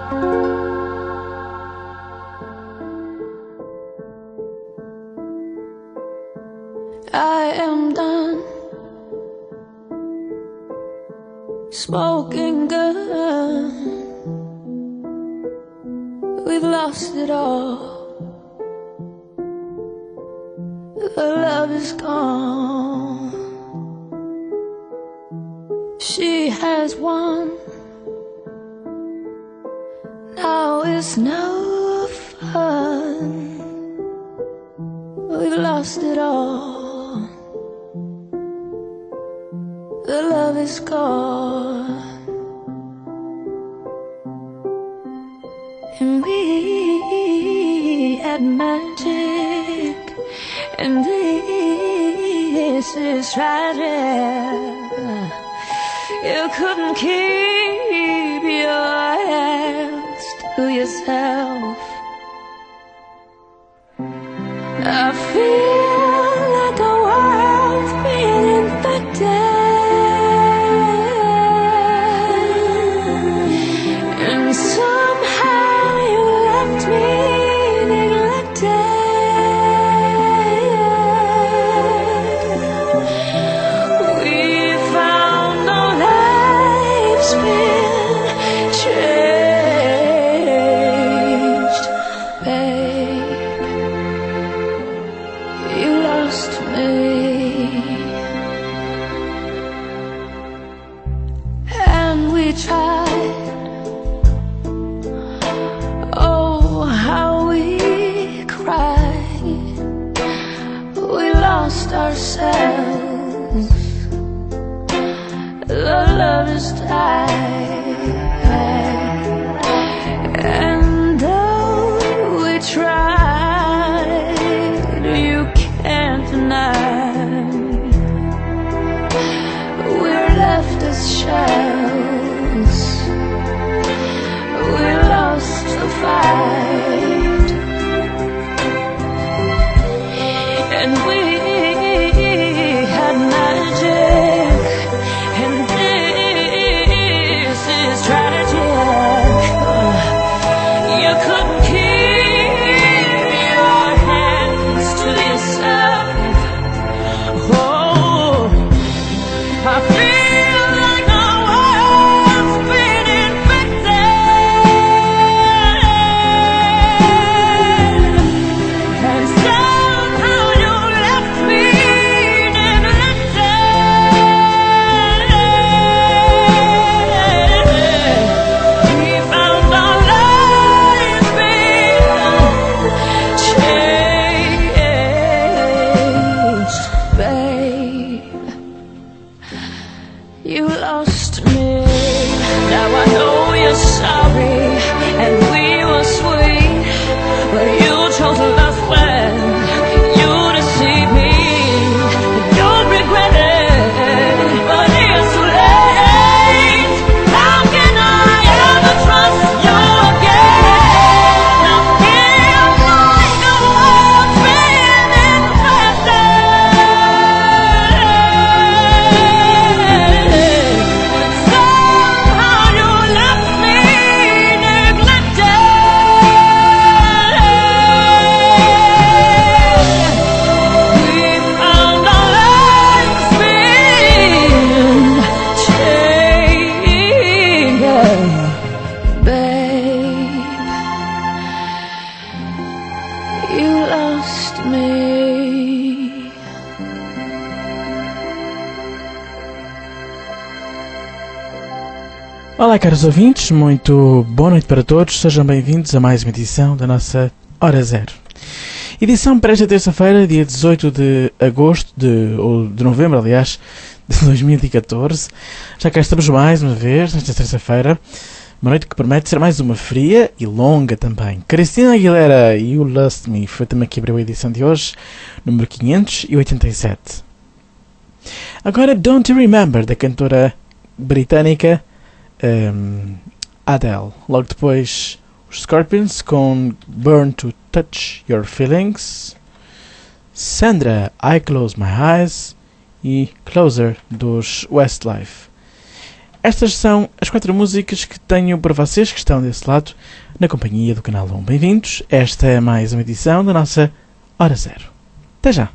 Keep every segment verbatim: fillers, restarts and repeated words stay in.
I am done smoking gun. We've lost it all. The love is gone. She has won. Now it's no fun. We've lost it all. The love is gone. And we had magic, and this is tragic. You couldn't keep your hands to yourself. I feel like the world's being infected. Ourselves, the love is died, and though we tried, you can't deny we're left as shells. We lost the fight, and we Olá, caros ouvintes, muito boa noite para todos, sejam bem-vindos a mais uma edição da nossa Hora Zero. Edição para esta terça-feira, dia dezoito de agosto, de, ou de novembro, aliás, de dois mil e catorze. Já cá estamos mais uma vez, nesta terça-feira, uma noite que promete ser mais uma fria e longa também. Cristina Aguilera, You Lost Me, foi também que abriu a edição de hoje, número quinhentos e oitenta e sete. Agora, Don't You Remember, da cantora britânica Um, Adele. Logo depois os Scorpions com Burn to Touch Your Feelings, Sandra, I Close My Eyes e Closer dos Westlife. Estas são as quatro músicas que tenho para vocês que estão desse lado, na companhia do Canal um. Bem-vindos, esta é mais uma edição da nossa Hora Zero. Até já!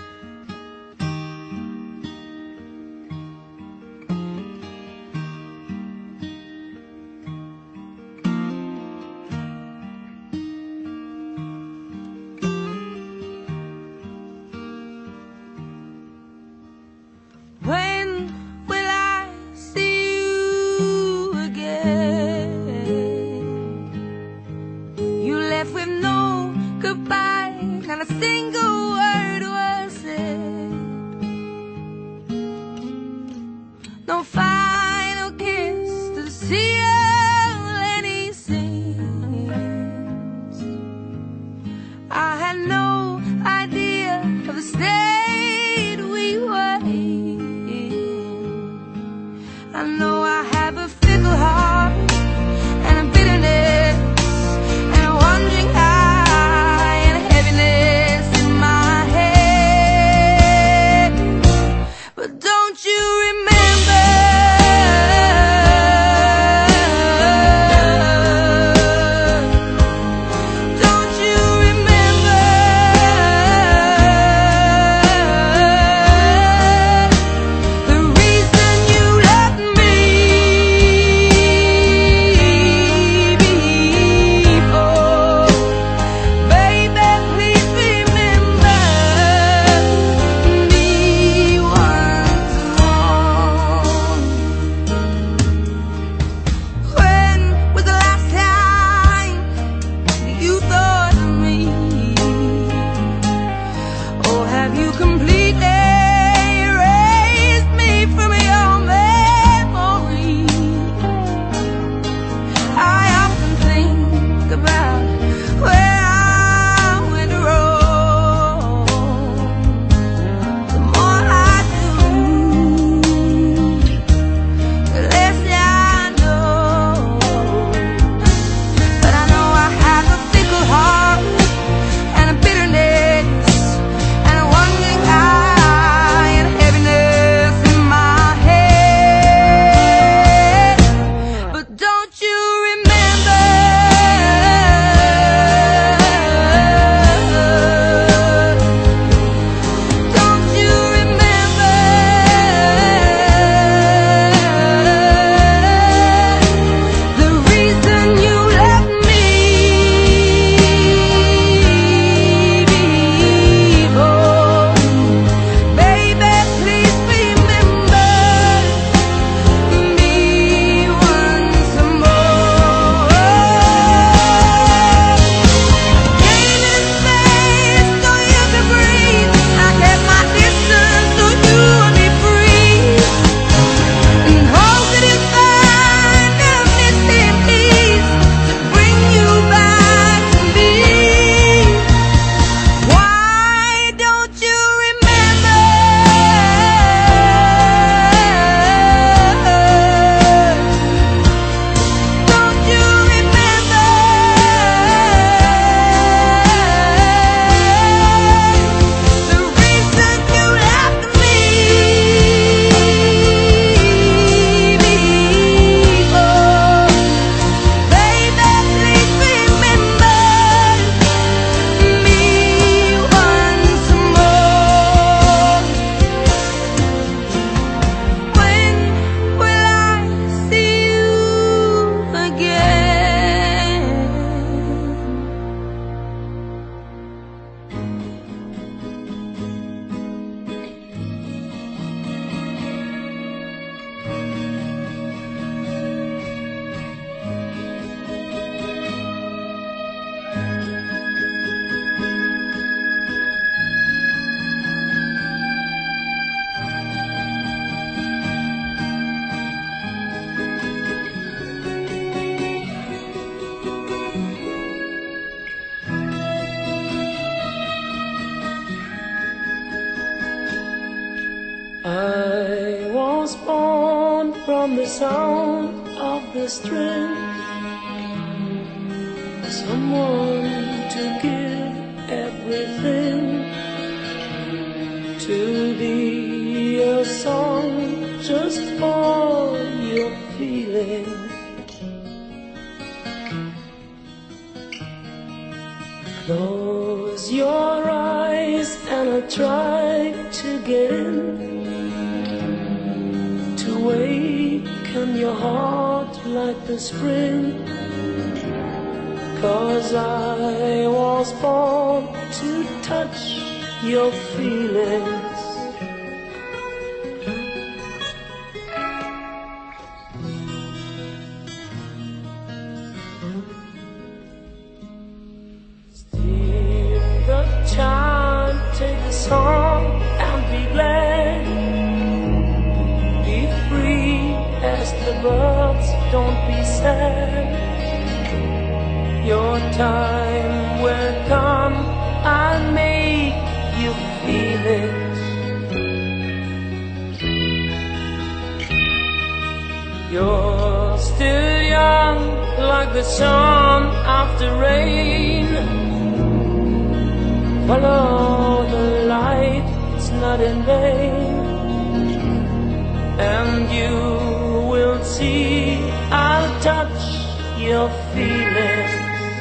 I was born from the sound of the string, someone to give everything, to be a song just for your Close your eyes and I'll try to get in, to waken your heart like the spring. 'Cause I was born to touch your feelings. Steer the chime, take the song and be glad. Be free as the birds, don't be sad. Your time will come, I'll make you feel it. You're still young, like the sun after rain. Follow the light, it's not in vain. And you will see, I'll touch your feelings.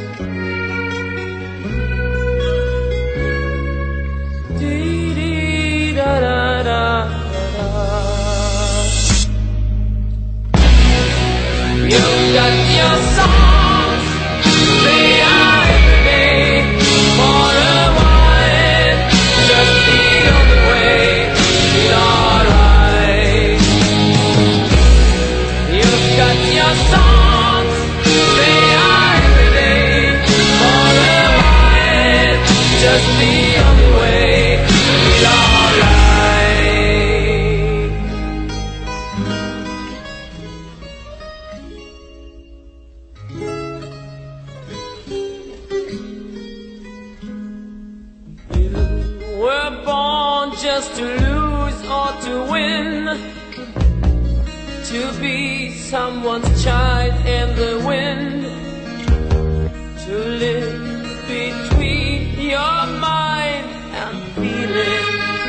You've got your songs, they are every day. For a while, just the only way, it's alright. You've got your songs, they are every day. For a while, just the only way, it's alright. Just to lose or to win, to be someone's child in the wind, to live between your mind and feeling.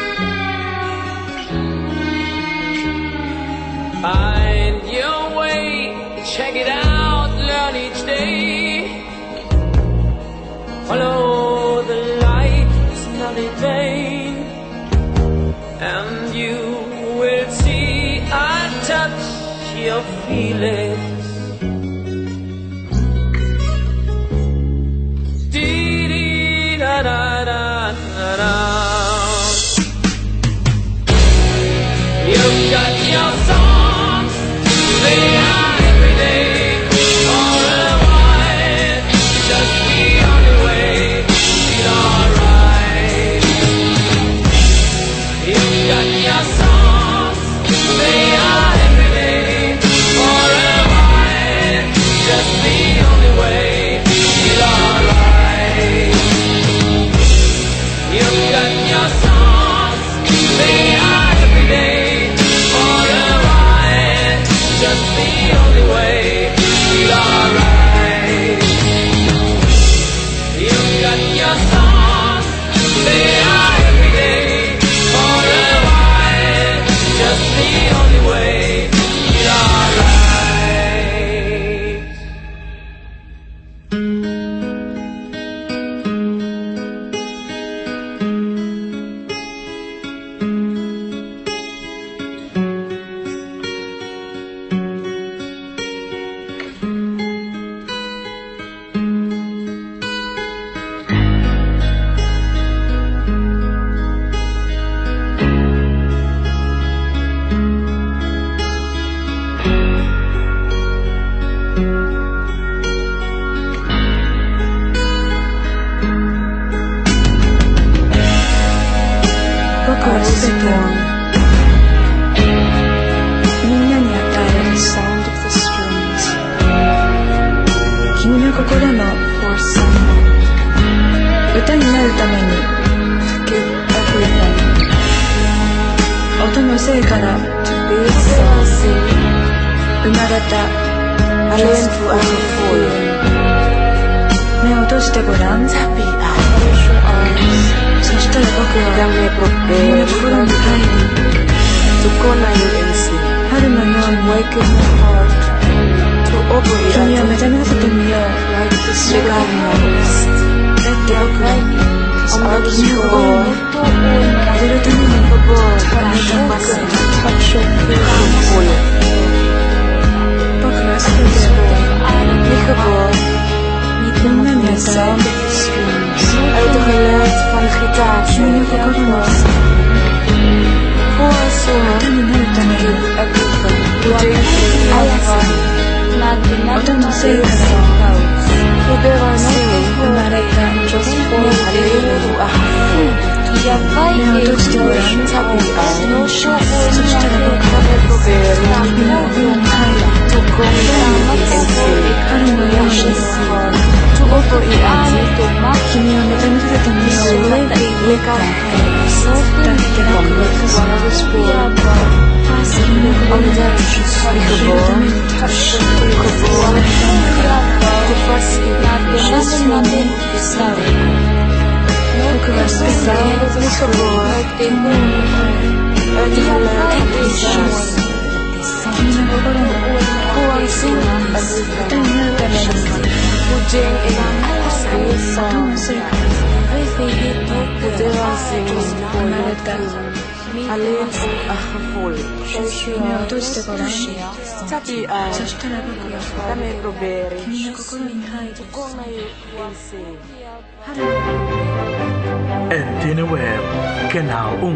Find your way, check it out, learn each day. Follow the light, it's not in vain. And you will see I touch your feelings. Dee dee da da da da da. You've got your songs, they are every day. For a while, just the only way, it's alright. You've got your songs, they are every day. For a while, just the only way, it's alright. You've got your songs, they are every day. For a while, just the only way, it's alright. You've got your songs, they are every day. For a while, just the only way, it's alright. Sound of the strings. 君の心の for someone 歌になるために to give everything 音のせいから to be itself 生まれた just for you 目を閉じてごらん Happy eyes そしたら僕は君の心に入る春のように Wake up my heart 君を目覚めさせてみよう Like the Let the Om dat is gewoon model itu ngebor karena pasal pasal full pakras ngebor ngebor niet meer met sound streams uit de geluid van de gitaar nu voor voor zomer nu dan ik abuken Auto no sé Probeer singing mereka just for a Я вайди tapi no show Сочтara бокаве probeer Tukong Karma yashisu Tuoto i anzi Kimi wa metamifete misu Lekar Dachte rakut Wara spår Om det är geboren, geboren, det första känns man inte snarare. Och vad ska jag geboren, det är ödehållet i känns. Mina geboren, oavsina, den här världen, Ujeng ilang asal, Putih langsing, mereka. Alin full tapi kami proberi tukong na yuwasi Antenne Web, kanaal um.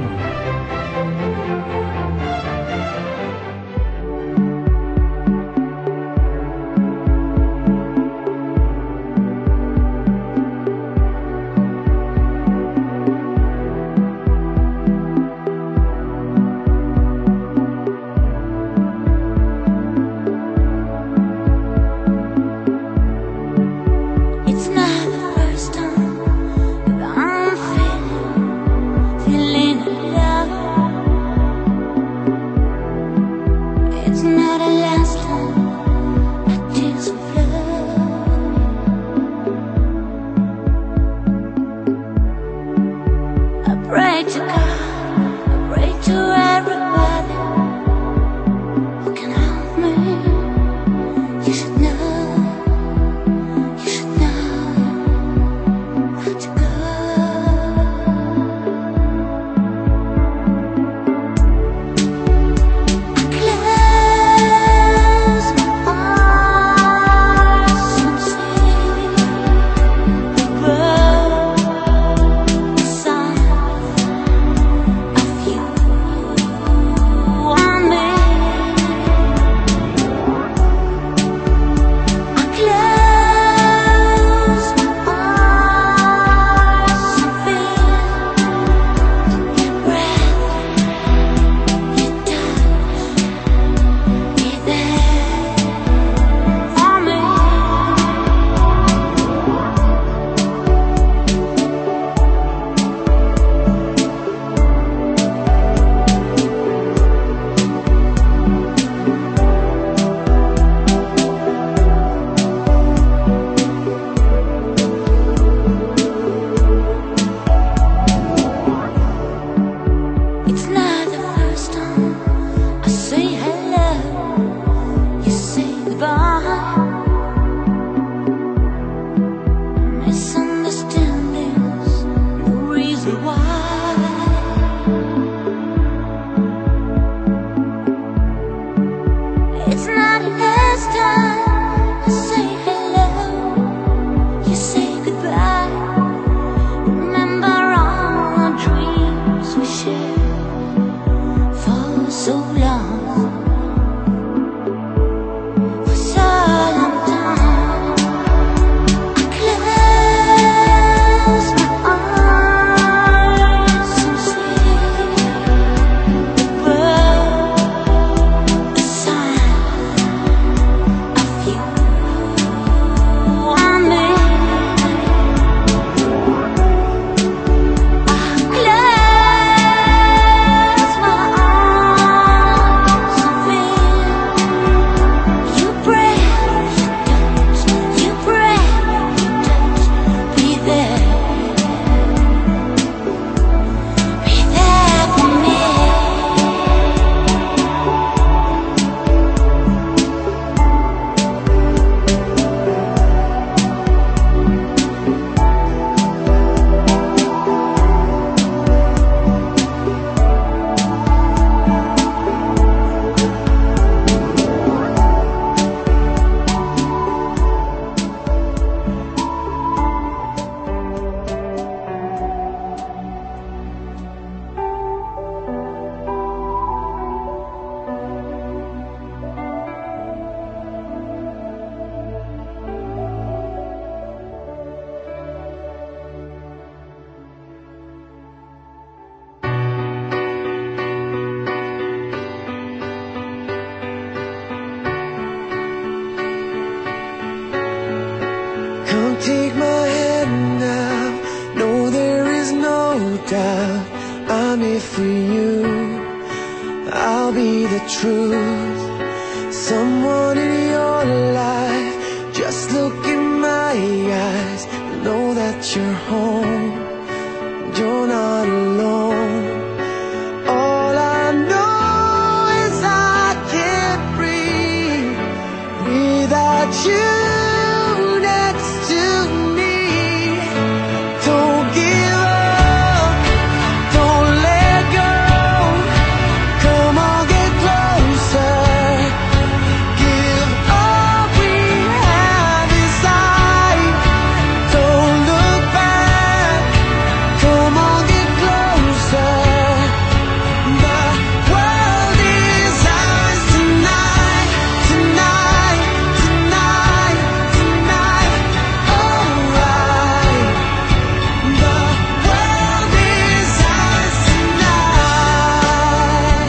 on, take my hand now. No, there is no doubt I'm here for you. I'll be the truth. Someone in your life, just look in my eyes. Know that you're home, you're not alone. All I know is I can't breathe without you next to me. Don't give up, don't let go. Come on, get closer. Give all we have inside. Don't look back. Come on, get closer. The world is ours tonight, tonight, tonight, tonight. Alright. The world is ours tonight.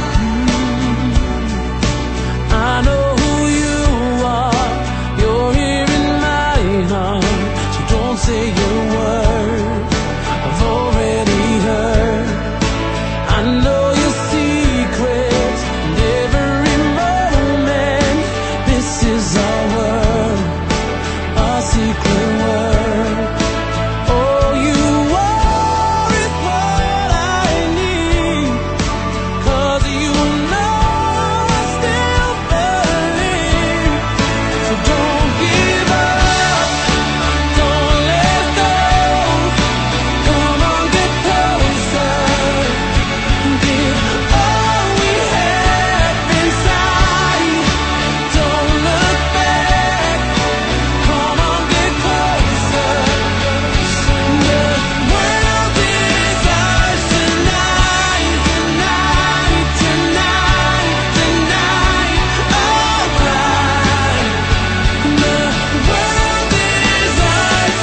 I know who you are. You're here in my heart. So don't say a word I've already heard. I know your secrets and every moment. This is our world, our secret world. Oh, you are is what I need. 'Cause you know I still believe. So don't give up, don't let go. Come on, get closer. Give all we have inside. Don't look back. Come on, get closer. The world is ours tonight, tonight, tonight, tonight. Alright. The world is ours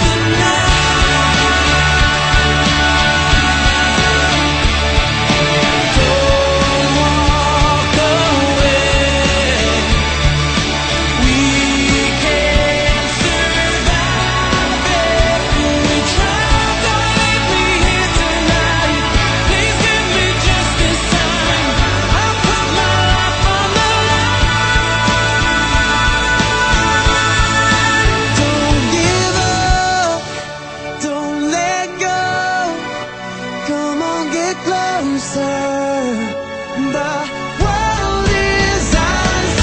tonight. Don't walk away. We can't survive if we try. Don't leave me here tonight. Please give me just this time. I'll put my life on the line. Don't give up, don't let go. Come on, get closer. The world is ours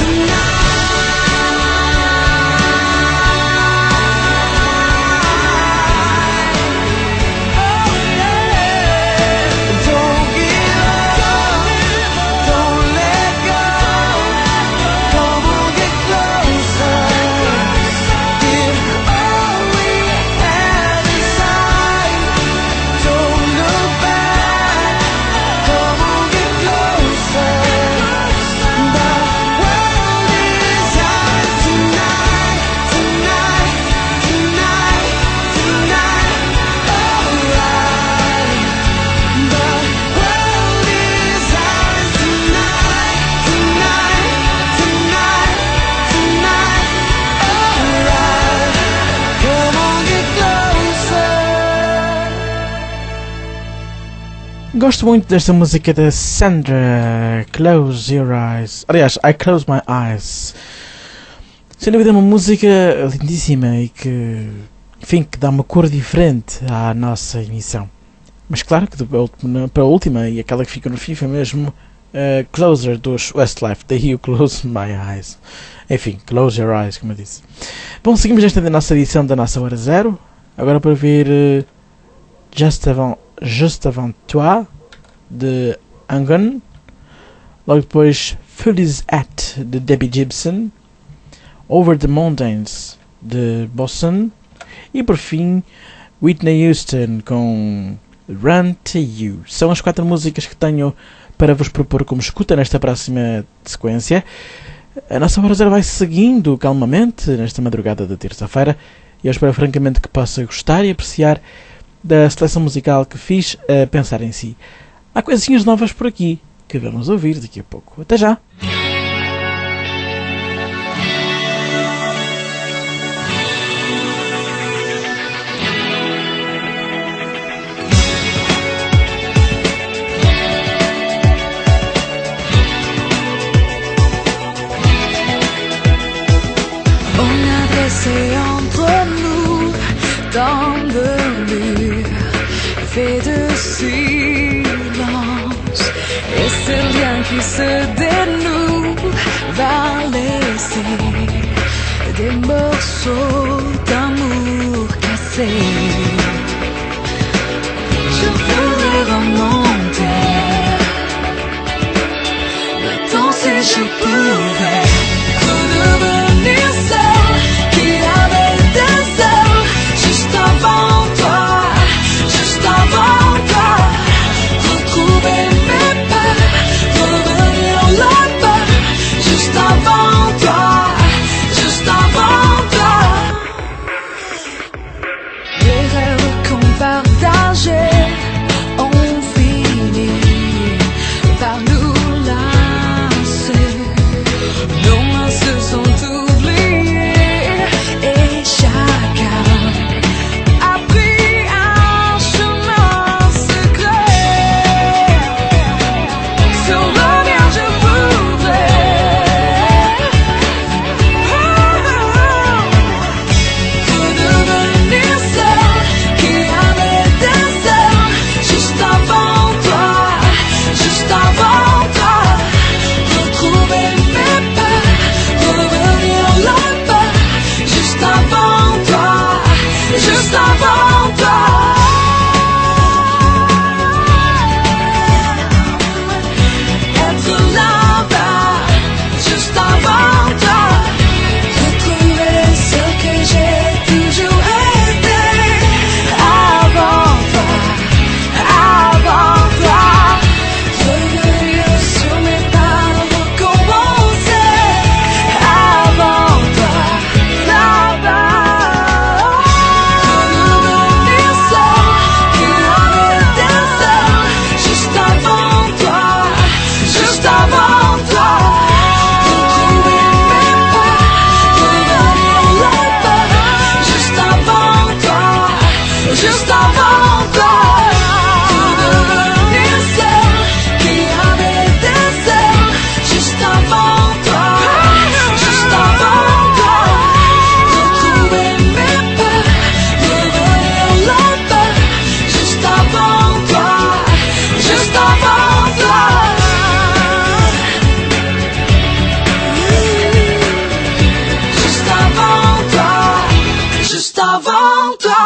tonight. Oh yeah. Don't give up, don't let go. Come on, get closer. Give all we have inside. Don't look back. Come on, get closer. The world is ours tonight, tonight, tonight, tonight. Alright. The world is ours tonight, tonight, tonight, tonight. Alright. Come on, get closer. Gosto muito desta música da Sandra, Close Your Eyes. Aliás, I Close My Eyes. Sem dúvida é uma música lindíssima e que, enfim, que dá uma cor diferente à nossa emissão. Mas claro que para a última e aquela que fica no fim foi mesmo uh, Closer dos Westlife, daí o Close My Eyes. Enfim, Close Your Eyes, como eu disse. Bom, seguimos esta da nossa edição da nossa Hora Zero. Agora para ver uh, Just Avant, Just Avant Toi, de Angon. Logo depois Feliz At, de Debbie Gibson. Over the Mountains, de Boston. E por fim Whitney Houston com Run to You. São as quatro músicas que tenho para vos propor como escuta nesta próxima sequência. A nossa Hora Zero vai seguindo calmamente nesta madrugada da terça-feira e eu espero francamente que possa gostar e apreciar da seleção musical que fiz a pensar em si. Há coisinhas novas por aqui que vamos ouvir daqui a pouco. Até já! dans le mur fait de silence. Et ce lien qui se dénoue va laisser des morceaux d'amour cassés. Je voudrais remonter le temps si je pouvais redevenir celle qui avait des ailes juste avant toi, juste avant toi. Retrouver mes pas, revenir là-bas, juste avant toi, juste avant toi. Les rêves qu'on partageait ont fini par nous lasser. Nos mains se sont oubliées et chacun a pris un chemin secret. Sur le mien je voudrais redevenir celle qui avait des ailes juste avant toi, juste avant toi. Retrouver mes pas, revenir là-bas, juste avant toi, juste avant toi. Être là-bas, juste avant toi. Retrouver ce que j'ai toujours été avant toi, avant toi. Revenir sur mes pas, recommencer avant toi, là-bas. Redevenir celle qui avait des ailes juste avant toi, juste avant toi. Retrouver mes pas, revenir là-bas, juste avant toi, juste avant toi. Redevenir celle qui avait des ailes juste avant toi, juste avant toi. Retrouver mes pas, revenir là-bas, juste avant toi, juste avant toi. Juste avant toi, juste avant toi.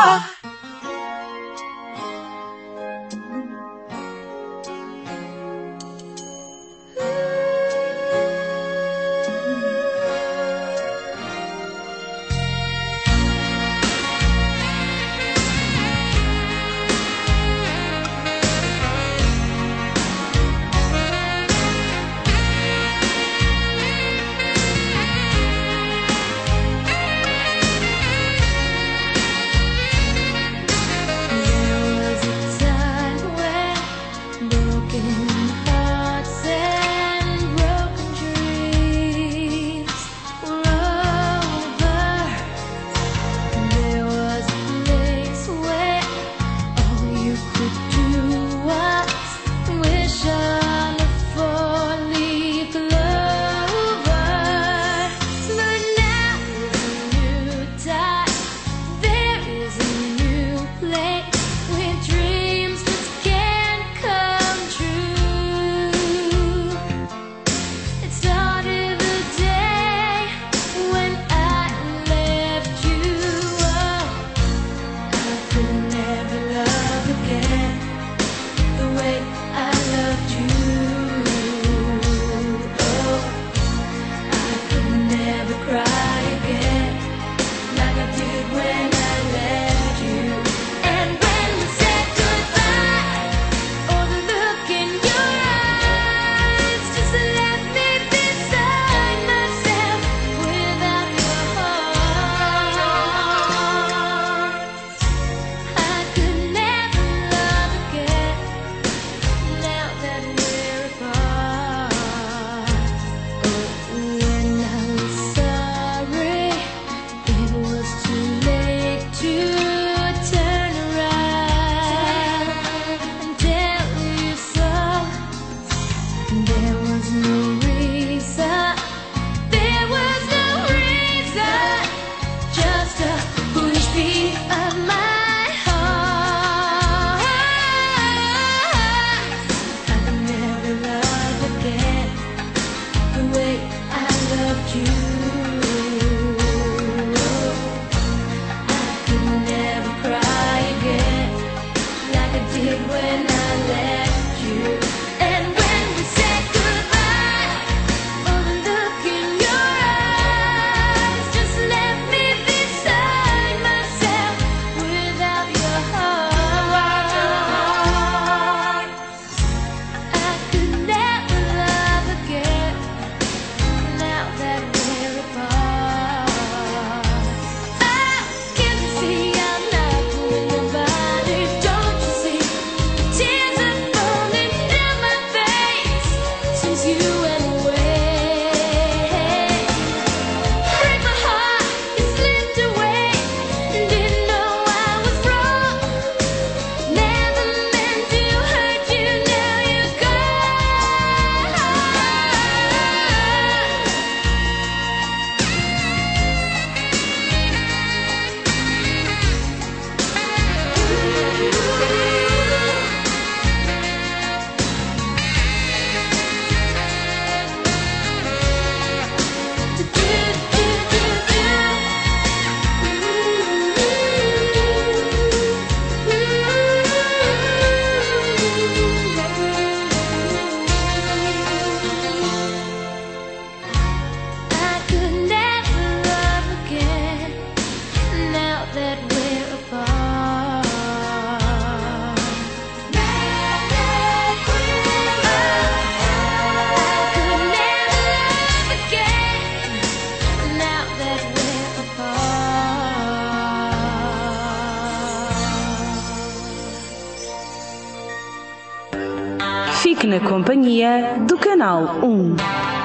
Fique na companhia do Canal um.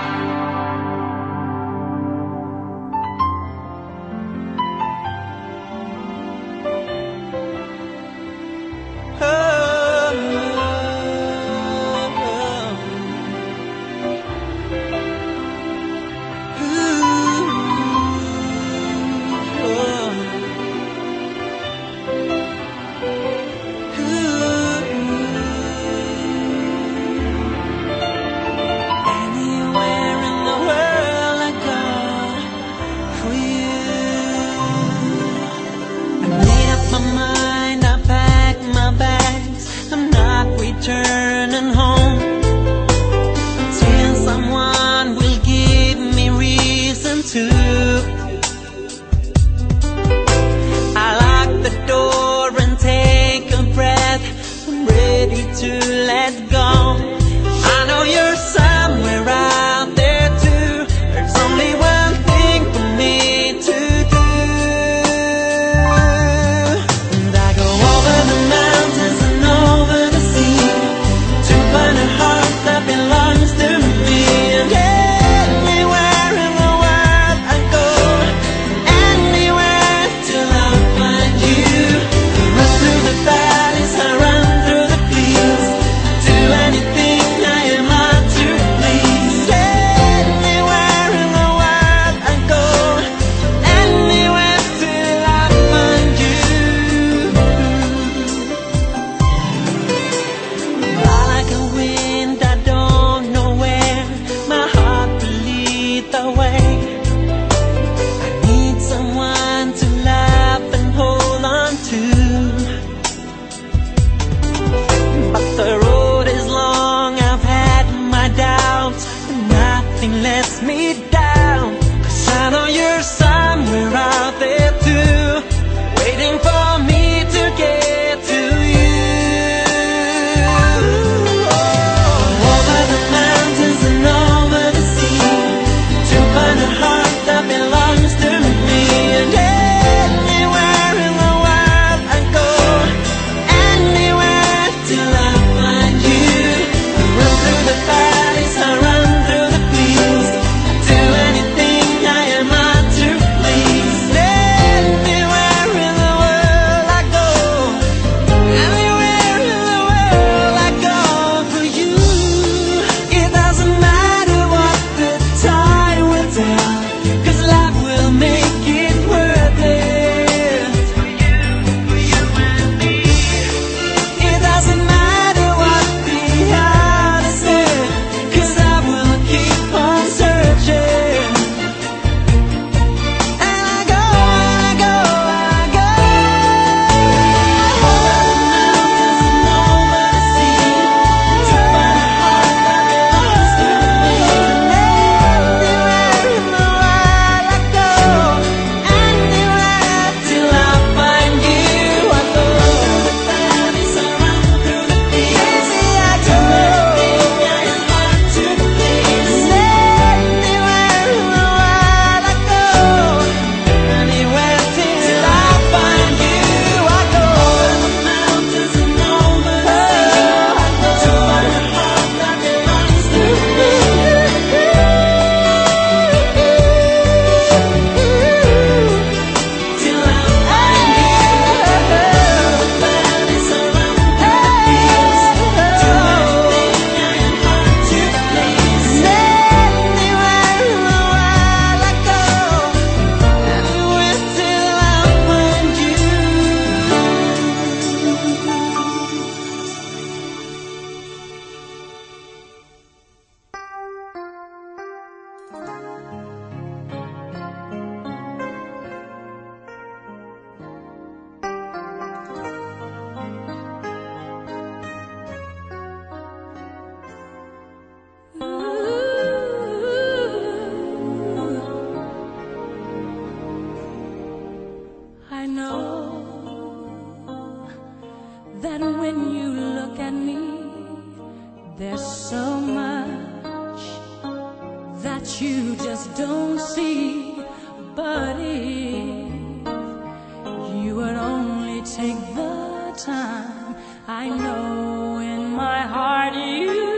Returning home until someone will give me reason to. I lock the door and take a breath. I'm ready to let go. I know you're somewhere out there too. There's only one thing for me to do, and I go over the mountains and over the sea to find a heart that belongs to me. And anywhere in the world I go, anywhere till I find you. I run through the valleys, I run through the fields, do anything I am hard to please. Anywhere in the world I go, anywhere till I find you. Fly like a wind, I don't know where my heart will lead the way. I need someone to love and hold on to, but the road is long, I've had my doubts, and nothing lets me down. 'Cause I know you're somewhere out there too, waiting for me to get to you. Over the mountains and over the sea to find a heart that belongs to me. And anywhere in the world I go, anywhere till I find you. I run through the valleys, I run through the fields, I do anything I am hard to please. Anywhere in the world I go, anywhere in the world I go for you. It doesn't matter what the time will tell, 'cause love will make it worth it. For you, for you and me. It doesn't matter what the others say, 'cause I will keep on searching. And I go, and I go, and I go over the mountains and over the sea to find a heart that belongs to me. Anywhere in the world I go, anywhere till I find you. I go through the valleys, I run through the fields, I do anything I am hard to please. Anywhere in the world I go, anywhere till I find you. I go over the mountains and over the sea to find a heart that belongs to me. Till I find you. Over the valleys, I run through the fields, do anything I am hard to please. Anywhere in the world I go, anywhere till I find you. I know that when you look at me, there's so much that you just don't see. But if you would only take the time, I know in my heart you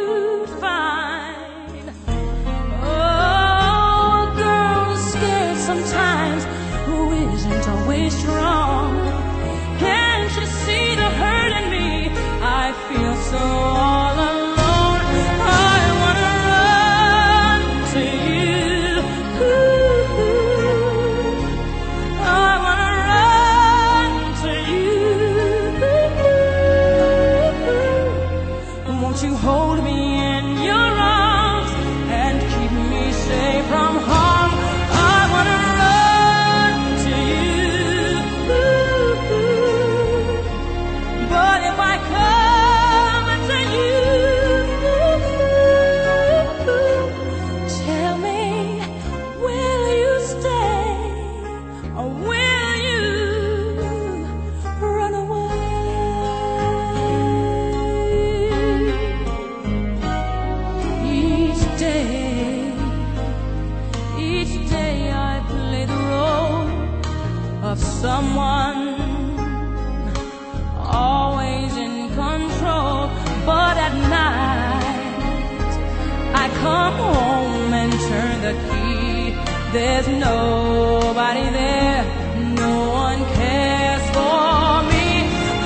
There's nobody there, no one cares for me.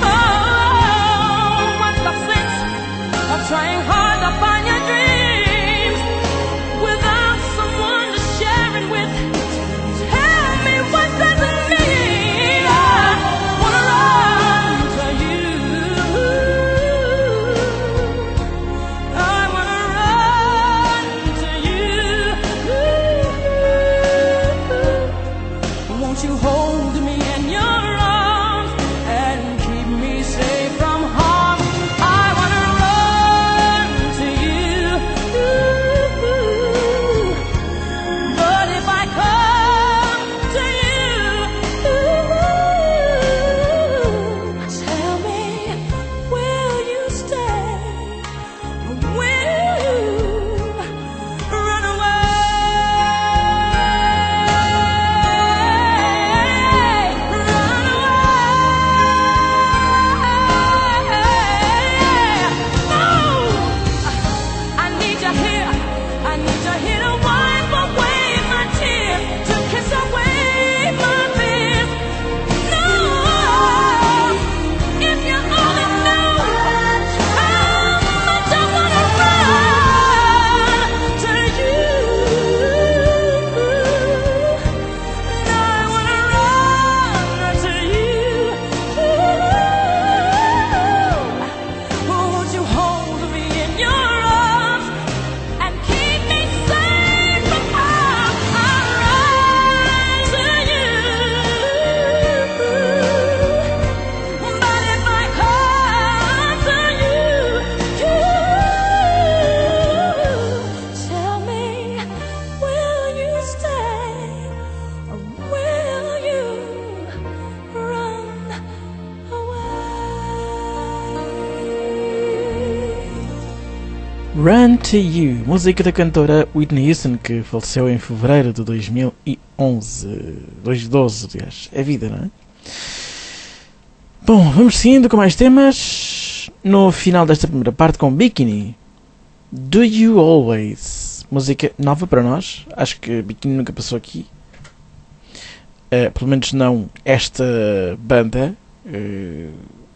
Oh, what's the sense of trying hard to find your dreams without someone to share it with? Tell me, what does it mean? I wanna run to you. I wanna run to you. Won't you hold me in your arms and keep me safe from harm? I wanna run to you. But if I come to you, tell me, will you stay? Or will you run away? Run away. Oh, I need you here. I need you here to wipe away my tears, to kiss away my fears. No, if you only knew how much I wanna run to you. And I wanna run to you. Won't you hold me in your arms and keep me safe from harm? I'll run to you. But if I come to you, tell me, will you stay or will you run away? Run to You, música da cantora Whitney Houston, que faleceu em fevereiro de dois mil e onze. dois mil e doze, aliás. É vida, não é? Bom, vamos seguindo com mais temas. No final desta primeira parte com Bikini. Do You Always. Música nova para nós. Acho que Bikini nunca passou aqui. Uh, pelo menos não esta banda. Uh,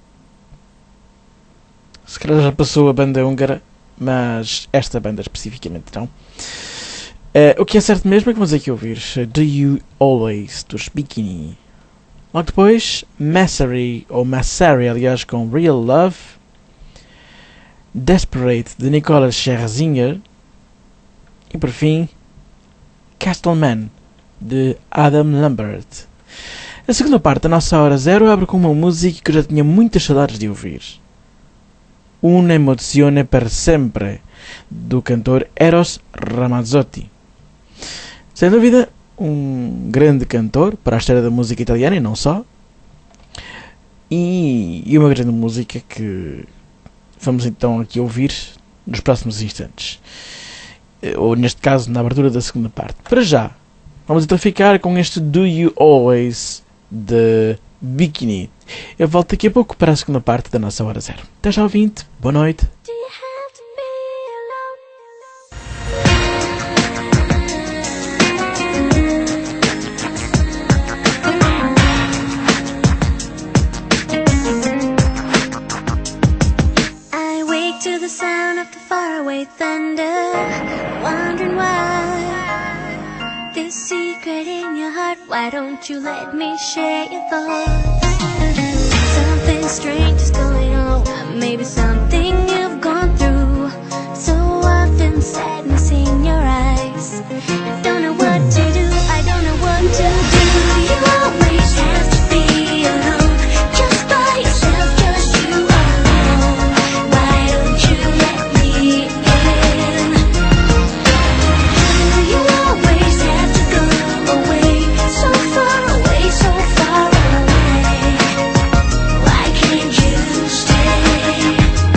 se calhar já passou a banda húngara, mas esta banda especificamente não. Uh, o que é certo mesmo é que vamos aqui ouvir Do You Always, dos Bikini. Logo depois, Massary, ou Massary, aliás, com Real Love. Desperate, de Nicolas Scherzinger. E por fim, Castleman, de Adam Lambert. A segunda parte da nossa Hora Zero abre com uma música que eu já tinha muitas saudades de ouvir. Una emozione per sempre, do cantor Eros Ramazzotti. Sem dúvida, um grande cantor para a história da música italiana e não só. E, e uma grande música que vamos então aqui ouvir nos próximos instantes. Ou neste caso, na abertura da segunda parte. Para já, vamos então ficar com este Do You Always de Bikini. Eu volto daqui a pouco para a segunda parte da nossa Hora Zero. Até já, ouvinte. Boa noite. Do you have to be alone? I wake to the sound of the faraway thunder, wondering why. This secret in your heart, why don't you let me share your thoughts? Something strange is going on, maybe something you've gone through. So often sadness in your eyes. I don't know what to do, I don't know what to do. You always have to be alone, just by yourself, just you alone. Why don't you let me in? You always have to go away, so far away, so far away. Why can't you stay?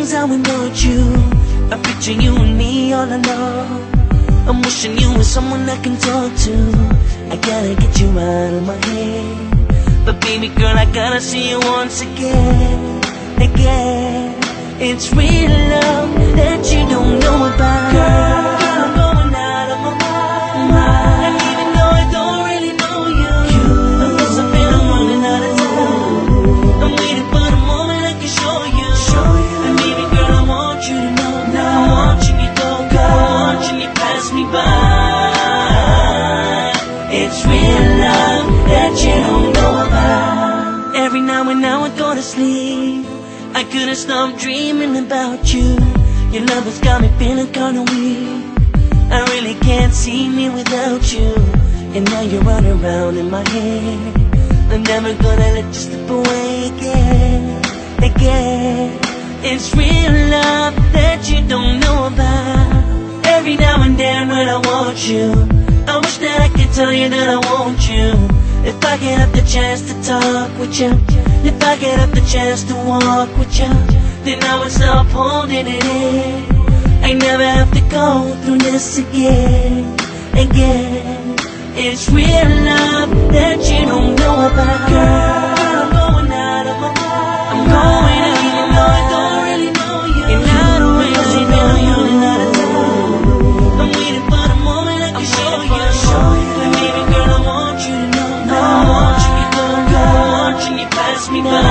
is how we want you. I picture you and me all alone. I'm wishing you were someone I can talk to. I gotta get you out of my head. But baby girl, I gotta see you once again, again. It's real love that you don't know about. Girl, I'm going out of my mind. And even though I don't really know you, you I guess I feel I'm running out of time. I'm waiting for the moment I can show you, show you. And baby girl, I want you to know, no. I want you to go, go. I want you to pass me by. It's real love that you don't know about. Every now and now I go to sleep, I couldn't stop dreaming about you. Your love has got me feeling kinda weak. I really can't see me without you. And now you're running around in my head. I'm never gonna let you slip away again, again. It's real love that you don't know about. Every now and then when I want you, I wish that I could tell you that I want you. If I get up the chance to talk with you, if I get up the chance to walk with you, then I would stop holding it in. I never have to go through this again, again. It's real love that you don't know about. Girl, I'm going out of my mind. I'm going out even though I don't really know you. And I don't really see you running out of time. I'm waiting for the moment I can show you, show you. And baby girl, I want you to know, no. I want you to go, go. I want you to pass me by.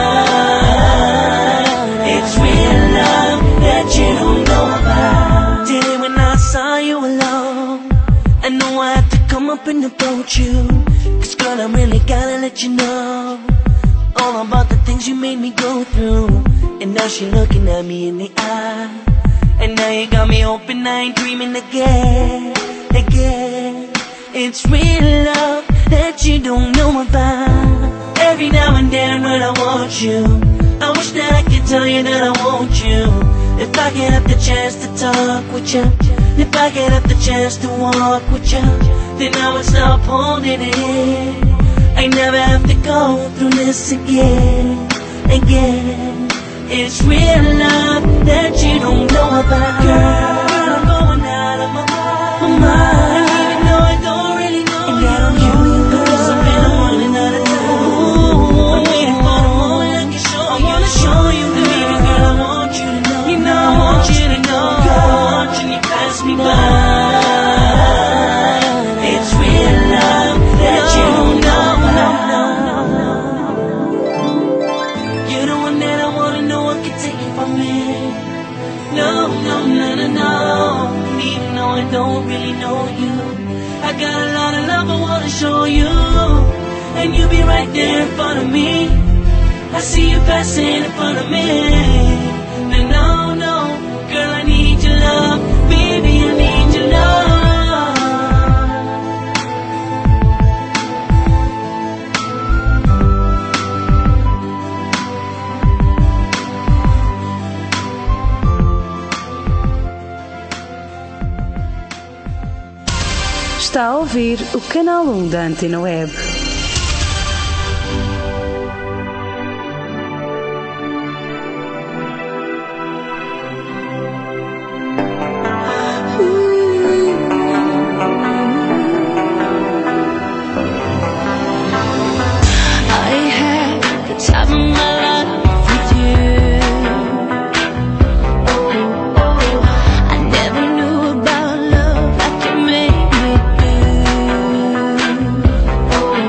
It's real love that you don't know about. Did it when I saw you alone, I know I had to come up and approach you. Cause girl, I really gotta let you know all about the things you made me go through. And now she looking at me in the eye, and now you got me hoping I ain't dreaming again, again. It's real love that you don't know about. Every now and then when I want you, I wish that I could tell you that I want you. If I get up the chance to talk with you, if I get up the chance to walk with you, then I would stop holding it in. I never have to go through this again, again. It's real love that you don't know about. Girl, I'm going out of my mind. And even though I don't really know and you, I don't know you, because I've been running out of time. I'm waiting for the moment I can show you. I wanna show you, baby girl, I want you to know. You know I want you to know. Girl, I want you to pass me by. It's real love that you don't know about. You're the one that I wanna know. I can take it from me. No, no, no, no, no. Even though I don't really know you, I got a lot of love I wanna show you. And you be right there in front of me. I see you passing in front of me. No, no, no, girl, I need your love. Baby, I need your love. Está a ouvir o canal um da Antena Web. Oh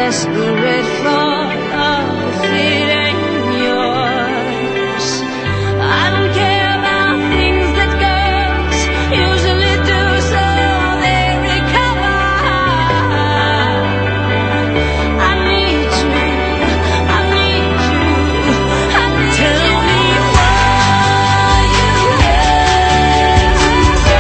desperate for love if it ain't yours. I don't care about things that girls usually do so they recover. I need you, I need you, I need Tell you. me why you have to go.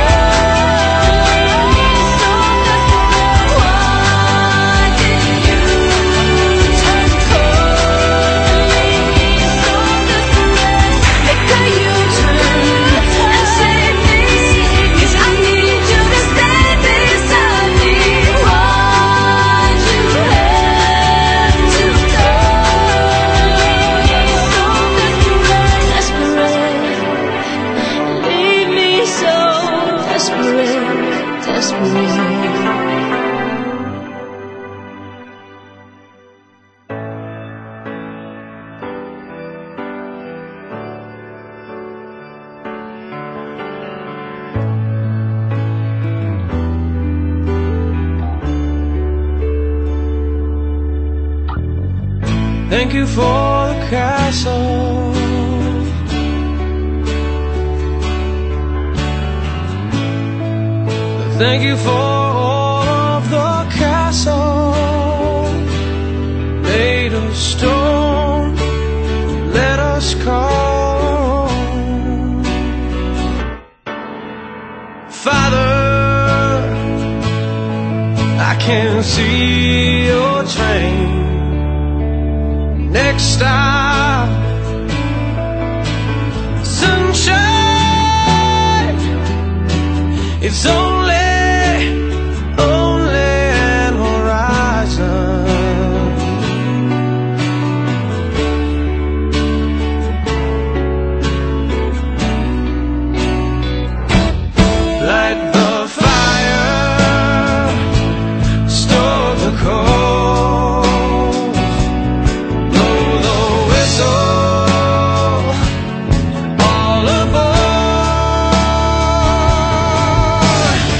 So desperate, why did you turn cold? So desperate, make a U-turn and save me, 'cause I need you to stay beside me. Why'd you have to go? So desperate, desperate, leave me so desperate, desperate. Thank you for the castle. Thank you for all of the castle made of stone. Let us call home. Father, I can see your train. Next stop, sunshine. It's only, only an horizon. Light the fire, store the coals, blow the whistle, all aboard.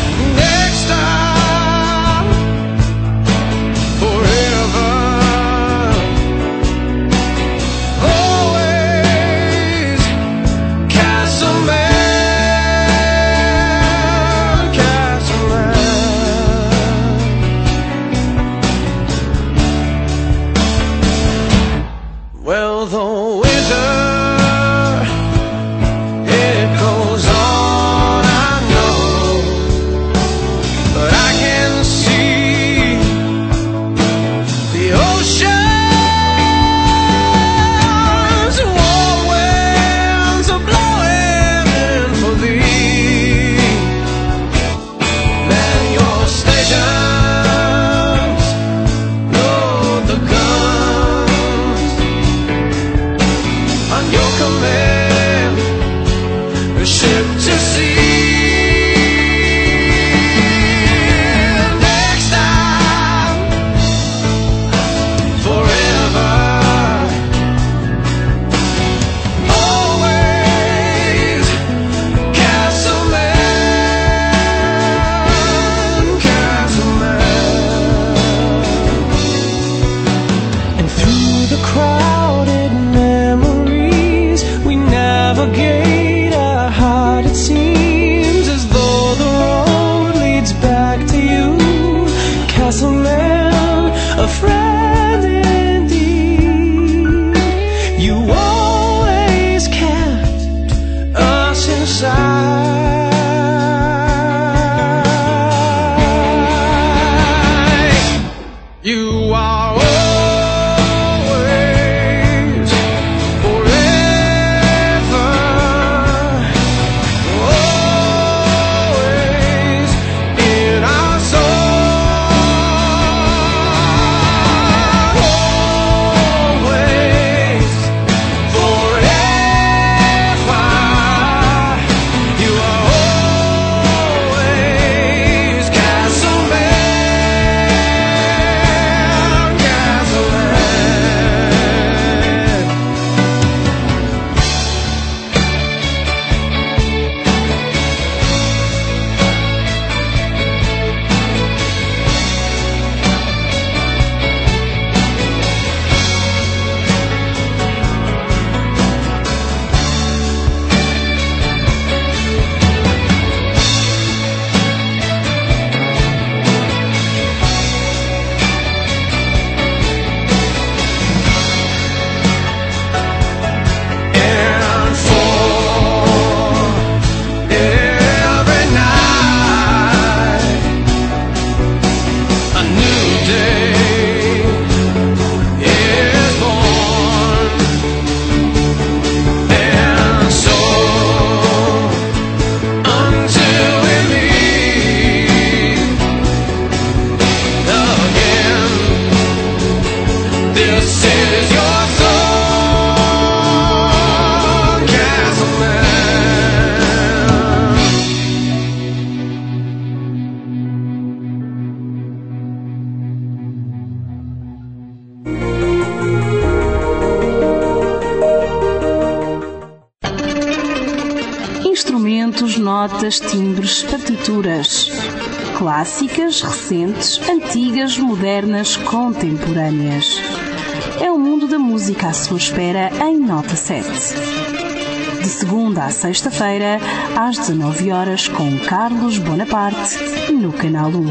day is born. And so until we meet again, this is your song, Castleman. Instrumentos, notas, timbres, partituras. Clássicas, recentes, antigas, modernas, contemporâneas. É o mundo da música à sua espera em Nota sete. De segunda à sexta-feira, às dezanove horas, com Carlos Bonaparte, no Canal um.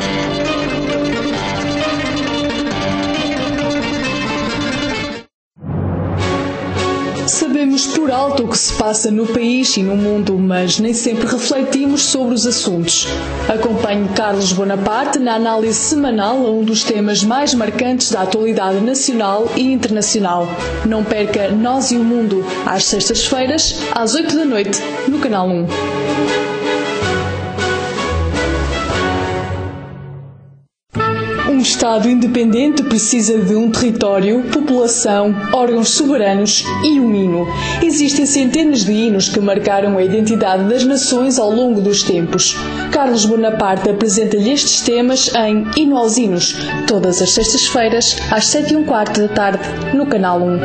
Sabemos por alto o que se passa no país e no mundo, mas nem sempre refletimos sobre os assuntos. Acompanhe Carlos Bonaparte na análise semanal a um dos temas mais marcantes da atualidade nacional e internacional. Não perca Nós e o Mundo, às sextas-feiras, às oito da noite, no Canal um. Um Estado independente precisa de um território, população, órgãos soberanos e um hino. Existem centenas de hinos que marcaram a identidade das nações ao longo dos tempos. Carlos Bonaparte apresenta-lhe estes temas em Hino aos Hinos, todas as sextas-feiras, às sete e um quarto da tarde, no Canal um.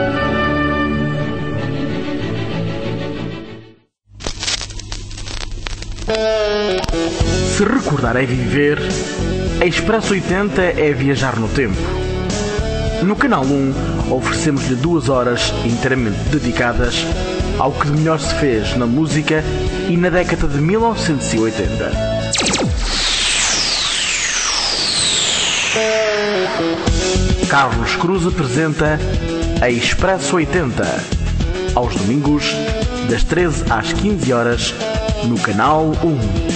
Se recordar é viver, a Expresso oitenta é viajar no tempo. No Canal um oferecemos-lhe duas horas inteiramente dedicadas ao que de melhor se fez na música e na década de mil novecentos e oitenta. Carlos Cruz apresenta a Expresso oitenta, aos domingos, das treze às quinze horas, no Canal um.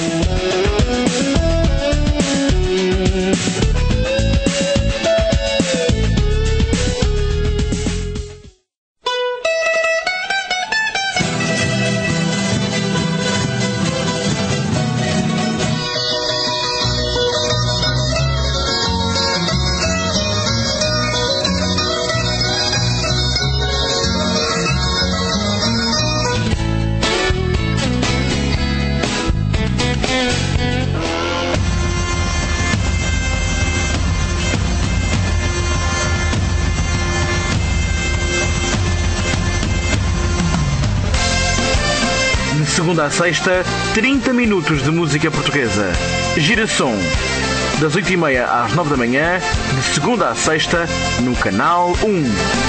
Segunda a sexta, trinta minutos de música portuguesa. Giração, das oito e meia às nove da manhã, de segunda a sexta, no Canal um.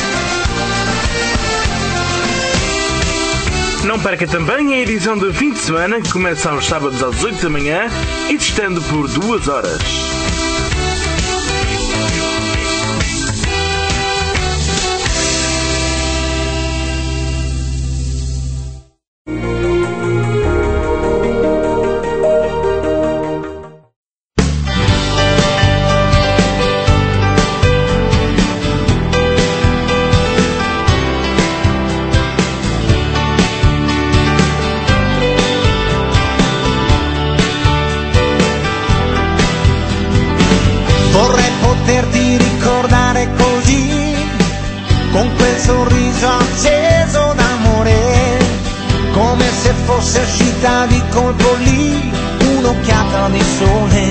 Não perca também a edição de fim de semana, que começa aos sábados às oito da manhã e se estende por duas horas. Vorrei poterti ricordare così, con quel sorriso acceso d'amore, come se fosse uscita di colpo lì un'occhiata di sole.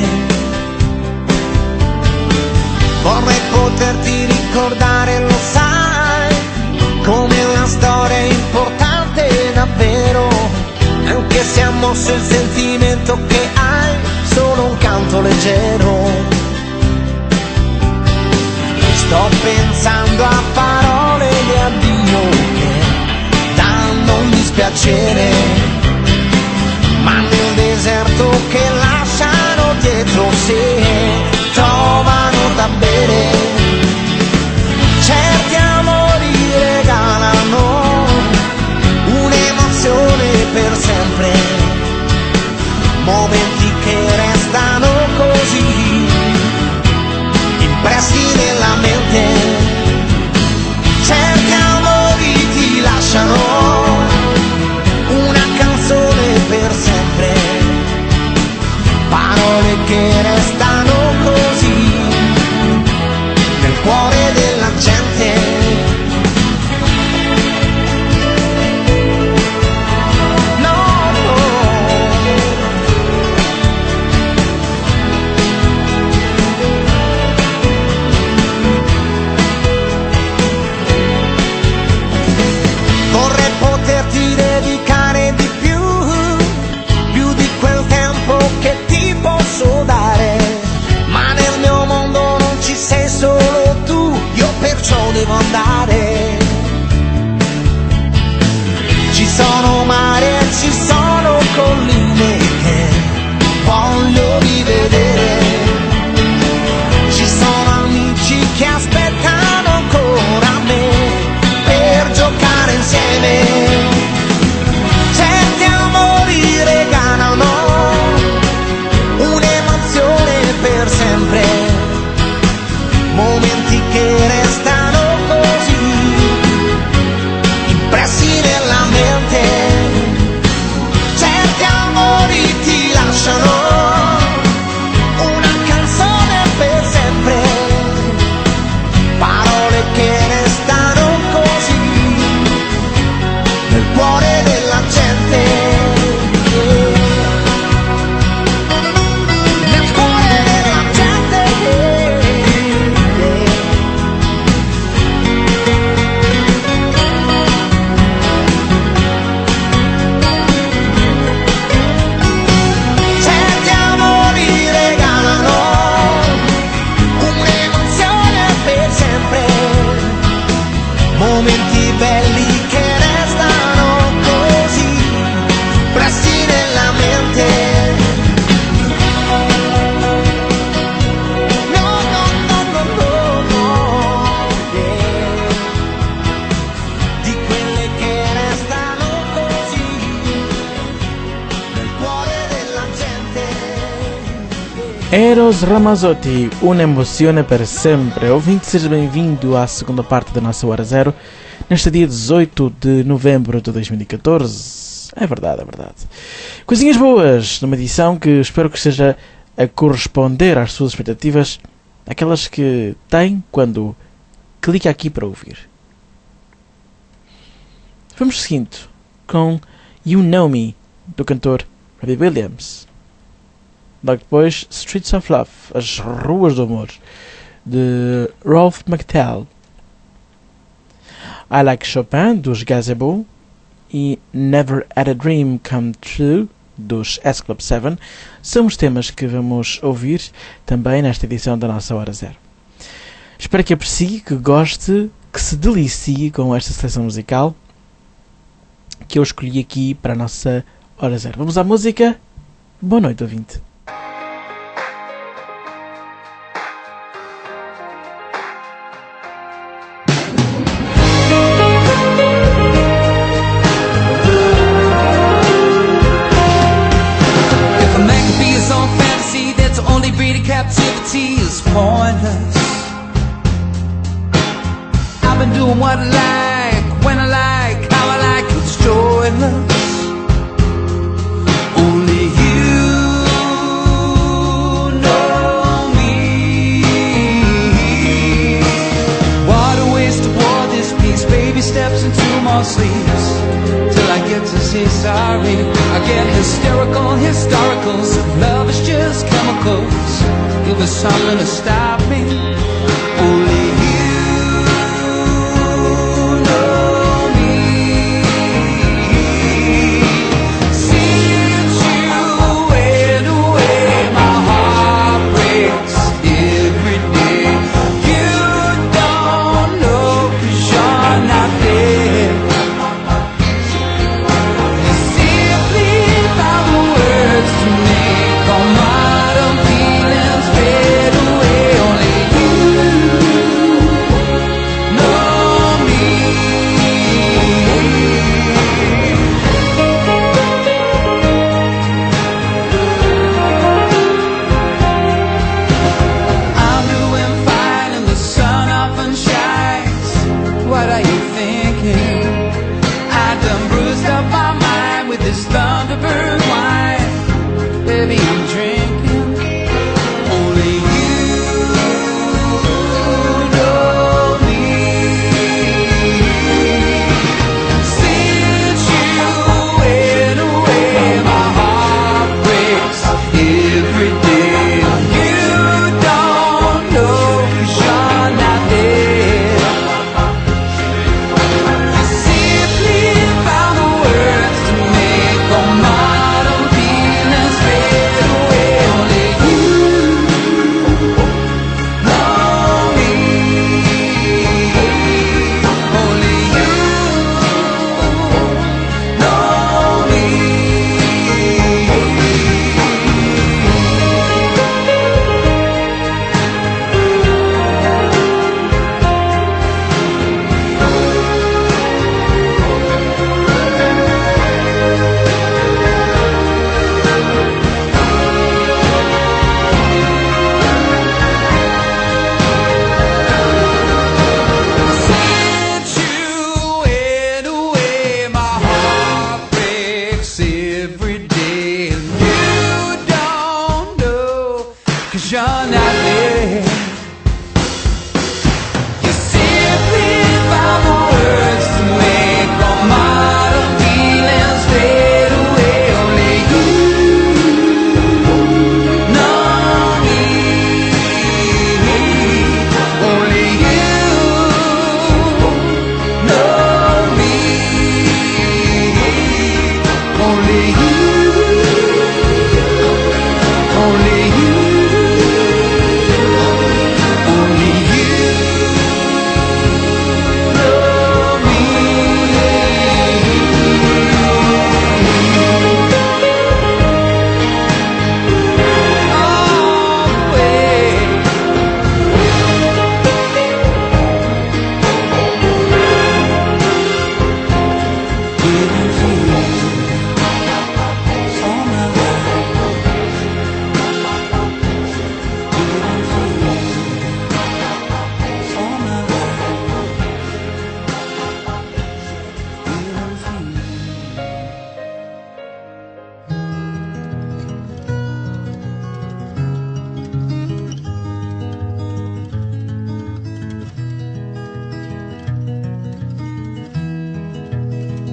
Vorrei poterti ricordare, lo sai, come una storia importante davvero, anche se ha mosso il sentimento che hai, solo un canto leggero. Sto pensando a parole di addio che danno un dispiacere, ma nel deserto che lasciano dietro sé trovano da bere. Certi amori regalano un'emozione per sempre, momenti che restano così Eros Ramazzotti, Una Emozione per Sempre. Ouvinte, seja bem-vindo à segunda parte da nossa Hora Zero, neste dia dezoito de novembro de dois mil e catorze. É verdade, é verdade. Coisinhas boas, numa edição que espero que esteja a corresponder às suas expectativas, aquelas que tem quando clica aqui para ouvir. Vamos seguindo com You Know Me, do cantor Robbie Williams. Logo depois, Streets of Love, As Ruas do Amor, de Rolf McTell. I Like Chopin, dos Gazebo, e Never Had a Dream Come True, dos S Club sete, são os temas que vamos ouvir também nesta edição da nossa Hora Zero. Espero que aprecie, que goste, que se delicie com esta seleção musical que eu escolhi aqui para a nossa Hora Zero. Vamos à música. Boa noite, ouvinte. Captivity is pointless. I've been doing what I like, when I like, how I like, it's joyless. Only you know me. What a waste of war this piece. Baby steps into more sleeps till I get to say sorry. I get hysterical, historicals. Love is just chemicals. If there's something to stop me, only you know me. Since you went away, my heart breaks every day. You don't know 'cause you're not there. You simply found the words to make all modern feelings fade away. Only you know me. I'm doing fine and the sun often shines. What are you thinking? I done bruised up my mind with this Thunderbird wine. Baby, I'm drinking. Only you know me. Since you went away, my heart breaks every day. You don't know 'cause you're not there. You simply found the words to make all modern feelings fade away. Only you know me. Only you know me. Since you went away, my heart breaks every day. And you don't know 'cause you're not there. You simply found the words to make all modern feelings fade away. Only you know me. Only you know me. Only you. Only you.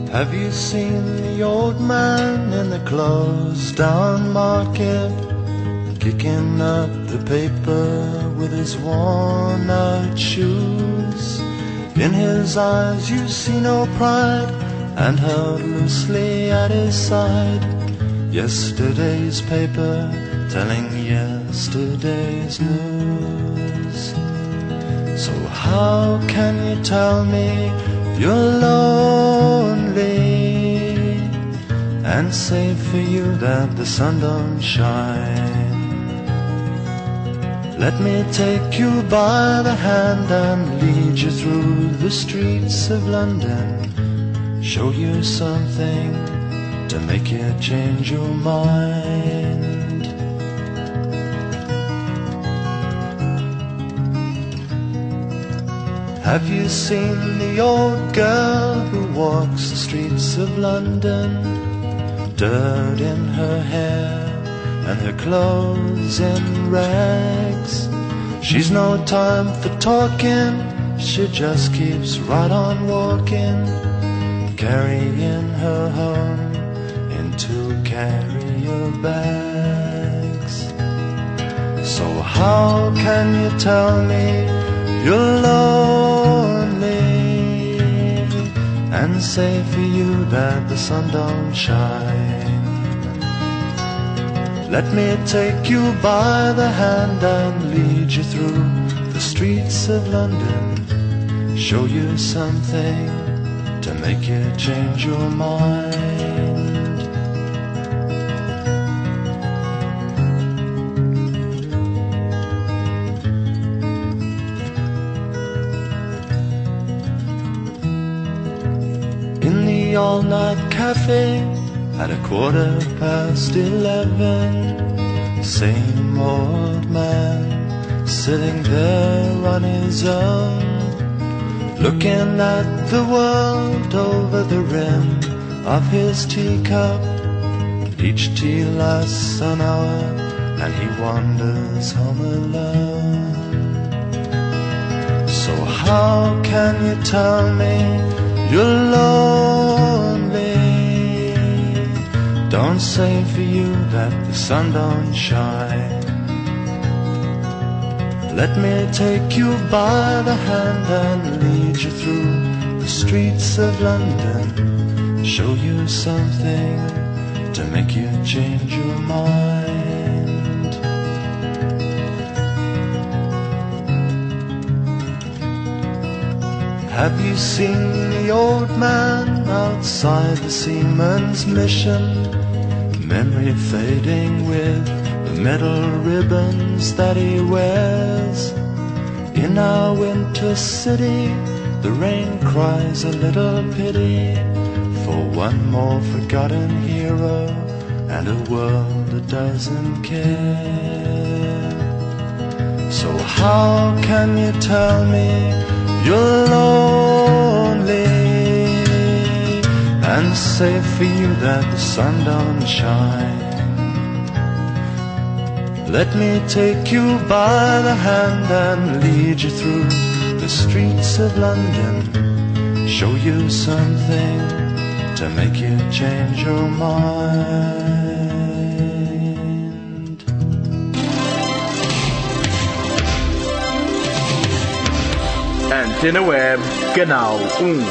Have you seen the old man in the closed down market, kicking up the paper with his worn out shoes? In his eyes you see no pride, and held loosely at his side, yesterday's paper telling yesterday's news. So how can you tell me you're lonely, and say for you that the sun don't shine? Let me take you by the hand and lead you through the streets of London, show you something to make you change your mind. Have you seen the old girl who walks the streets of London, dirt in her hair and her clothes in rags? She's no time for talking, she just keeps right on walking, carrying her home in two carrier bags. So how can you tell me you're lonely, and say for you that the sun don't shine? Let me take you by the hand and lead you through the streets of London, show you something to make you change your mind. In the all-night cafe at a quarter past eleven, same old man sitting there on his own, looking at the world over the rim of his teacup. Each tea lasts an hour and he wanders home alone. So how can you tell me you're lonely? Don't say for you that the sun don't shine. Let me take you by the hand and lead you through the streets of London, show you something to make you change your mind. Have you seen the old man outside the Seaman's Mission, memory fading with the metal ribbons that he wears? In our winter city, the rain cries a little pity for one more forgotten hero and a world that doesn't care. So how can you tell me you're lonely, and say for you that the sun don't shine? Let me take you by the hand and lead you through the streets of London, show you something to make you change your mind. Antena Web, Canal um.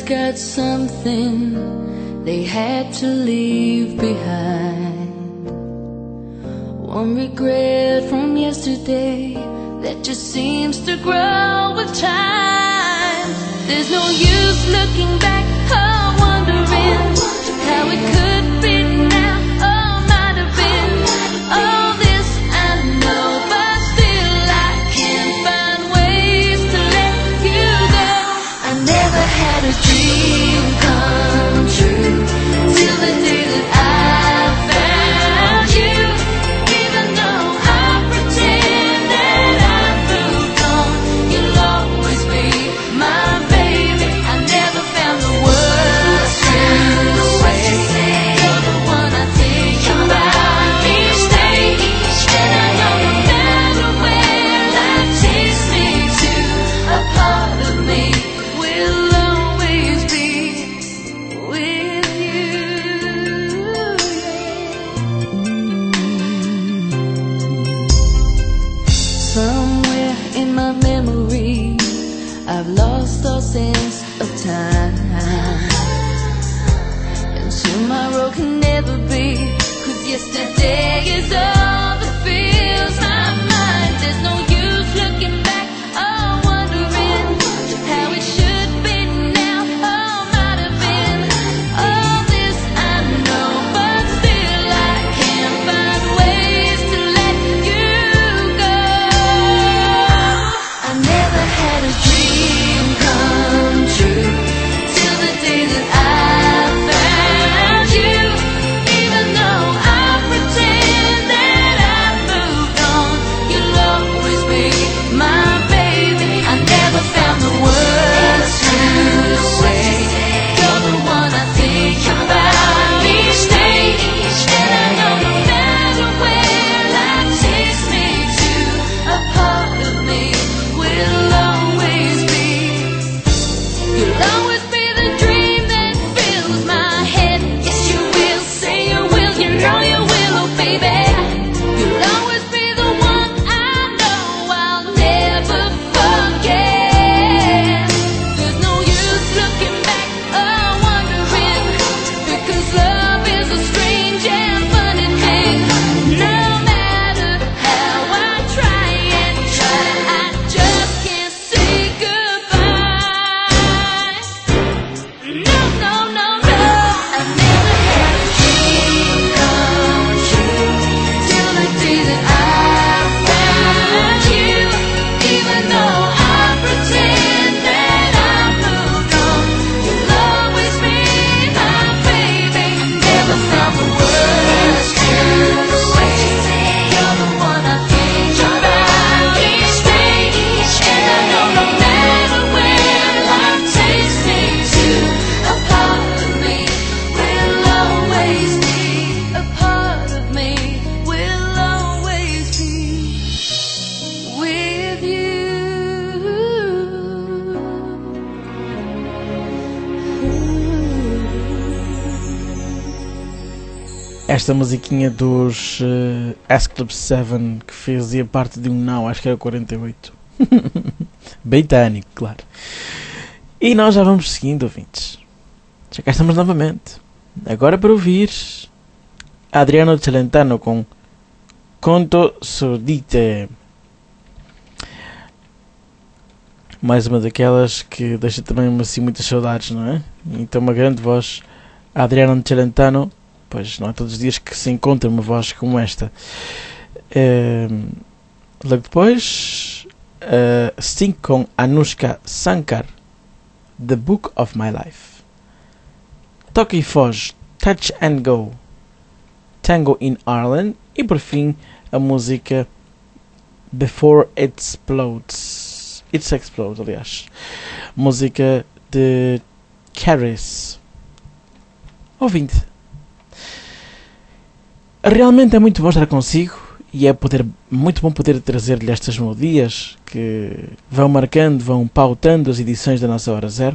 got something they had to leave behind. One regret from yesterday that just seems to grow with time. There's no use looking back or wondering how it could be now or might have been. All this I know, but still I can't find ways to let you go. I never had a dream come true till the day that I found you. Even though I pretend that I've moved on, you'll always be my baby. I never found the words to say. You're the one I think about each day, and I know no matter where life takes me to, a part of me will always be with you. Somewhere in my memory, I've lost all sense of time, and tomorrow can never be, 'cause yesterday is all that fills my mind. There's no use looking back or wondering how it should be now or might have been. All this I know, but still I can't find ways to let you go. I never had a dream come true till the day that I found you. Even though I pretend that I've moved on, you'll always be my baby. I never found the words to say. You're the one I think about each day, and I know no matter where life takes me to, a part of me will always be. You'll always be the dream that fills my head. Yes, you will, say you will, you know you will, oh baby. You'll always be the one I know I'll never forget. There's no use looking back or wondering, because love is a strange and funny thing. No matter how I try and try, I just can't say goodbye. No, no, no, no. I never had a dream come true till the day that I found you. Even though I pretend that I've moved on, you'll always be my baby. Never found the words to say. You're the one I think about each day, and I know no matter where life takes me to, a part of me will always be. A part of me will always be with Esta musiquinha dos uh, S Club sete, que fazia parte de um não, acho que era quarenta e oito. Britânico, claro. E nós já vamos seguindo, ouvintes. Já cá estamos novamente. Agora para ouvir Adriano Celentano com Conto Sordite. Mais uma daquelas que deixa também assim muitas saudades, não é? Então uma grande voz, Adriano Celentano. Pois não é todos os dias que se encontra uma voz como esta. Uh, logo depois, uh, Sting com Anushka Shankar, The Book of My Life. Toca e foge, Touch and Go, Tango in Ireland. E por fim, a música Before It Explodes. It Explodes, aliás. Música de Caris. Ouvinte. Realmente é muito bom estar consigo e é poder, muito bom poder trazer-lhe estas melodias que vão marcando, vão pautando as edições da nossa Hora Zero.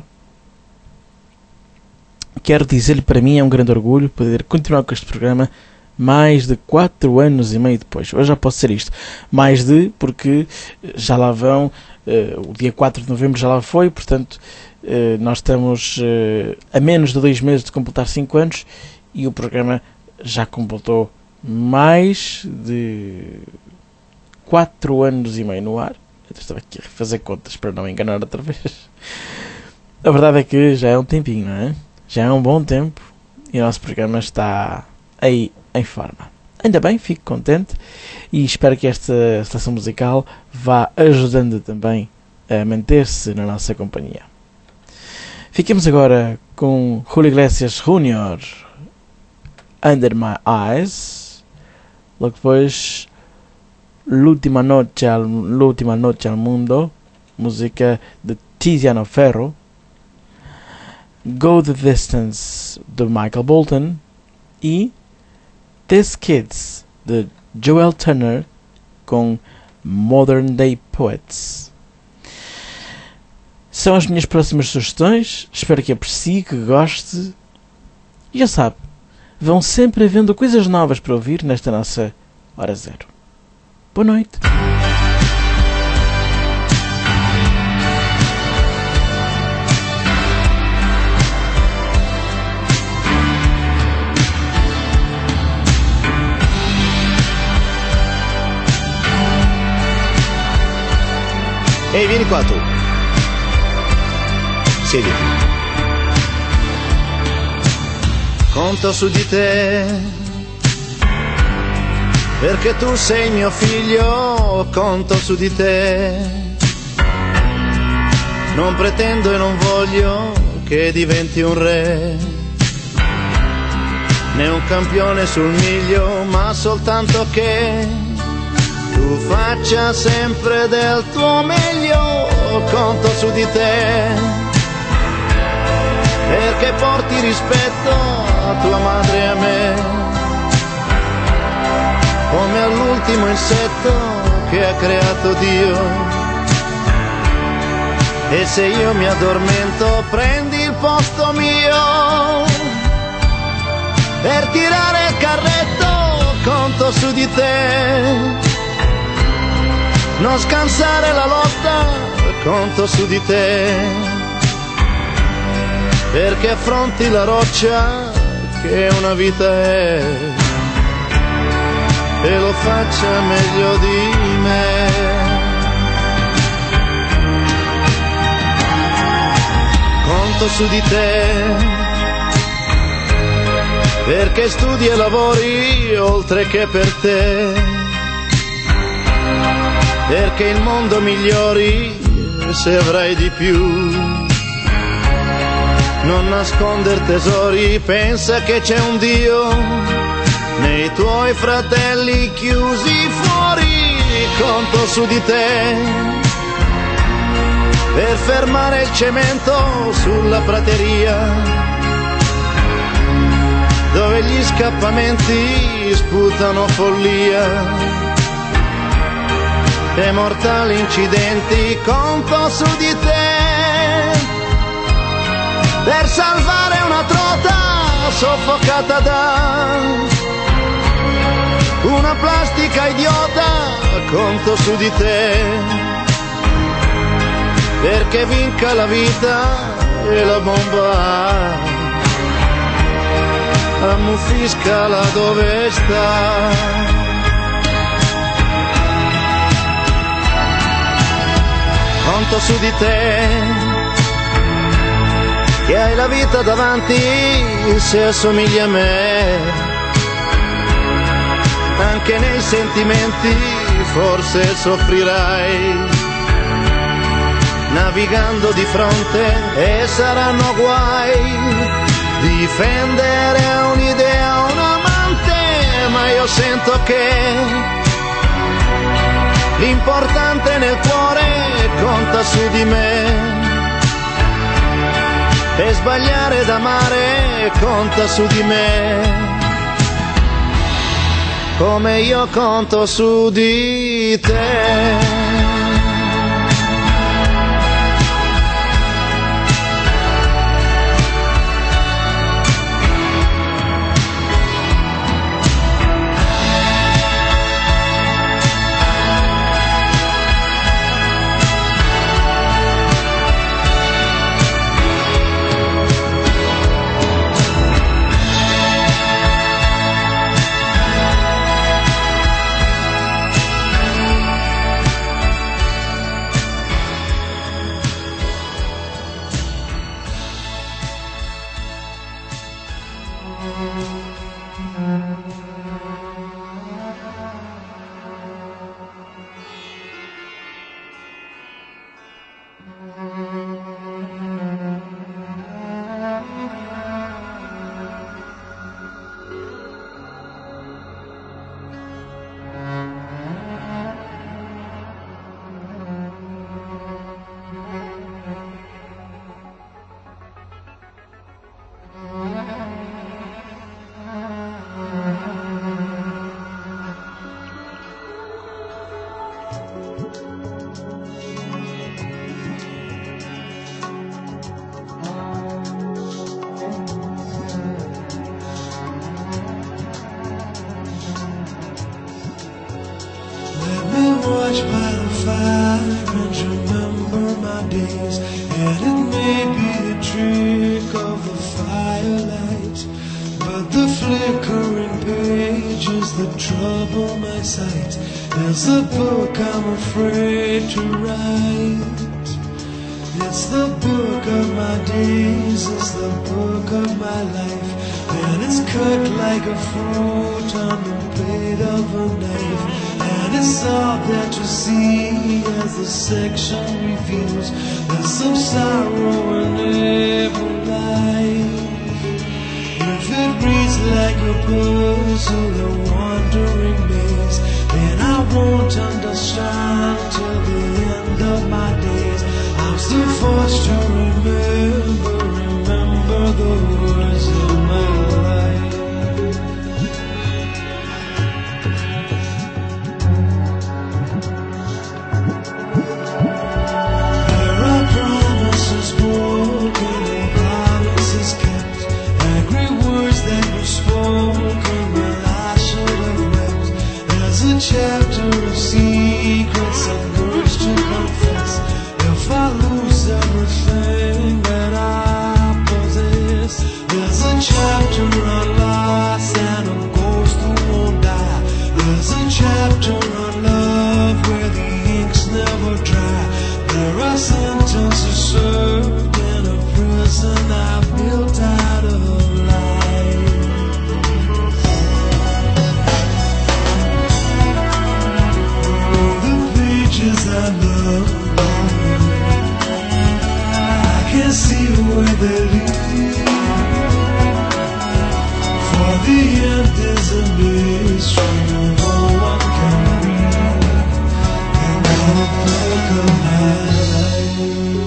Quero dizer-lhe, para mim é um grande orgulho poder continuar com este programa mais de quatro anos e meio depois. Hoje já posso ser isto. Mais de, porque já lá vão, uh, o dia quatro de novembro já lá foi, portanto, Uh, nós estamos uh, a menos de dois meses de completar cinco anos e o programa já completou mais de quatro anos e meio no ar. Eu estava aqui a fazer contas para não me enganar outra vez. A verdade é que já é um tempinho, não é? Já é um bom tempo e o nosso programa está aí em forma. Ainda bem, fico contente e espero que esta seleção musical vá ajudando também a manter-se na nossa companhia. Fiquemos agora com Julio Iglesias Júnior, Under My Eyes. Logo depois, L'Ultima Noche al, L'Ultima Noche al Mundo, música de Tiziano Ferro. Go the Distance, de Michael Bolton. E These Kids, de Joel Turner, com Modern Day Poets. São as minhas próximas sugestões. Espero que aprecie, que goste. E já sabe, vão sempre havendo coisas novas para ouvir nesta nossa Hora Zero. Boa noite. Ehi, vieni qua tu. Siediti. Conto su di te, perché tu sei mio figlio, conto su di te. Non pretendo e non voglio che diventi un re, né un campione sul miglio, ma soltanto che tu faccia sempre del tuo meglio, conto su di te, perché porti rispetto a tua madre e a me, come all'ultimo insetto che ha creato Dio. E se io mi addormento prendi il posto mio, per tirare il carretto conto su di te. Non scansare la lotta, conto su di te, perché affronti la roccia che una vita è, e lo faccia meglio di me. Conto su di te, perché studi e lavori oltre che per te, perché il mondo migliori se avrai di più. Non nasconder tesori, pensa che c'è un Dio nei tuoi fratelli chiusi fuori, conto su di te, per fermare il cemento sulla prateria, dove gli scappamenti sputano follia. E mortali incidenti conto su di te, per salvare una trota soffocata da una plastica idiota, conto su di te, perché vinca la vita e la bomba ammuffisca là dove sta. Conto su di te, che hai la vita davanti se assomigli a me, anche nei sentimenti forse soffrirai, navigando di fronte e saranno guai, difendere un'idea, un amante, ma io sento che l'importante nel cuore conta su di me, e sbagliare d'amare conta su di me, come io conto su di te. Let me watch by the fire and remember my days. And it may be a trick of the firelight, but the flickering pages that trouble my sight. There's a book I'm afraid to write. It's the book of my days, it's the book of my life. And it's cut like a fruit on the blade of a knife. And it's all that you see as the section reveals. There's some sorrow in every life. If it reads like a puzzle, a wandering maze, then I won't understand till the end of my days. I'm still forced to remember, remember the words of my life. There are promises broken and promises kept, angry words that were spoken when I should have wept. There's a chapter of secrets and words to confess. If I lose everything that I possess, there's a chapter on loss and a ghost who won't die. There's a chapter on love where the ink's never dry. There are sentences served in a prison I've built out of life. The pages I love, I can see where they lead. For the end is a mystery no one can read. And the book of my life.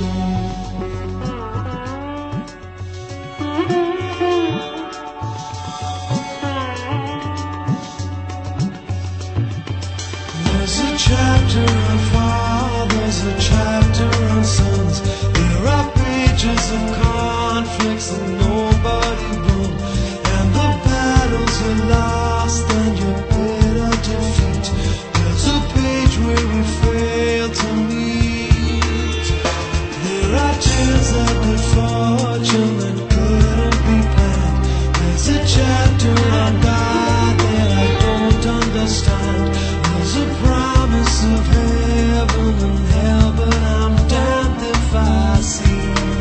There's a chapter on fathers, a chapter on sons. There are pages of conflicts that nobody won, and the battles are lost and your bitter defeat. There's a page where we fail to meet. There are tales of good fortune that couldn't be planned. There's a chapter on God that I don't understand. There's a promise of heaven and hell, but I'm damned if I see.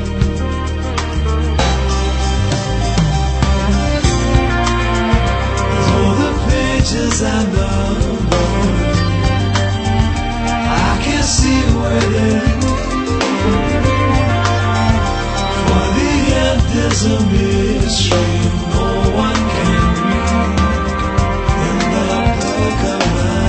Through the pages I love, I can see where they lead. For the end is a mystery no one can read. In the book of my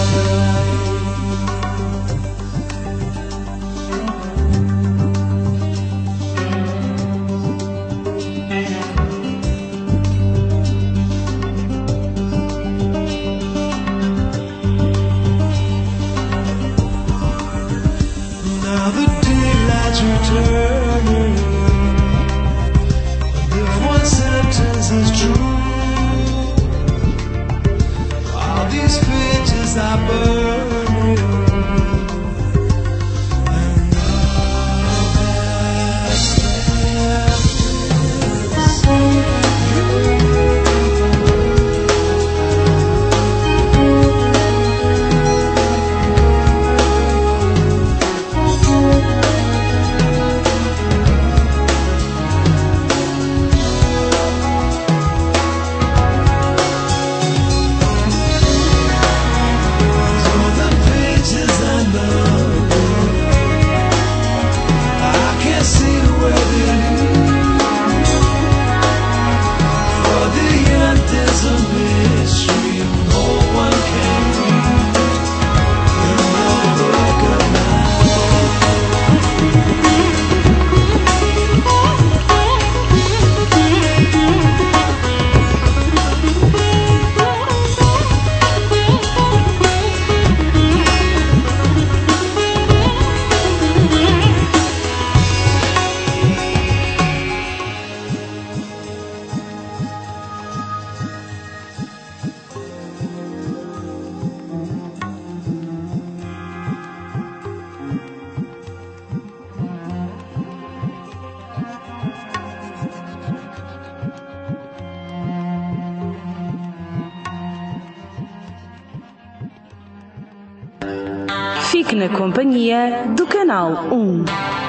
now the daylight's returning. And if one sentence is true, all these pages are burning. And all that's left is you. Fique na companhia do Canal um.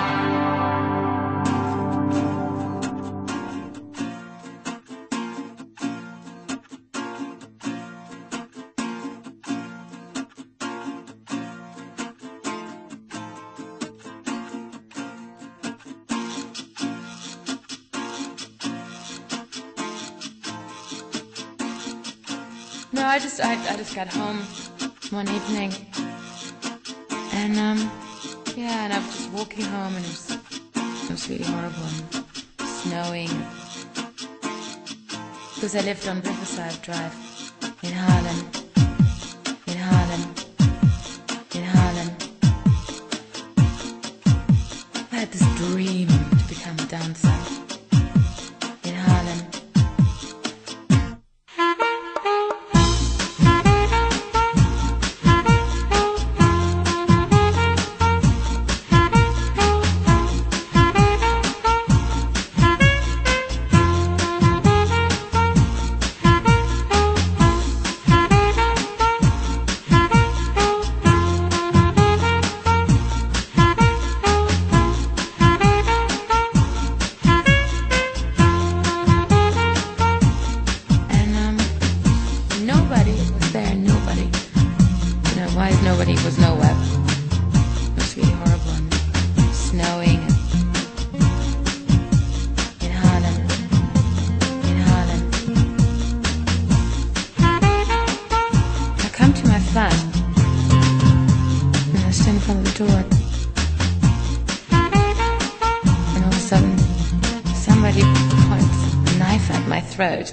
No, I just I, I just got home one evening, and um yeah, and I was just walking home, and it was it was really horrible and snowing, because I lived on Riverside Drive in Harlem, in Harlem, in Harlem. I had this dream to become a dancer in Harlem. Throat.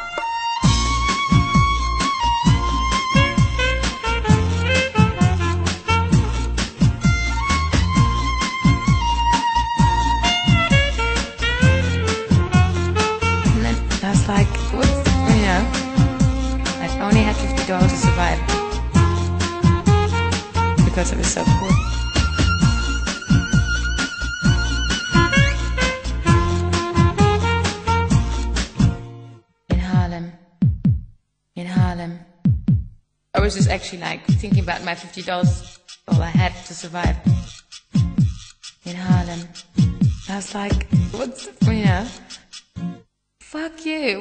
And then I was like, what's, you know, I only had fifty dollars to survive because I was so poor. I was just actually like thinking about my fifty dollars, all I had to survive in Harlem. I was like, what's, you know, fuck you.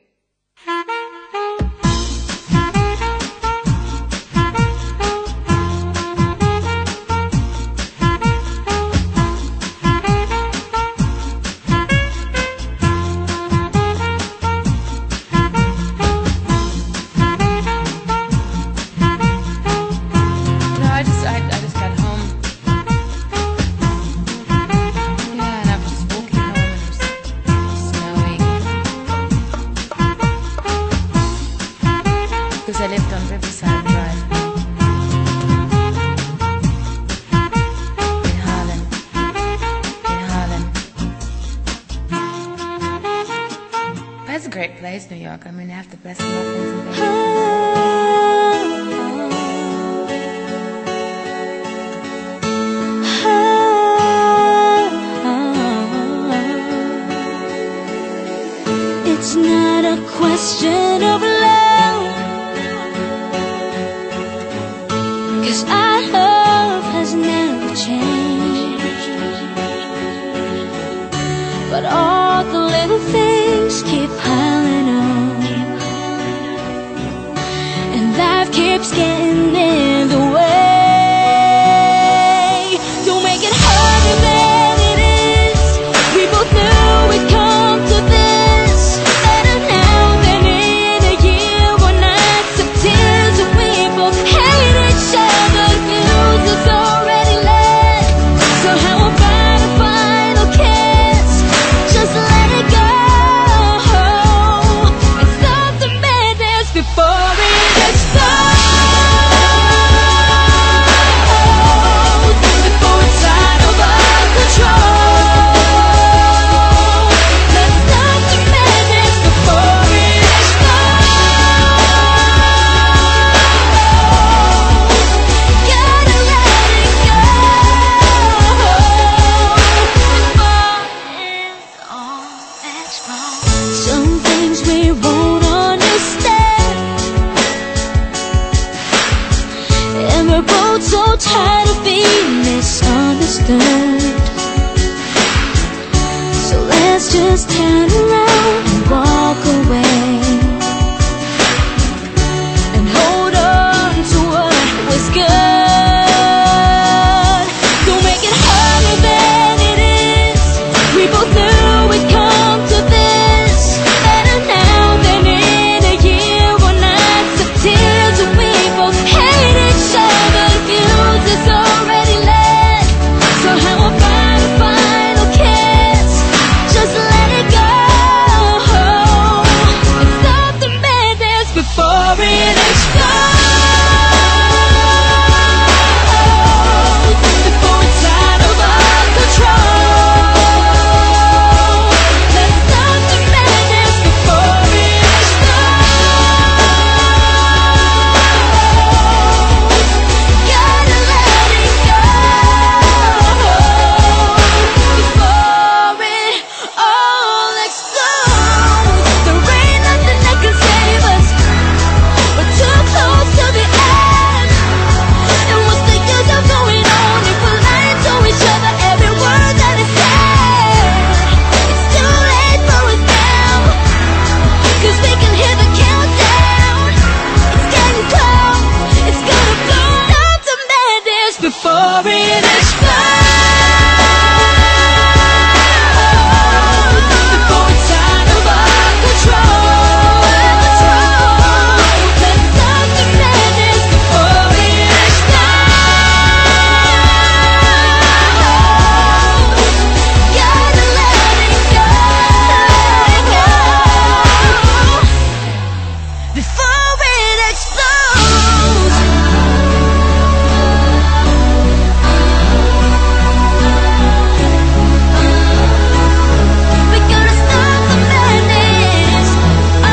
I lived on Riverside Drive in Harlem, in Harlem. But it's a great place, New York. I mean, they have the best muffins and things. It's not a question of love, 'cause our love has never changed, but all the little things keep piling up. before it explodes. Before it's out of our control. Let's stop the madness before it explodes. Gotta let it go. Before it explodes. We gotta stop the madness. Oh.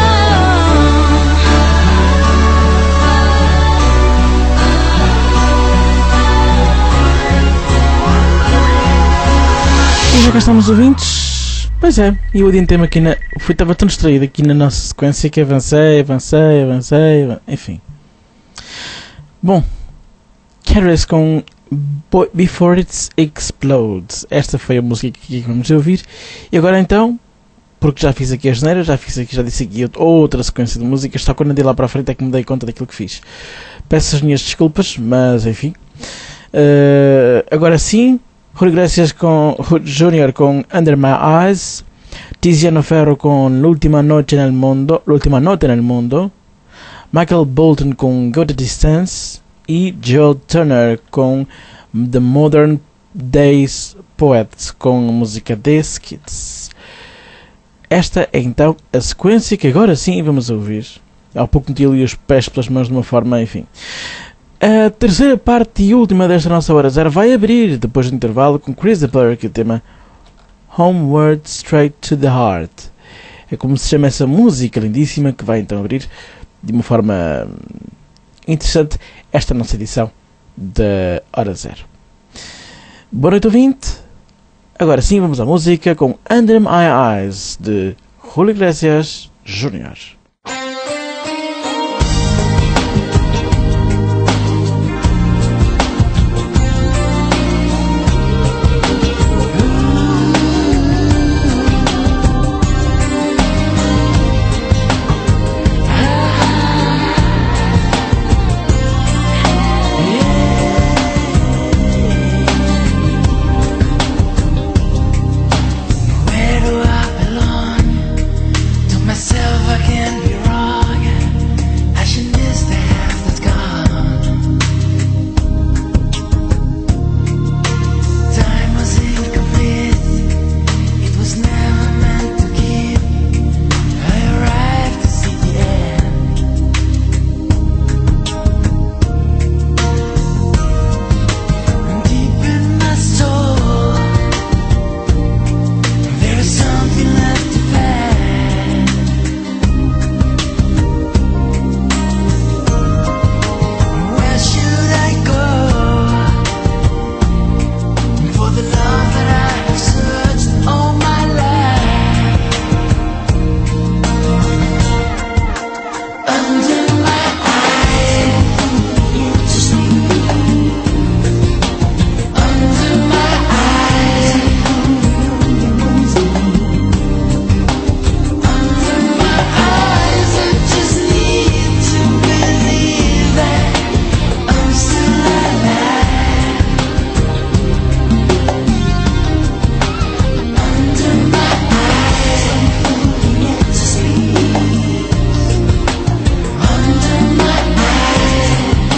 E já cá estamos, ouvintes. Pois é, e eu adiantei-me aqui na. Fui, estava tão distraído aqui na nossa sequência que avancei, avancei, avancei, avan- enfim. Bom, Careless com Bo- Before It Explodes. Esta foi a música que vamos ouvir. E agora então, porque já fiz aqui a geneira, já fiz aqui, já disse aqui outra sequência de músicas, só quando andei lá para a frente é que me dei conta daquilo que fiz. Peço as minhas desculpas, mas enfim. Eh, agora sim, Rui Iglesias com Júnior com Under My Eyes, Tiziano Ferro con L'ultima noche nel mondo, L'ultima notte nel mondo, Michael Bolton con Go the Distance e Joe Turner com The Modern Days Poet com a música These Kids. Esta é então a sequência que agora sim vamos ouvir. Há pouco meti ali os pés pelas mãos de uma forma, enfim. A terceira parte e última desta nossa hora zero vai abrir depois do intervalo com Chris the Player, que o tema Homeward Straight to the Heart. É como se chama essa música lindíssima que vai então abrir de uma forma interessante esta nossa edição da Hora Zero. Boa noite, ouvinte. Agora sim vamos à música com Under My Eyes de Julio Iglesias Júnior. Where do I belong? To myself I can't be wrong. I should miss the half that's gone. Time was incomplete. It was never meant to keep. I arrived to see the end. And deep in my soul there is something left to find. Where should I go for the love that I have searched all my life? Under my eyes, under my eyes. Under my eyes, I just need to believe that I'm still alive. Under my eyes, just leave. Under my eyes,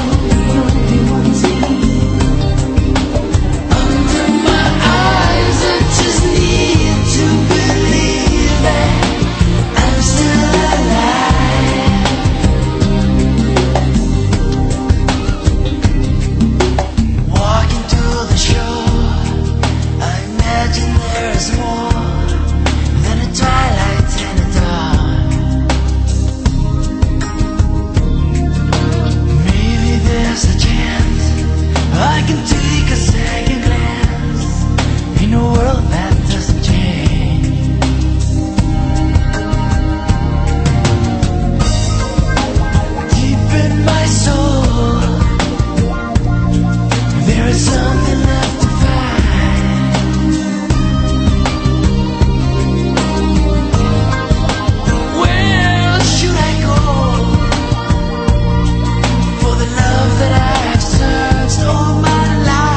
under my eyes, I just need to believe that I'm still alive. Walking to the shore, I imagine there is more than a twilight and a dawn. Maybe there's a chance I can take a second glance in a world that doesn't change. Deep in my soul, there is something left to find. Where should I go for the love that I have searched all my life?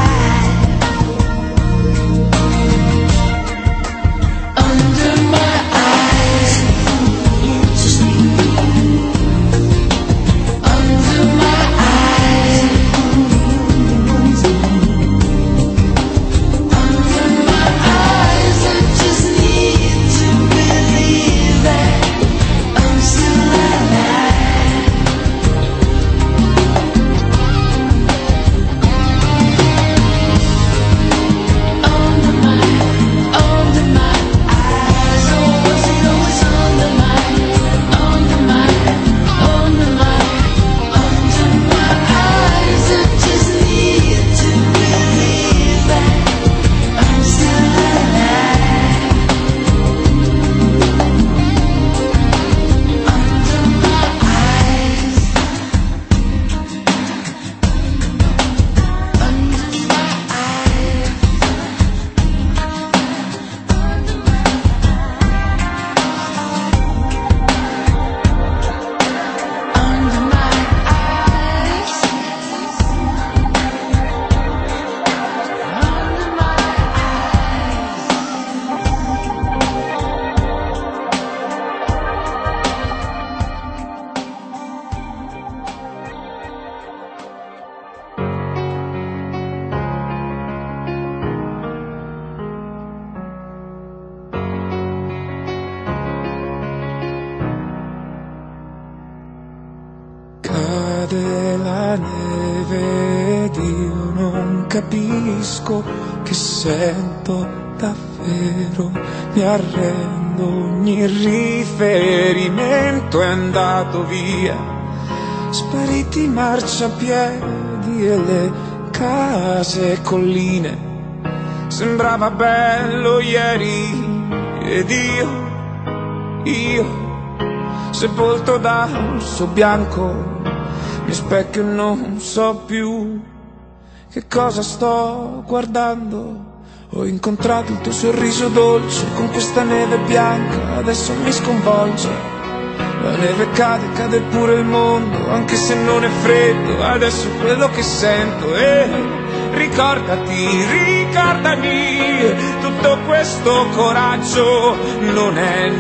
capisco che sento davvero, mi arrendo, ogni riferimento è andato via, spariti i marciapiedi e le case e colline, sembrava bello ieri ed io, io, sepolto dal suo bianco, mi specchio e non so più che cosa sto guardando. Ho incontrato il tuo sorriso dolce con questa neve bianca, adesso mi sconvolge. La neve cade, cade pure il mondo, anche se non è freddo, adesso è quello che sento. E ricordati, ricordami, tutto questo coraggio non è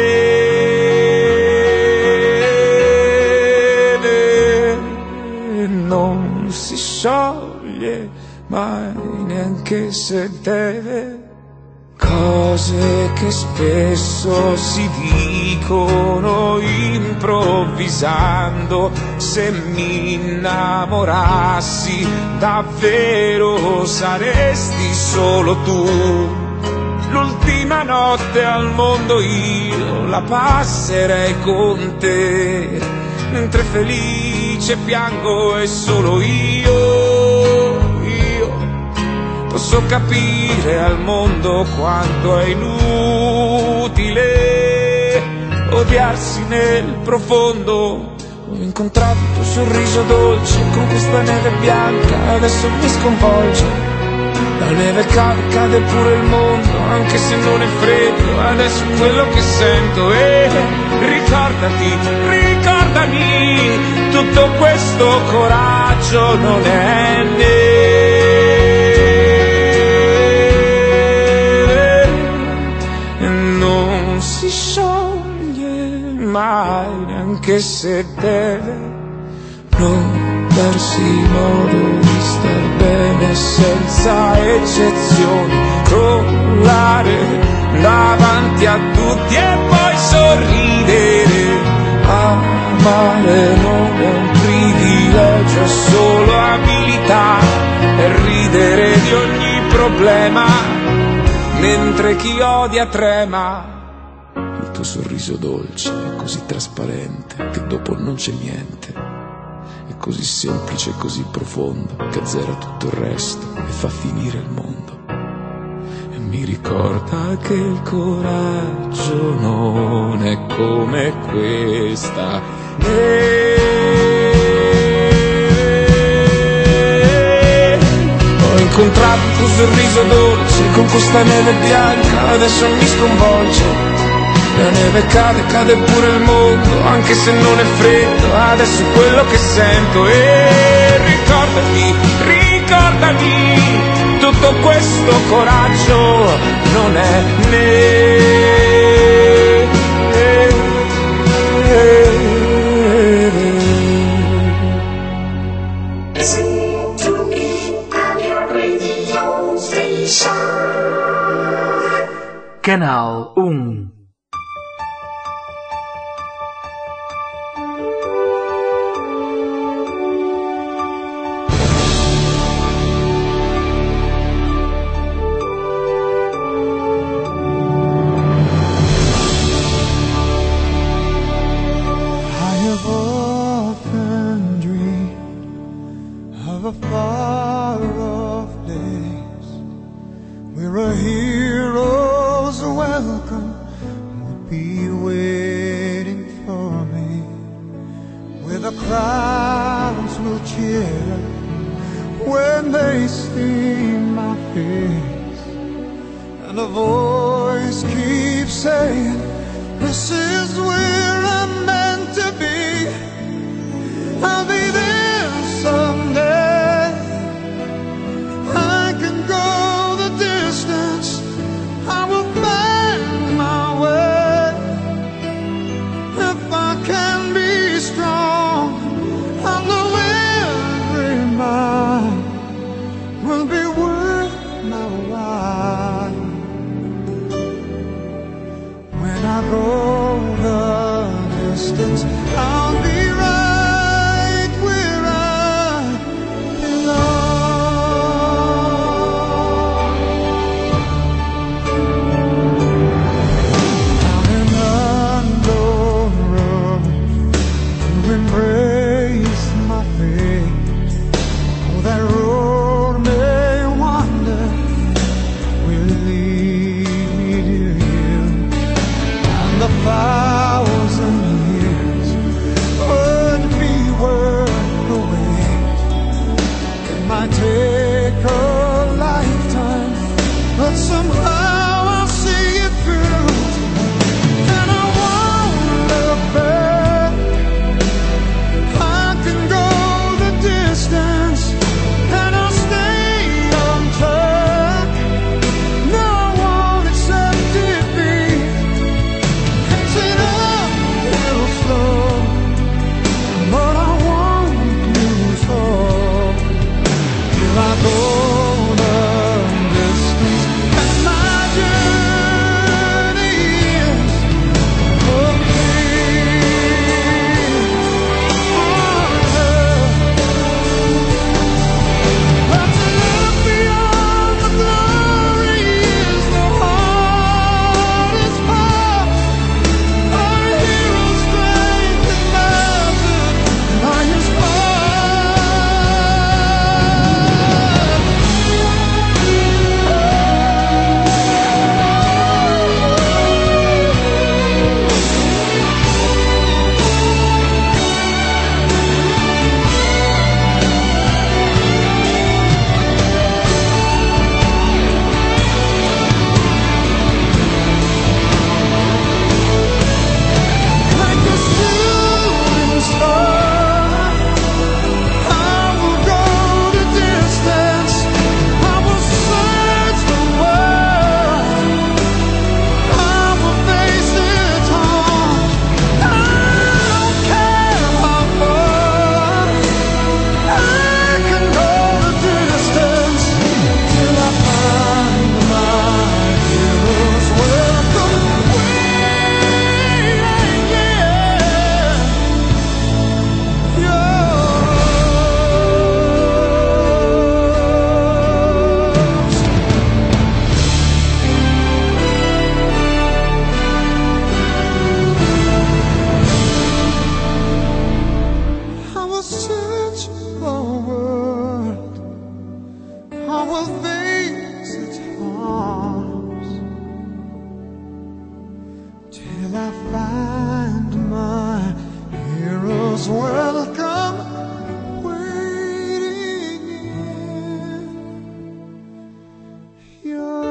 neve, non si scioglie mai neanche se deve. Cose che spesso si dicono improvvisando, se mi innamorassi davvero saresti solo tu. L'ultima notte al mondo io la passerei con te, mentre felice piango e solo io, io posso capire al mondo quanto è inutile odiarsi nel profondo. Ho incontrato il tuo sorriso dolce con questa neve bianca, adesso mi sconvolge. La neve cade, cade pure il mondo, anche se non è freddo, adesso è quello che sento. E ricordati, ricordami, tutto questo coraggio non è neve, non si scioglie mai neanche se deve. Non darsi modo di star bene senza eccezioni, crollare davanti a tutti e poi sorridere. Amare non è un privilegio, è solo abilità, e ridere di ogni problema mentre chi odia trema. Il tuo sorriso dolce è così trasparente che dopo non c'è niente, così semplice e così profondo che azzera tutto il resto e fa finire il mondo. E mi ricorda che il coraggio non è come questa neve. Ho incontrato il tuo sorriso dolce con questa neve bianca, adesso mi sconvolge. La neve cade, cade pure il mondo, anche se non è freddo, adesso è quello che sento. E ricordati, ricordami, tutto questo coraggio non è neve. Canal um. I'll be right where I belong. I will face its harms till I find my hero's welcome waiting in your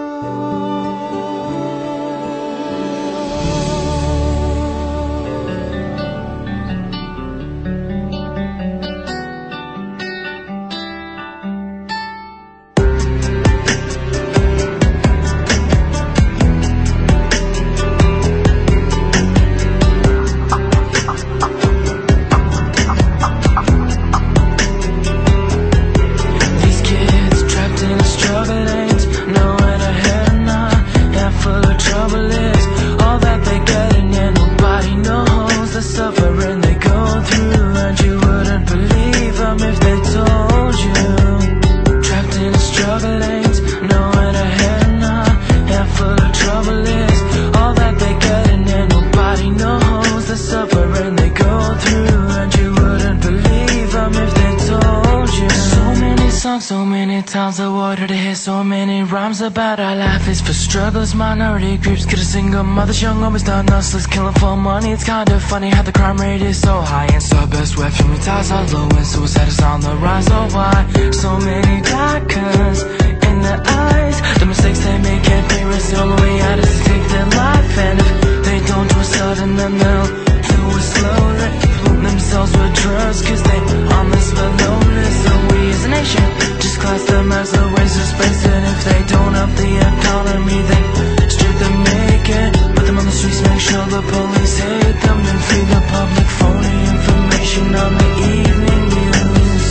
so many times I wanted to hear so many rhymes about our life is for struggles, minority groups, get a single mothers, young homies, done hustlers, killing for money. It's kind of funny how the crime rate is so high and suburbs where family ties are low and suicide is on the rise. Oh, why so many darkers in their eyes? The mistakes they make can't be erased. The only way out is to take their life, and if they don't do it sudden, then they'll do it slowly. Pollute themselves with drugs, cause they on this for lonely. So we as a nation just class them as a waste of space, and if they don't up the economy, then strip them naked, put them on the streets, make sure the police hate them, then feed the public phony information on the evening news.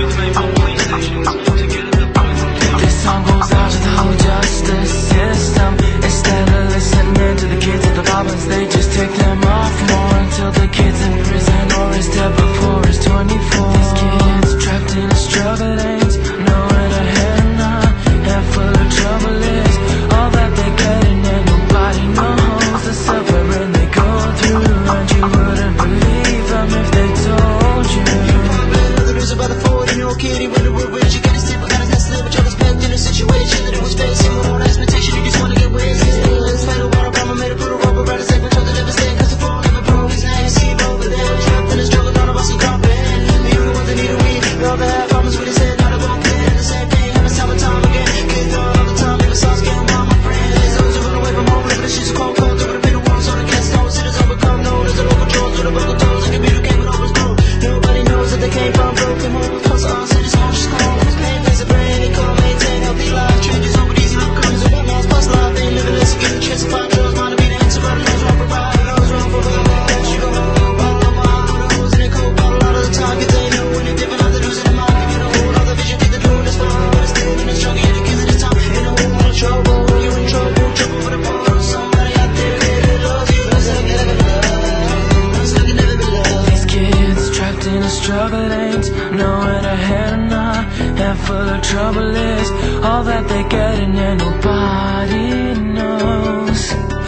This song goes out to the whole justice system. Instead of listening to the kids at the goblins, they just take them off more until the kid's in prison or is dead before he's twenty-four. These kids trapped in a struggle ain't nowhere to head now. Head full of trouble is all that they getting, and nobody knows the suffering they go through, and you wouldn't believe them if they told you. You know the news about the forty-year-old kid, he went to work with you, got his tip, got his nest, but y'all expect in a situation that it was facing with all the expectation, you just wanna get raised. It's made a water bomb, made a brutal rubber around his neck, but y'all to devastate, cause the fall never broke his neck. See him over there, trapped in a struggle, none of us can comprehend. The only ones that need a weed, we all have problems with his head, not a bone pin. The same thing happens time and time again. Kids do it all the time, never songs getting wild, my friend. There's those who run away from home, living the streets of cold, cold, through the bitter walls, on against those sinners overcome. No, there's a low control through the buckle toes, and computer came with all his broke. Nobody knows that they came from broken homes, cause of us, and his home just gone. His pain plays a brain, he can't maintain healthy life. Changes over these outcomes, with that man's plus life. They live in this, get the chance to find drugs, mind to be the answer, but knows wrong provide. Knows wrong for the life, you go home, bottle of wine, with a hose in a cold bottle, all of the time, cause they know when they're different, all the news in the mind, give you the whole other vision, think they're doing this fine, but it's still in the struggle, you're the kids at this time, in a whole lot of trouble, you're in trouble, trouble with a ball, somebody out there that loves you, looks like you never been loved, looks like you never been loved. These kids trapped in a struggle ain't nowhere to head now. Head full of trouble is all that they getting, and nobody knows.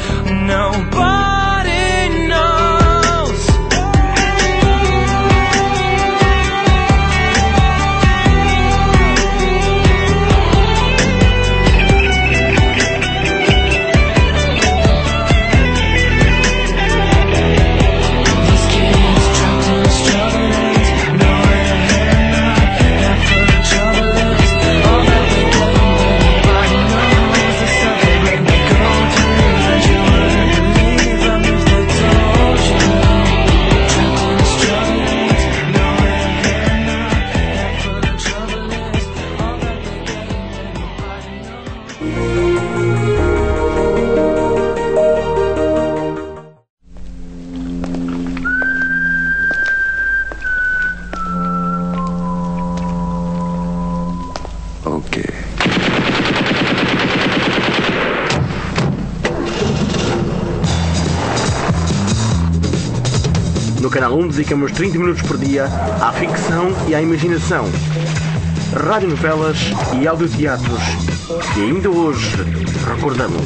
Nobody knows. These kids trapped in a struggle ain't nowhere to head now. Head full of trouble is all that they getting, and nobody knows the suffering they go through, and you wouldn't believe them if they told you. Trapped in a struggle ain't nowhere to head now. Head full of trouble is all that they getting, and nobody knows. Ok. No Canal um dedicamos trinta minutos por dia à ficção e à imaginação, radionovelas e audioteatros que ainda hoje recordamos.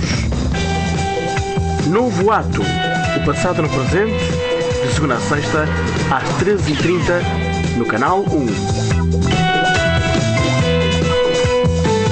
Novo Ato, o passado no presente, de segunda a sexta, às treze e trinta, no Canal um.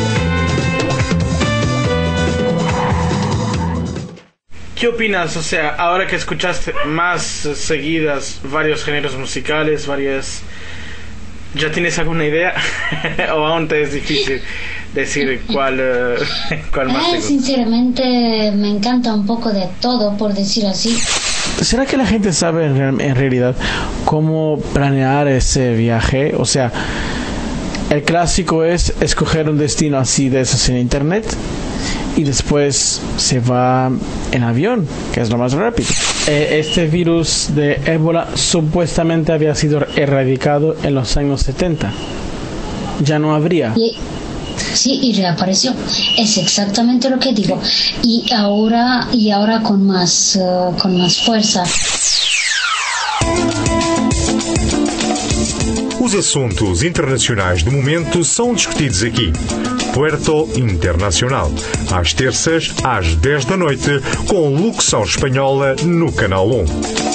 ¿qué opinas? O sea, ahora que escuchaste más seguidas varios géneros musicales, varias... ¿Ya tienes alguna idea? ¿O aún te es difícil decir cuál, uh, cuál más te Eh, gusta? sinceramente me encanta un poco de todo, por decir así. ¿Será que la gente sabe en, real- en realidad cómo planear ese viaje? O sea, el clásico es escoger un destino así de esos en internet y después se va en avión, que es lo más rápido. Eh, este virus de ébola supuestamente había sido erradicado en los años setenta. Ya no habría. Y, sí, y reapareció. Es exactamente lo que digo. Y ahora, y ahora con más, eh, con más fuerza. Os assuntos internacionais do momento são discutidos aqui. Puerto Internacional, às terças, às dez da noite, com locução espanhola no Canal um.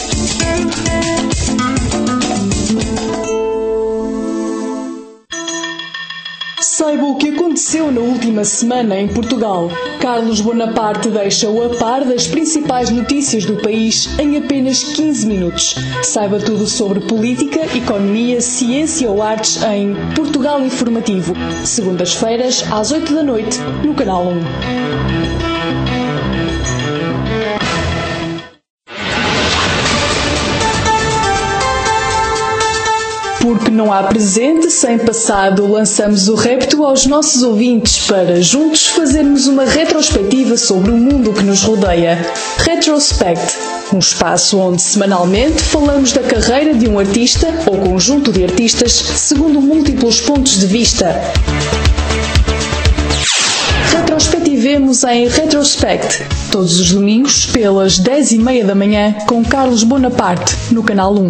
Saiba o que aconteceu na última semana em Portugal. Carlos Bonaparte deixa-o a par das principais notícias do país em apenas quinze minutos. Saiba tudo sobre política, economia, ciência ou artes em Portugal Informativo. Segundas-feiras, às oito da noite, no Canal um. Porque não há presente sem passado, lançamos o repto aos nossos ouvintes para juntos fazermos uma retrospectiva sobre o mundo que nos rodeia. Retrospect, um espaço onde semanalmente falamos da carreira de um artista ou conjunto de artistas segundo múltiplos pontos de vista. Retrospectivemos em Retrospect, todos os domingos pelas dez e meia da manhã com Carlos Bonaparte, no Canal um.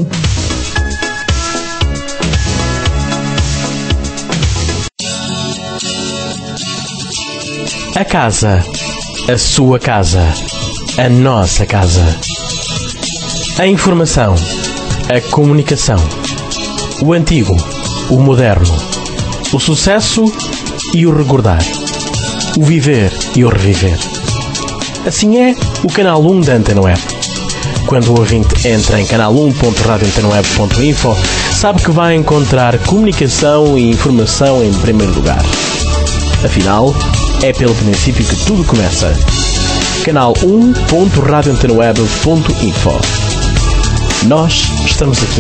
A casa, a sua casa, a nossa casa. A informação, a comunicação, o antigo, o moderno, o sucesso e o recordar, o viver e o reviver. Assim é o Canal um da Antena Web. Quando o ouvinte entra em canal um ponto radio antena web ponto info, sabe que vai encontrar comunicação e informação em primeiro lugar. Afinal, é pelo princípio que tudo começa. canal um ponto radio antena web ponto info. Nós estamos aqui.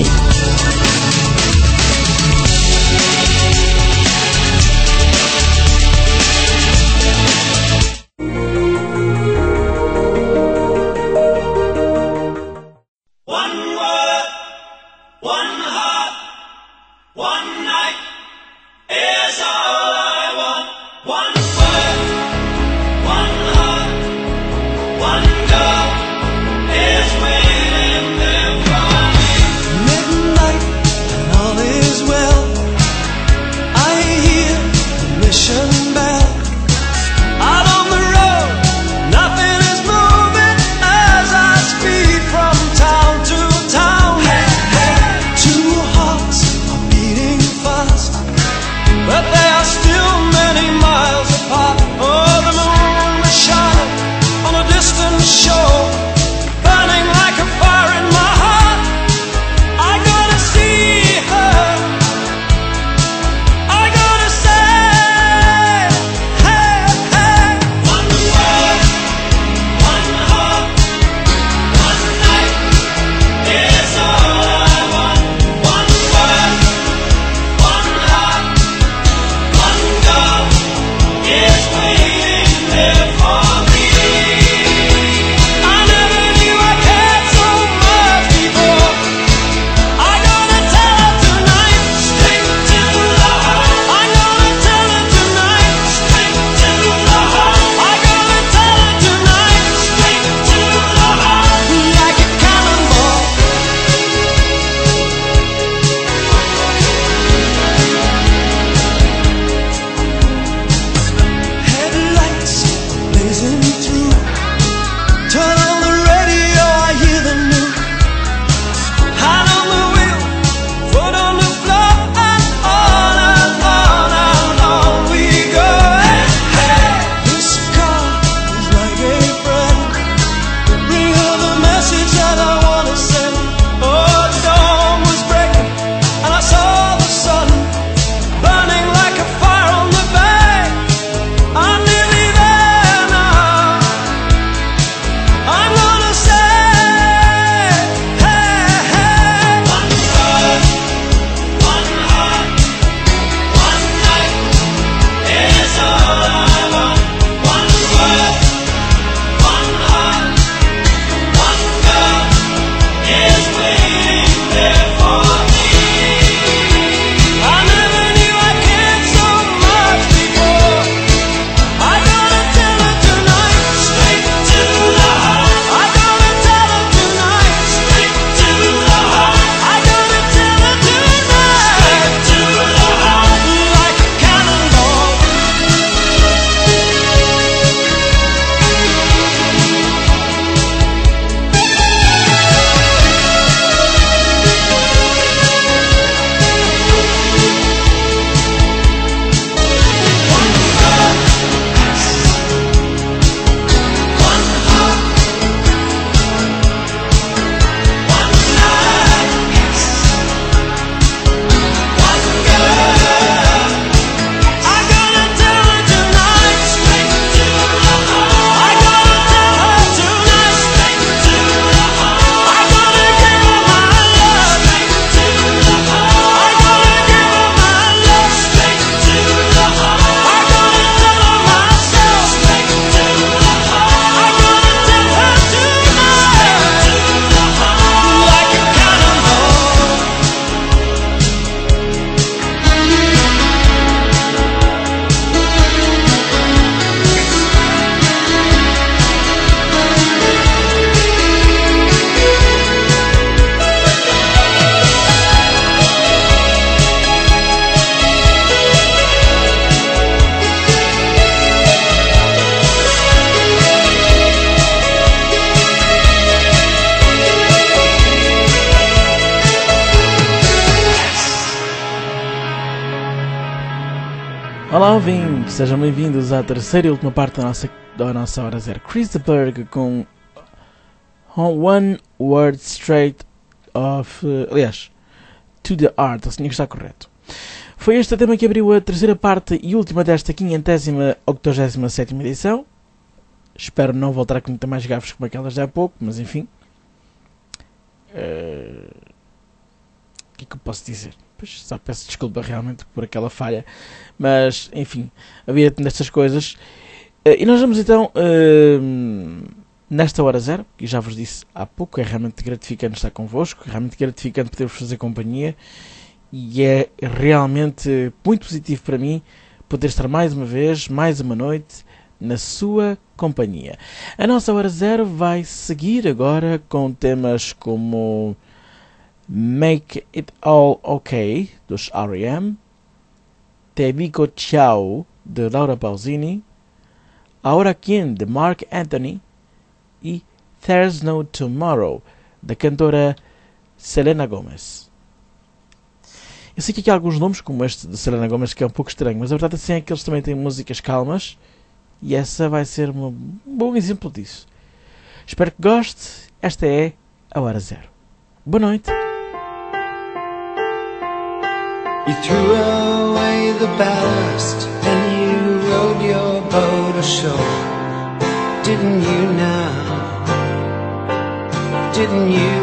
Midnight Loving, sejam bem-vindos à terceira e última parte da nossa, da nossa Hora Zero. Chris de Burgh com One Word Straight of... Uh, aliás, To The Art, ele tinha que estar correto. Foi este o tema que abriu a terceira parte e última desta quinhentésima, octogésima sétima edição. Espero não voltar com muita mais gafes como aquelas de há pouco, mas enfim. Uh... O que é que eu posso dizer? Pois, só peço desculpa realmente por aquela falha, mas enfim, havia nestas coisas. Uh, e nós vamos então, uh, nesta Hora Zero, que já vos disse há pouco, é realmente gratificante estar convosco, é realmente gratificante poder-vos fazer companhia, e é realmente muito positivo para mim poder estar mais uma vez, mais uma noite, na sua companhia. A nossa Hora Zero vai seguir agora com temas como Make It All Okay, dos R E M, Te Digo Ciao, de Laura Pausini, Ahora Quien, de Mark Anthony, e There's No Tomorrow, da cantora Selena Gomez. Eu sei que aqui há alguns nomes, como este de Selena Gomez, que é um pouco estranho, mas a verdade assim é que eles também têm músicas calmas, e essa vai ser uma, um bom exemplo disso. Espero que goste. Esta é a Hora Zero. Boa noite. You threw away the ballast and you rowed your boat ashore. Didn't you now? Didn't you?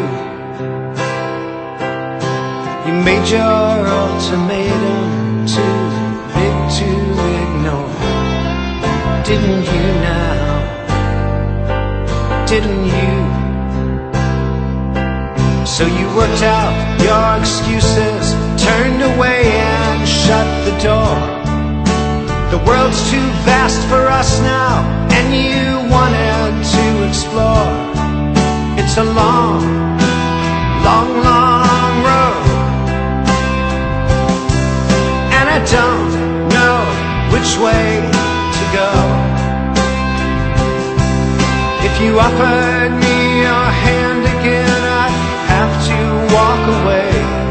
You made your ultimatum too big to ignore. Didn't you now? Didn't you? So you worked out your excuses, turned away and shut the door. The world's too vast for us now, and you wanted to explore. It's a long, long, long road, and I don't know which way to go. If you offered me your hand again, I'd have to walk away.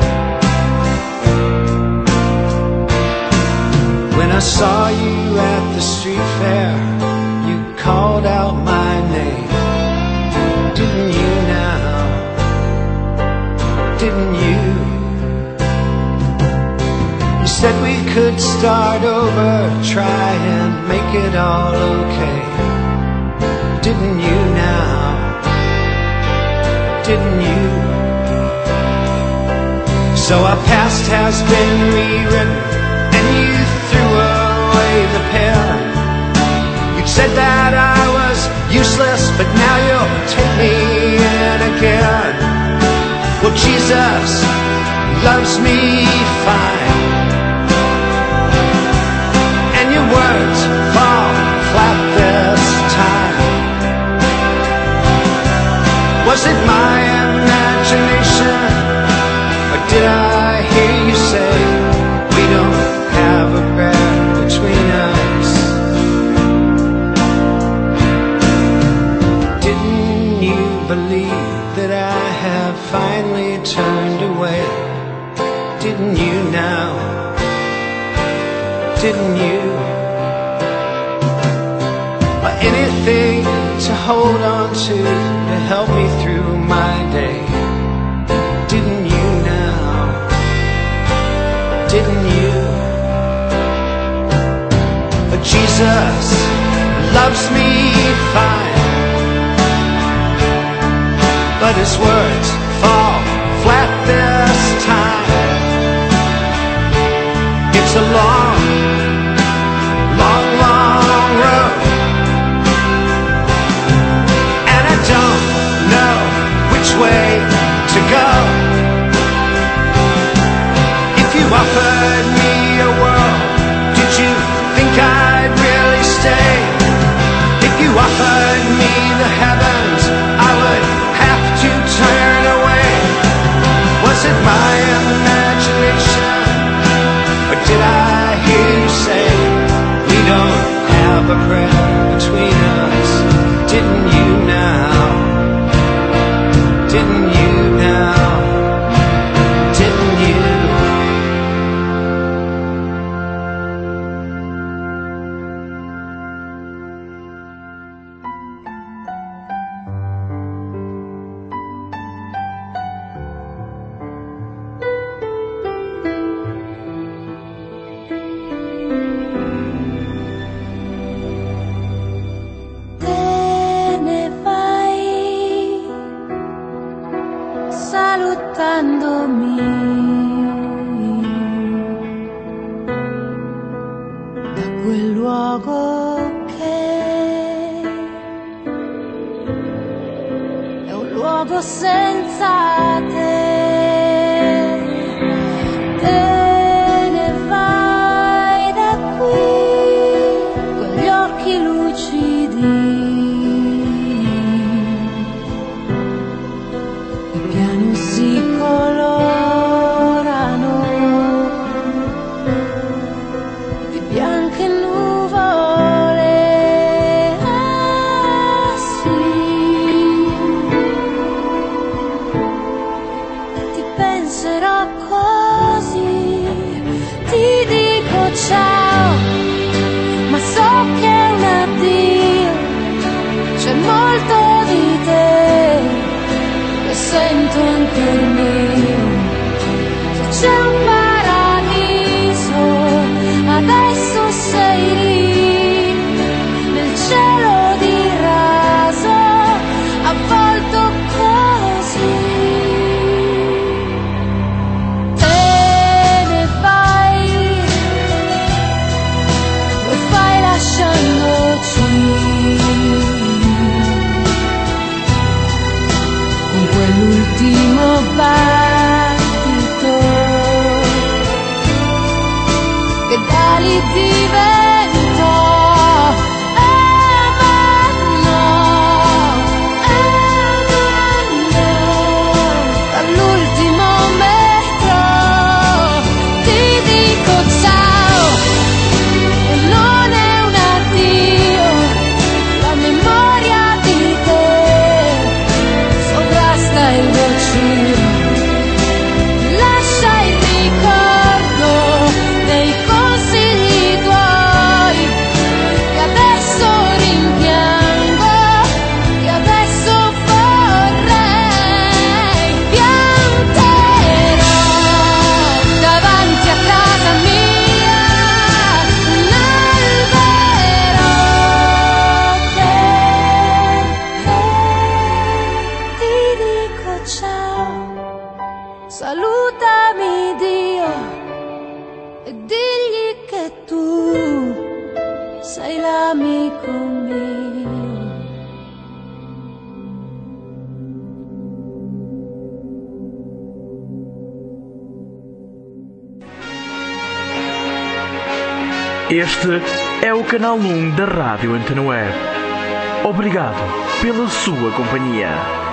When I saw you at the street fair, you called out my name. Didn't you now? Didn't you? You said we could start over, try and make it all okay. Didn't you now? Didn't you? So our past has been rewritten, and you threw away the pen. You said that I was useless, but now you'll take me in again. Well, Jesus loves me fine, and your words fall flat this time. Was it my imagination, or did I hear you say we don't have a prayer between us? Didn't you believe that I have finally turned away? Didn't you now? Didn't you? Or anything to hold on to to help me through my day? Didn't you now? Didn't you? But Jesus loves me fine, but his words fall flat this time. It's a long, long, long road, and I don't know which way to go. If you offered me a world, did you think I'd really stay? If you offered me the heavens, I would have to turn away. Was it my imagination, or did I hear you say we don't have a prayer between us? Didn't you now? Didn't you now? Didn't you? vivo senza te. Te ne vai da qui con gli occhi lucidi. I piani si colorano di bianche nuvole. Ah sì, ti penserò così, ti dico ciao, ma so che è un addio, c'è molto di te e sento anche il mio. Se c'è un paradiso, adesso sei lì, nel cielo di raso, avvolto così. Te ne vai, lo fai lasciandoci con quell'ultimo battito che da lì divento amano, amano. Dall'ultimo metro ti dico ciao, e non è un addio, la memoria di te sovrasta il mio giro. Lascia il ricordo dei consigli tuoi, che adesso rimpiango, che adesso vorrei. Pianterò davanti a casa mia un albero che ti dico ciao, salutami Dio e digli che tu sei l'amico mio. Este é o canal um da Rádio Antena Web. Obrigado pela sua companhia.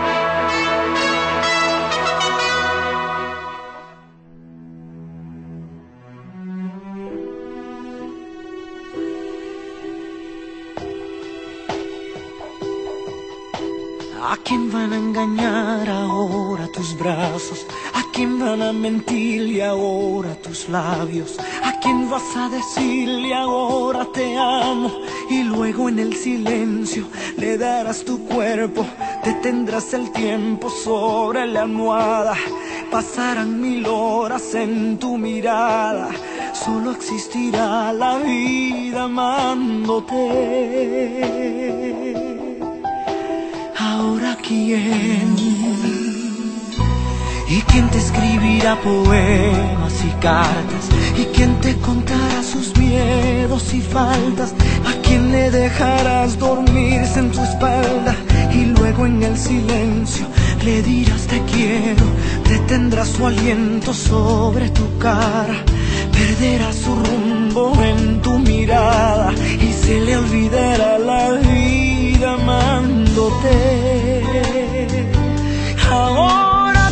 ¿A quién van a engañar ahora tus brazos? ¿A quién van a mentirle ahora tus labios? ¿A quién vas a decirle ahora te amo? Y luego en el silencio le darás tu cuerpo, detendrás el tiempo sobre la almohada. Pasarán mil horas en tu mirada, solo existirá la vida amándote. Ahora quién, y quién te escribirá poemas y cartas, y quién te contará sus miedos y faltas, a quién le dejarás dormirse en tu espalda, y luego en el silencio le dirás te quiero, detendrás su aliento sobre tu cara, perderá su rumbo en tu mirada y se le olvidará la vida amándote. Ahora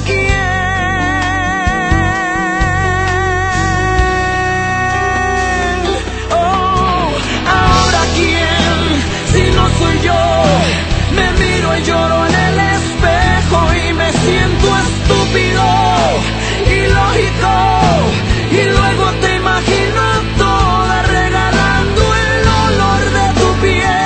quién, oh, ahora quién, si no soy yo, me miro y lloro en el espejo y me siento estúpido, ilógico. Y luego te imagino toda regalando el olor de tu piel.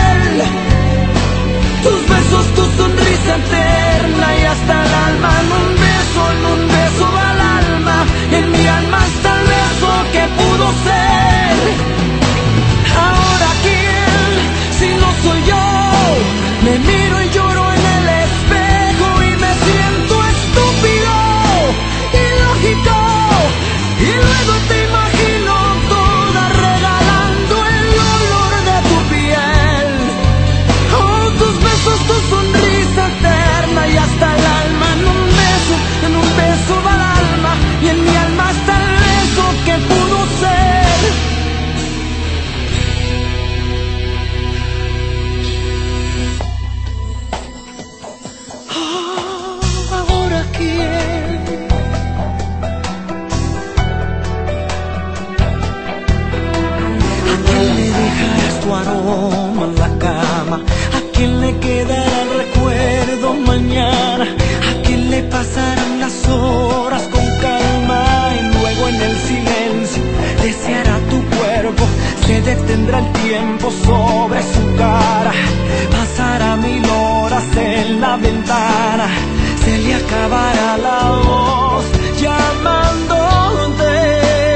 acabará la voz llamándote.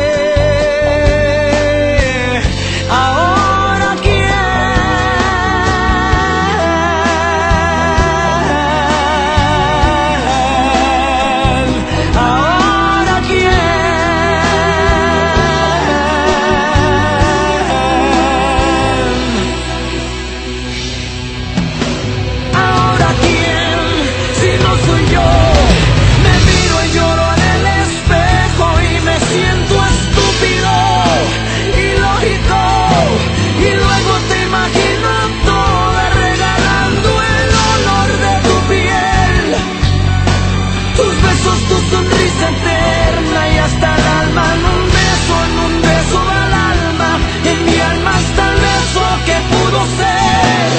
Ahora quién, ahora quién, ahora quién, si no soy yo. Me miro y lloro en el espejo y me siento estúpido, ilógico, y luego te imagino toda regalando el olor de tu piel, tus besos, tu sonrisa eterna y hasta el alma. En un beso, en un beso va el alma, en mi alma está el beso que pudo ser.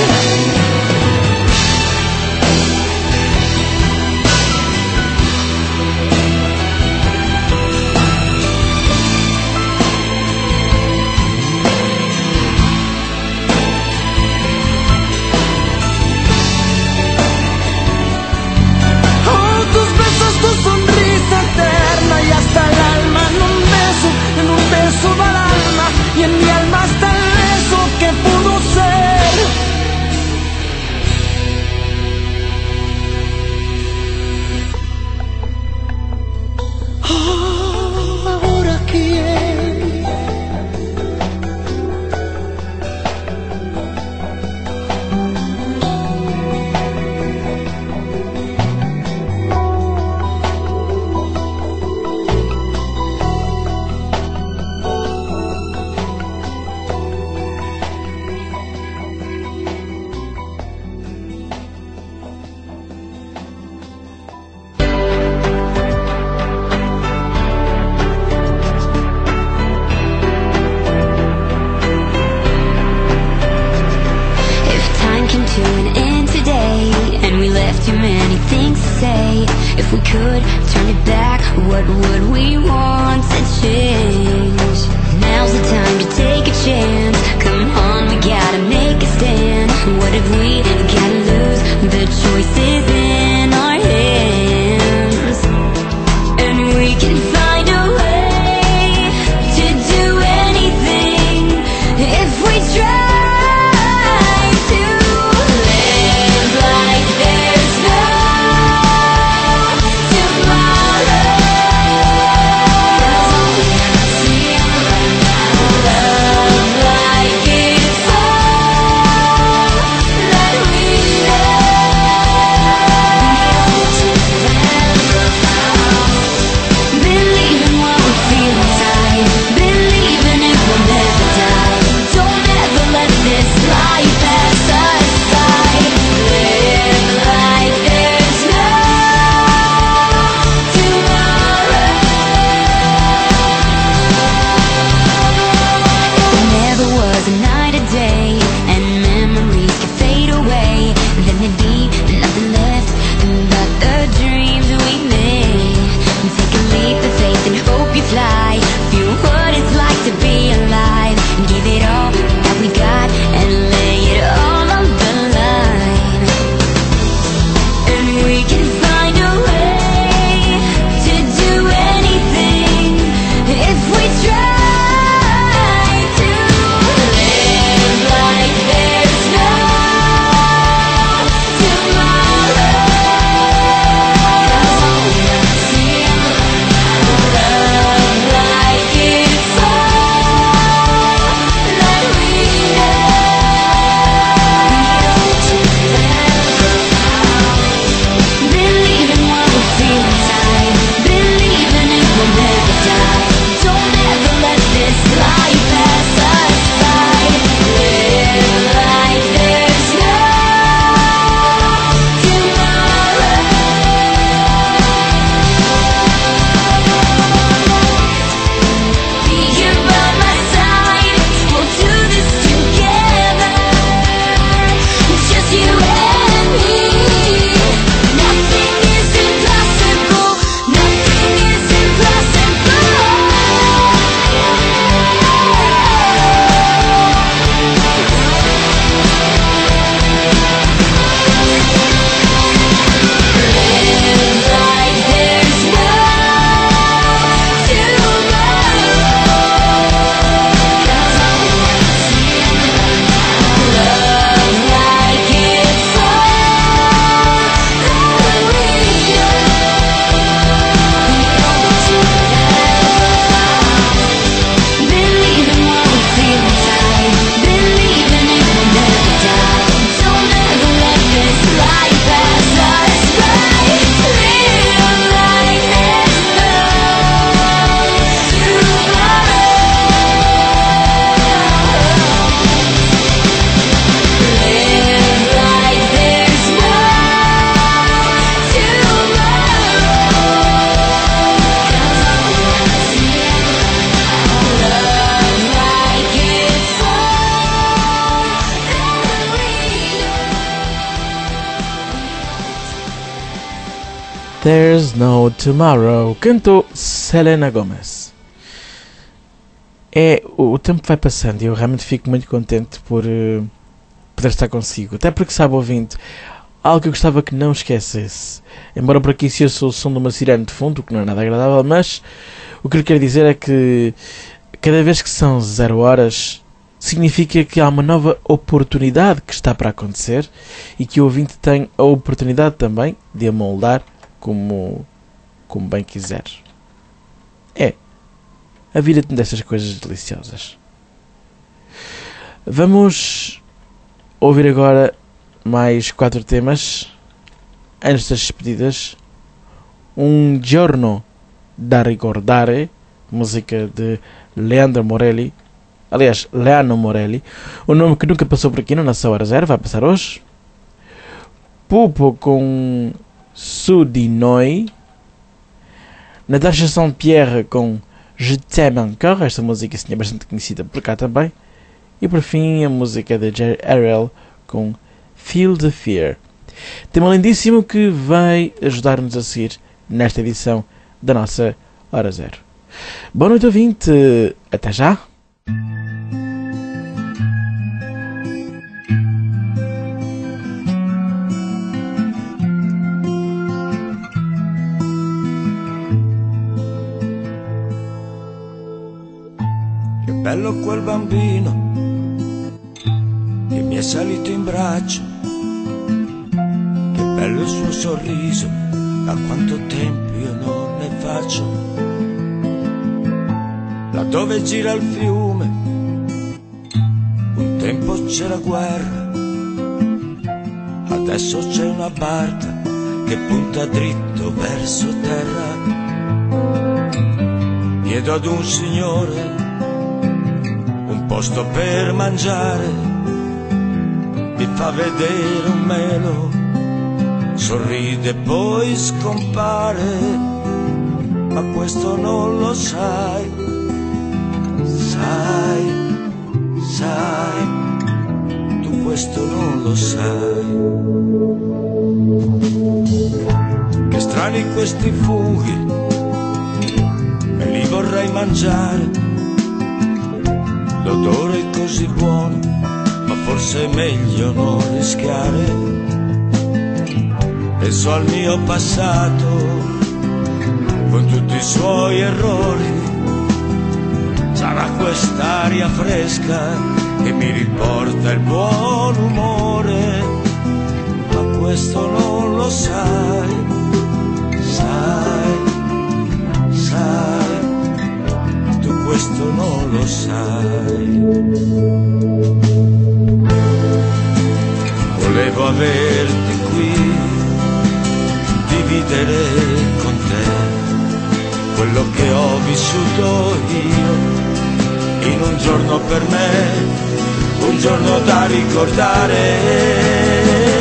Oh, tus besos, tu sonrisa eterna y hasta el alma. En un beso, en un beso va el alma y en mi alma está el beso que pudo ser. Oh, ahora quién. If time came to an end today and we left too many things to say, if we could turn it back, what would we want to change? Now's the time to take a chance. Come on, we gotta make a stand. What if we gotta lose? The choice is in our hands, and we can find a way to do anything if we try. To live like there's no tomorrow. Love like it's all that There's No Tomorrow, cantou Selena Gomez. É, o tempo vai passando e eu realmente fico muito contente por uh, poder estar consigo. Até porque, sabe, ouvinte, algo que eu gostava que não esquecesse. Embora por aqui se eu sou o som de uma sirene de fundo, o que não é nada agradável, mas o que eu quero dizer é que cada vez que são zero horas, significa que há uma nova oportunidade que está para acontecer e que o ouvinte tem a oportunidade também de a moldar como, como bem quiser. É, a vida tem destas coisas deliciosas. Vamos ouvir agora mais quatro temas antes das despedidas. Um Giorno da Ricordare, música de Leandro Morelli, aliás, Leano Morelli, um nome que nunca passou por aqui na nossa Hora Zero, vai passar hoje. Pupo com Su di Noi, Natasha Saint-Pierre com Je t'aime encore, esta música assim, é bastante conhecida por cá também. E por fim a música de Jerry Harrell com Feel the Fear. Tema lindíssimo que vai ajudar-nos a seguir nesta edição da nossa Hora Zero. Boa noite, ouvinte, até já! Bello quel bambino che mi è salito in braccio, che bello il suo sorriso, da quanto tempo io non ne faccio. Laddove gira il fiume, un tempo c'era guerra, adesso c'è una barca che punta dritto verso terra. Chiedo ad un signore posto per mangiare, mi fa vedere un melo, sorride poi scompare, ma questo non lo sai, sai, sai, tu questo non lo sai. Che strani questi funghi, me li vorrei mangiare. L'odore è così buono, ma forse è meglio non rischiare. Penso al mio passato, con tutti i suoi errori. Sarà quest'aria fresca che mi riporta il buon umore, ma questo non lo sai, sai, sai. Questo non lo sai. Volevo averti qui, dividere con te quello che ho vissuto io, in un giorno per me, un giorno da ricordare.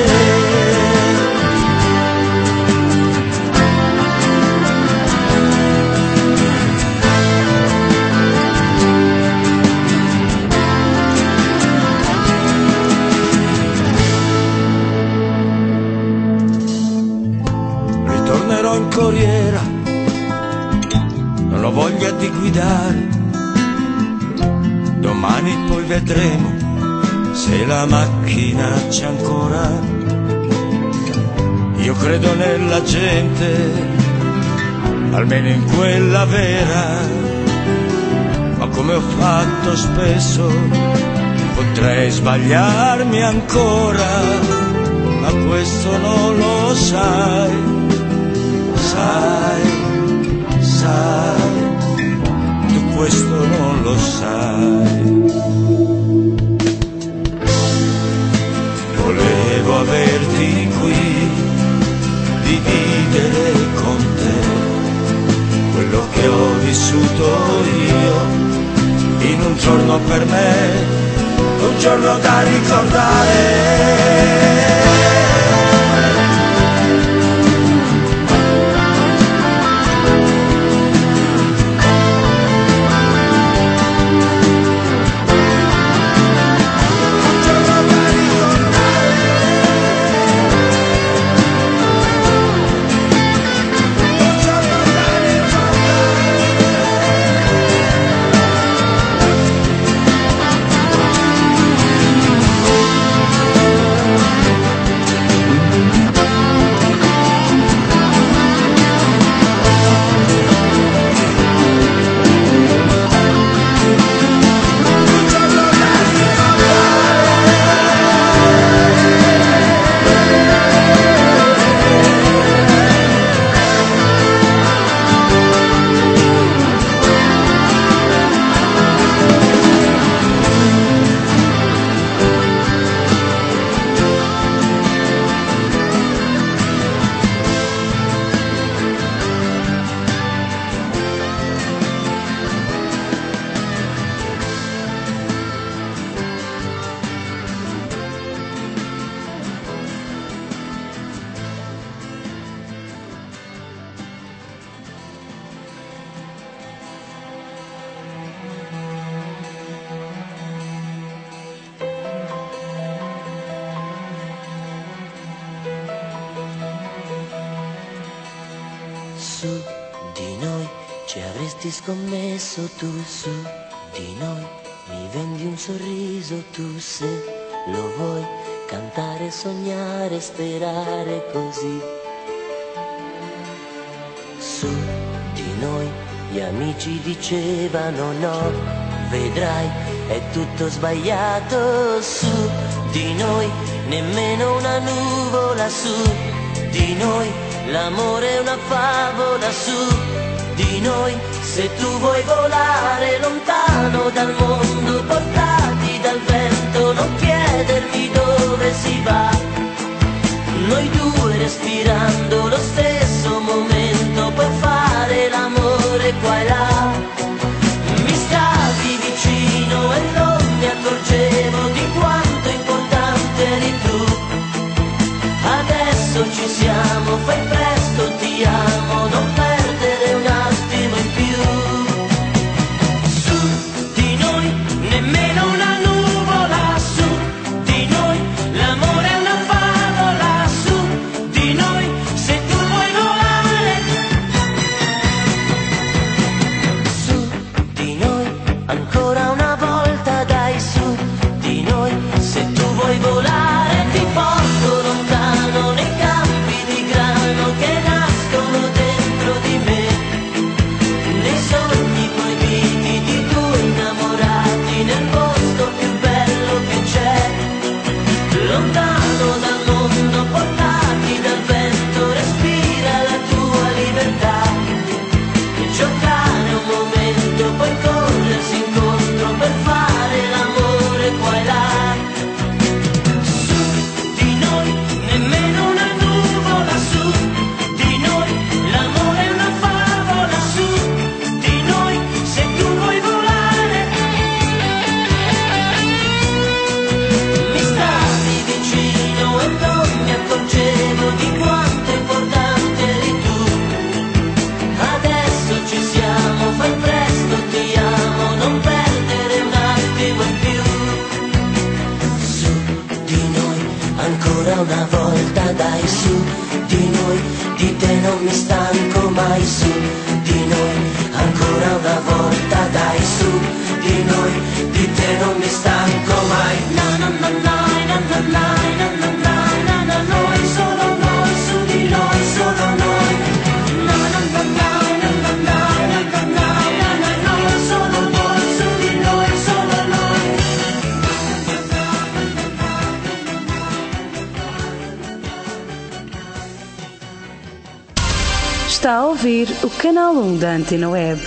In corriera, non ho voglia di guidare, domani poi vedremo se la macchina c'è ancora. Io credo nella gente, almeno in quella vera, ma come ho fatto spesso potrei sbagliarmi ancora, ma questo non lo sai. Sai, sai, tu questo non lo sai. Volevo averti qui, dividere con te quello che ho vissuto io, in un giorno per me, un giorno da ricordare. su di noi ci avresti scommesso, tu su di noi mi vendi un sorriso, tu se lo vuoi cantare, sognare, sperare così. Su di noi gli amici dicevano no, vedrai è tutto sbagliato. Su di noi nemmeno una nuvola, su di noi l'amore è una favola, su di noi se tu vuoi volare lontano dal mondo, portati dal vento, non chiedermi dove si va. Noi due respirando lo stesso momento, puoi fare l'amore qua e là. Mi stavi vicino e non mi accorgevo di quanto importante eri tu. Adesso ci siamo, fai presto, ti amo, non perdere un attimo in più. Su di noi nemmeno una nuvola, su di noi l'amore è una favola, su di noi se tu vuoi volare. Su di noi ancora una volta, dai, su di noi se tu vuoi volare ti porto lontano nei campi di grano che nascono dentro di me, nei sogni proibiti di due innamorati, nel posto più bello che c'è, lontano dal mondo, portati dal vento, respira la tua libertà, giocare un momento, poi corrersi incontro per fare l'amore qua e là. Su di noi nemmeno una nuvola, su di noi l'amore è una favola, su di noi se tu vuoi volare. Mi stavi vicino e non mi accorgevo di quanto importante eri tu. Adesso ci siamo, fai presto, ti amo, non perdere un attimo in più. Su di noi ancora una volta, dai, su di noi, di te non mi stanco mai, su di noi ancora una volta, dai, su di noi, di te non mi stanco mai. Na na na na na na na na na na na na, noi solo noi, su di noi solo noi. Na na na na na na na na na na na, noi solo noi, su di noi solo noi. Está a ouvir o Canal um da Antena Web.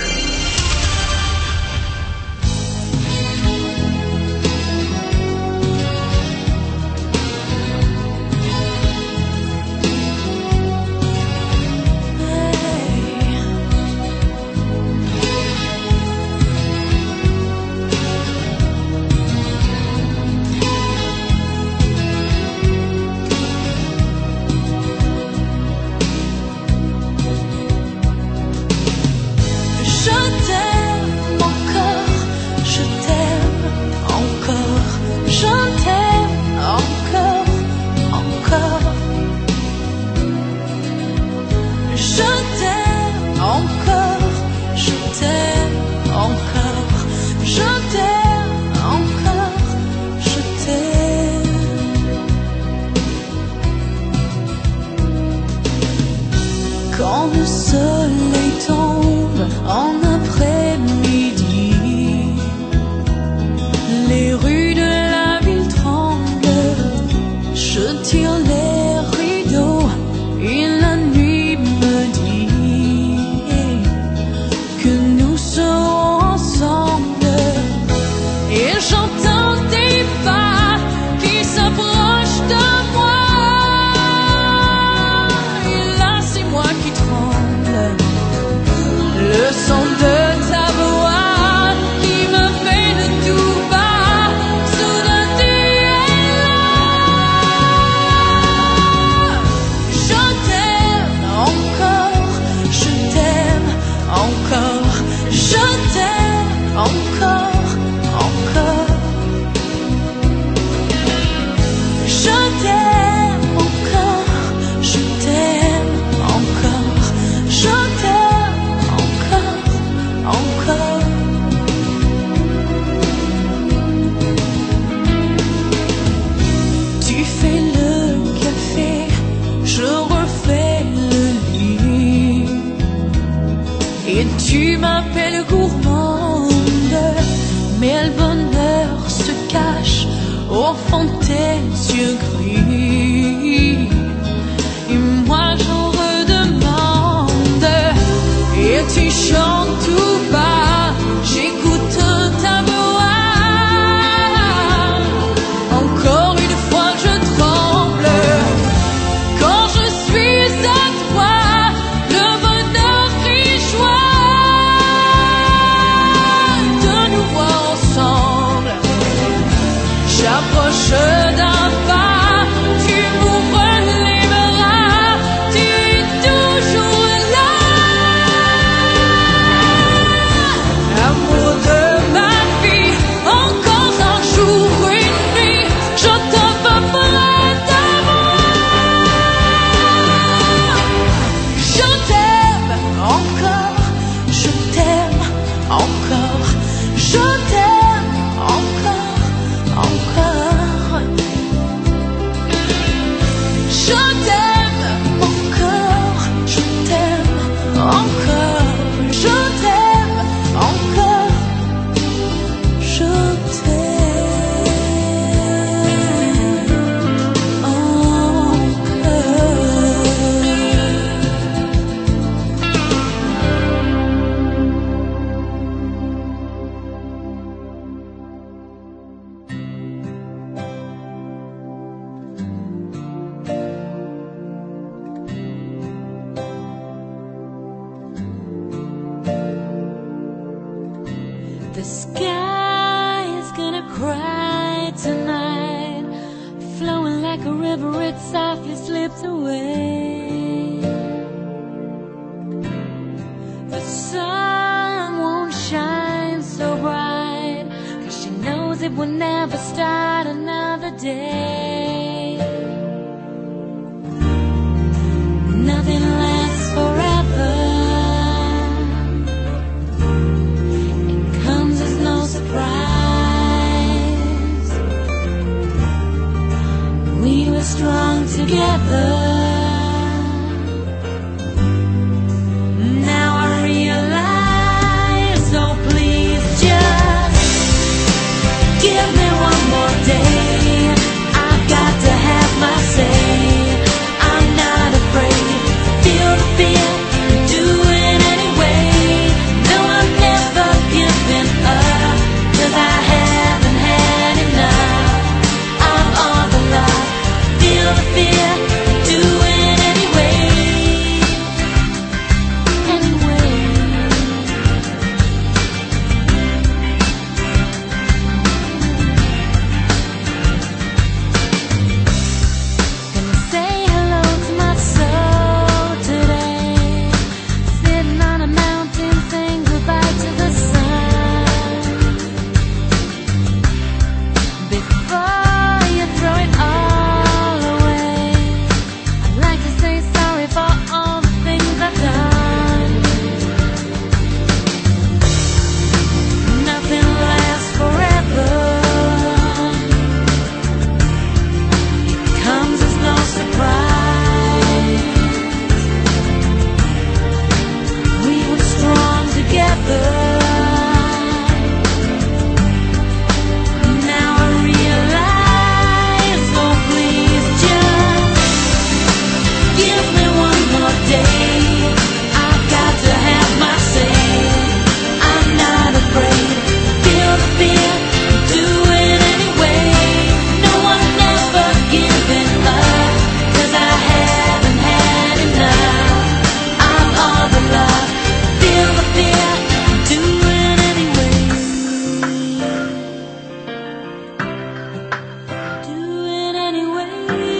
Je t'aime encore, je t'aime encore, je t'aime encore, encore. Je t'aime encore, je t'aime encore, je t'aime encore, je t'aime. Quand le soleil tombe en après-midi, les rues de la ville tremblent, je tire les rideaux et la nuit me dit que nous serons ensemble. Et j'entends des pas qui s'approchent de moi, et là c'est moi qui tremble. like a river it softly slips away. The sun won't shine so bright, 'cause she knows it will never start another day. Nothing lasts forever. It comes as no surprise. We were strong together. Now I realize, so please just give me one more day. I've got to have my say. I'm not afraid. Feel the fear, do it anyway. No, I'm never giving up, 'cause I haven't had enough of all the love. Feel the fear, do it anyway. Anyway. Gonna say hello to my soul today. Sitting on a mountain saying goodbye to the sun. Before you throw it all away, I'd like to say sorry for all the things I've done. Nothing lasts forever. It comes as no surprise. We were strong together. Now I realize, so please just give me one more day. I've got to have my say. I'm not afraid. Feel the fear, do it anyway. No, I'm never giving up, 'cause I haven't had enough of all the love. Feel the fear, do it anyway. Do it anyway.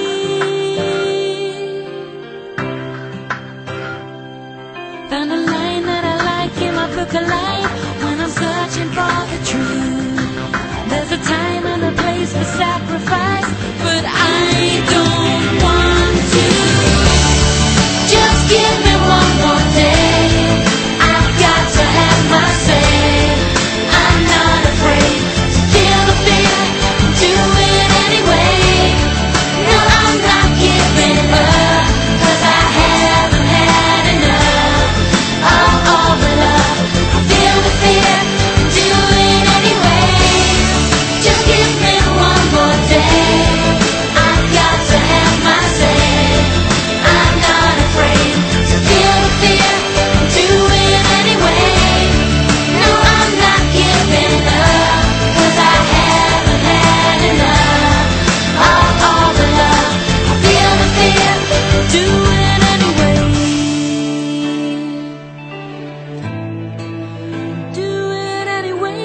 Found a line that I like in my book of life when I'm searching for the truth. There's a time and a place for sacrifice, but I don't want to. Just give me one more day. I've got to have my say. I'm not afraid to feel the fear, do it anyway. No, I'm not giving up, 'cause I haven't had enough of all the love. Feel the fear, do it anyway. Just give me one more day. I've got to have my say. I'm not afraid to feel the fear, do it anyway. No, I'm not giving up, 'cause I haven't had enough of all the love. Feel the fear, do it anyway. Do it anyway.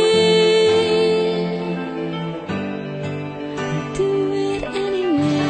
Do it anyway.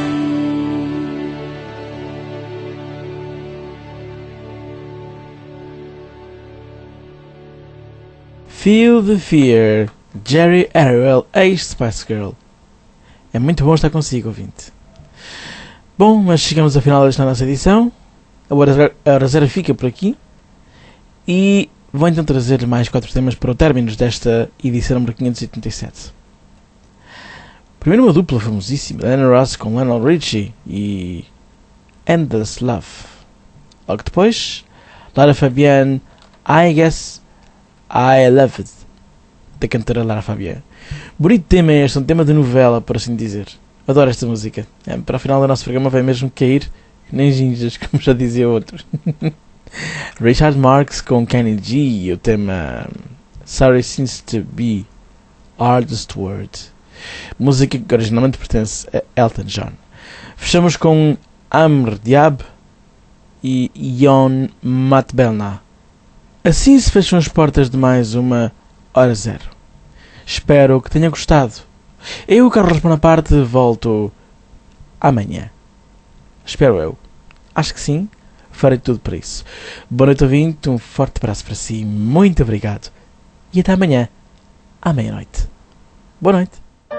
Feel the Fear, Jerry Halliwell, ex-Spice Girl. É muito bom estar consigo, ouvinte. Bom, mas chegamos ao final desta nossa edição. A Hora Zero, a Hora Zero fica por aqui. E vou então trazer mais quatro temas para o término desta edição número quinhentos e oitenta e sete. Primeiro uma dupla famosíssima, Diana Ross com Lionel Richie e Endless Love. Logo depois, Lara Fabian, I Guess I Love It, da cantora Lara Fabian. Bonito tema é este, um tema de novela, por assim dizer. Adoro esta música. É, para o final do nosso programa vai mesmo cair, nem ginjas, como já dizia outro. Richard Marx com Kenny G e o tema Sorry Seems to Be Hardest Word. Música que originalmente pertence a Elton John. Fechamos com Amr Diab e Yon Matbelna. Assim se fecham as portas de mais uma Hora Zero. Espero que tenha gostado. Eu, Carlos Bonaparte, volto amanhã. Espero eu. Acho que sim. Farei tudo para isso. Boa noite, ouvinte. Um forte abraço para si. Muito obrigado. E até amanhã, à meia-noite. Boa noite.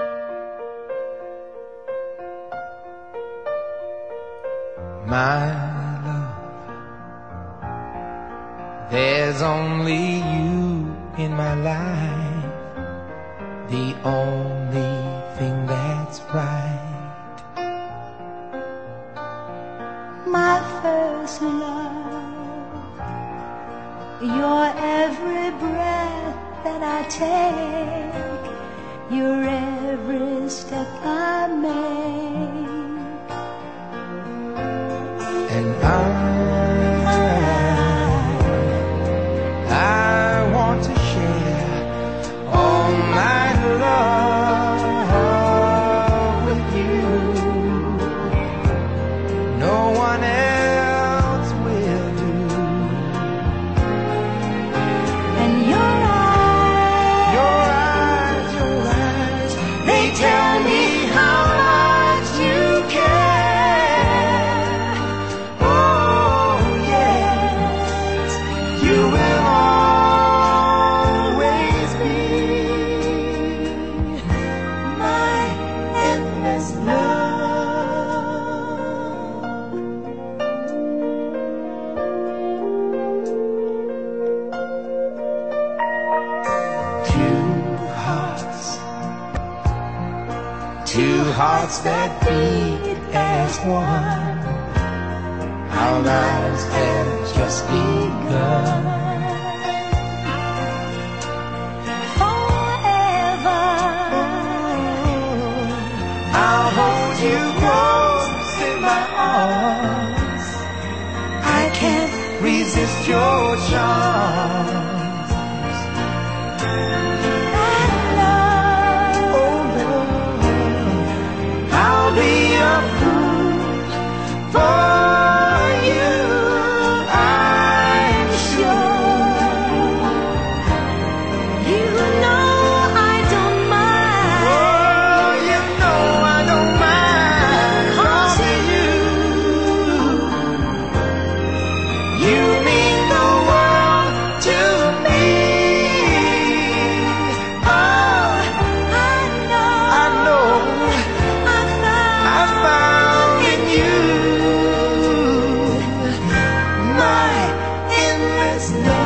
My love, there's only you in my life, the only thing that's right. My first love, your every breath that I take, your every step I make. And I, I want to share all my love with you. No one else will do. And your eyes, your eyes, your eyes, they tell me how much you care. Hearts that beat as one. Our lives have just begun. forever, I'll hold you close in my arms. I can't resist your charms. I'll be a fool for you, I'm sure. you know I don't mind. Oh, you know I don't mind. 'Cause you, you mean the world to me. Oh, I know, I know. I found in you my endless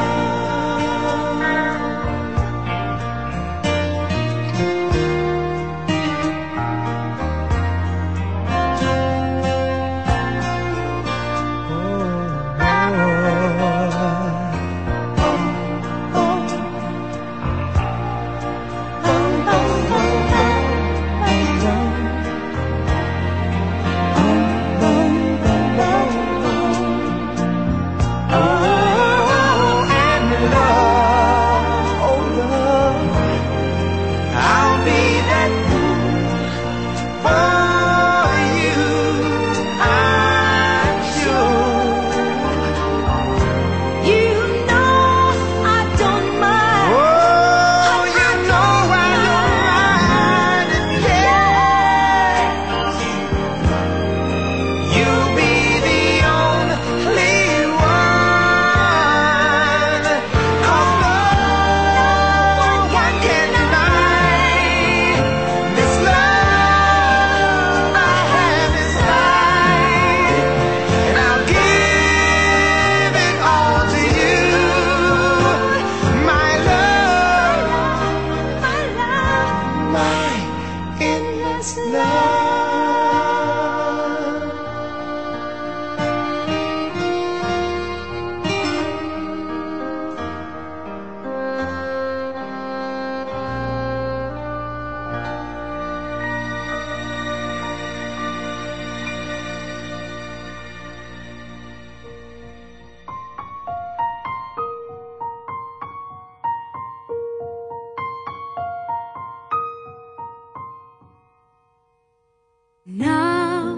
Now,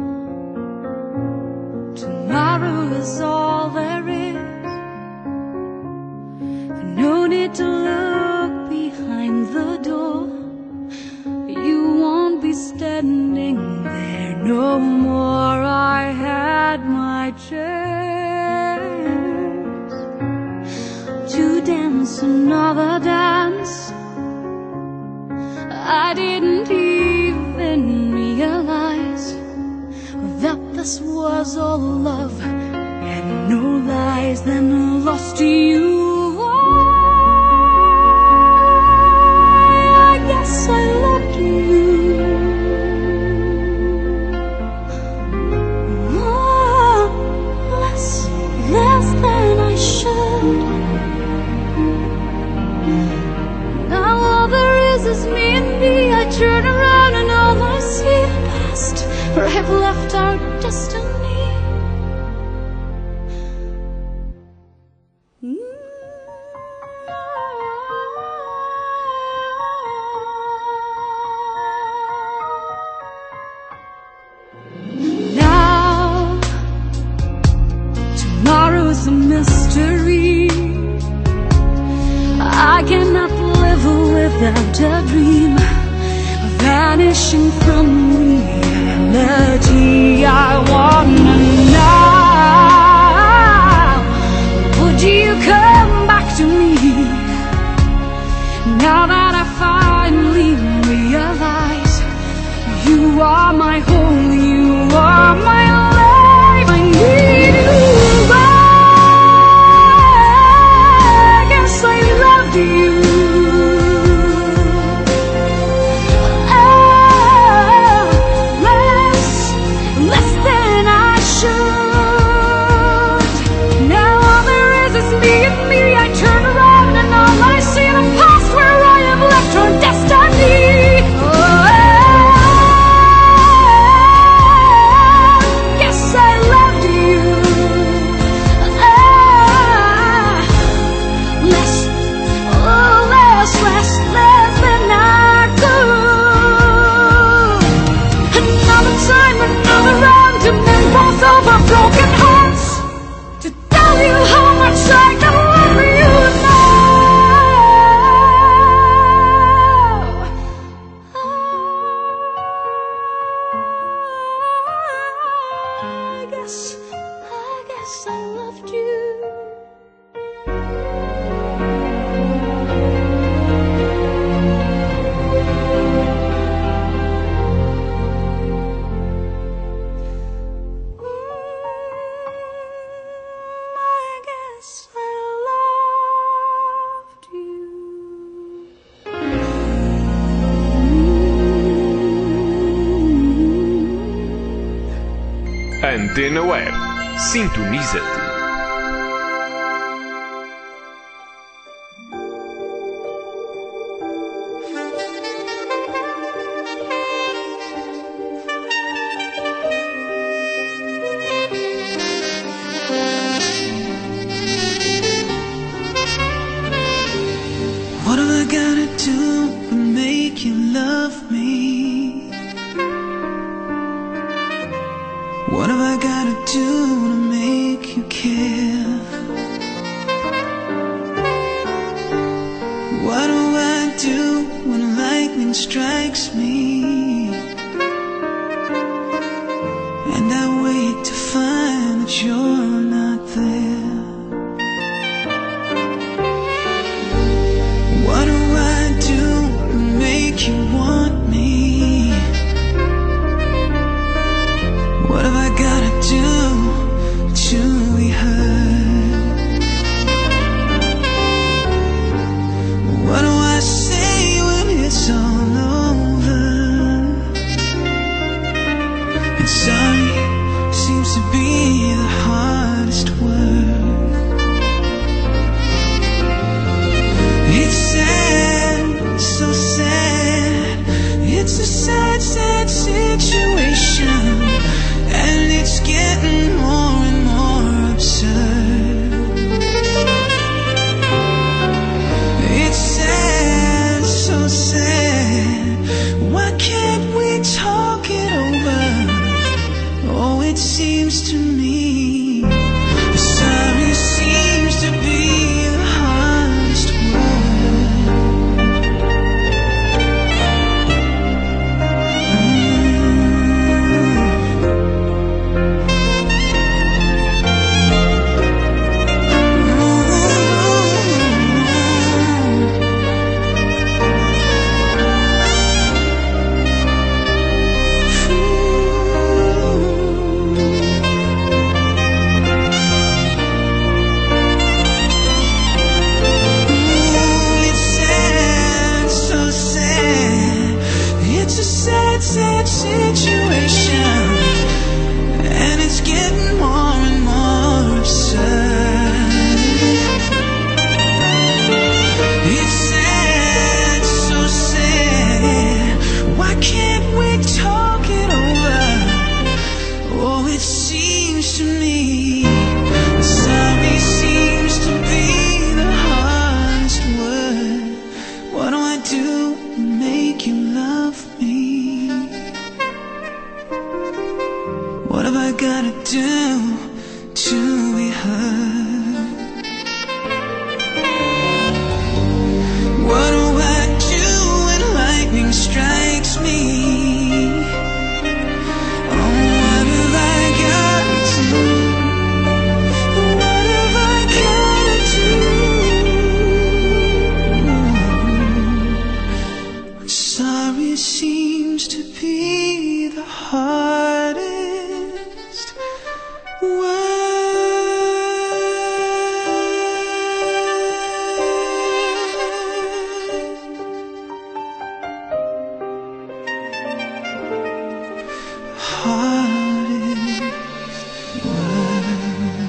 tomorrow is all there is. No need to look behind the door. You won't be standing there. No no more I had my chance to dance another dance. I didn't even realize that this was all love and no lies. Then lost to you, I guess I loved you. Oh, less, less than I should. Now all there is is me and me. I turn around and all I see is past, for I've left our destiny. Now, tomorrow's a mystery. I cannot live without a dream vanishing from reality. I wanna know, would you come back to me now that I finally realize you are my home, you are my life. I need you. I guess I loved you. Antena Web. Sintoniza-te. What have I gotta do to make you love me? What have I gotta do to make you care? What do I do when lightning strikes me? And I wait to find that you're not there. What do I do to make you want me? What have I gotta do to be heard? What do I say when it's all over? And sorry seems to be the hardest word. It's sad, so sad. It's a sad, sad situation, and it's getting more and more absurd. It's sad, so sad. Why can't we talk it over? Oh, it seems to me sorry seems to be the hardest word. Mm. What have I gotta do to be heard? What do I do when lightning strikes me? Oh, what have I got to do? What have I got to do? Sorry seems to be the hardest word. Hardest word.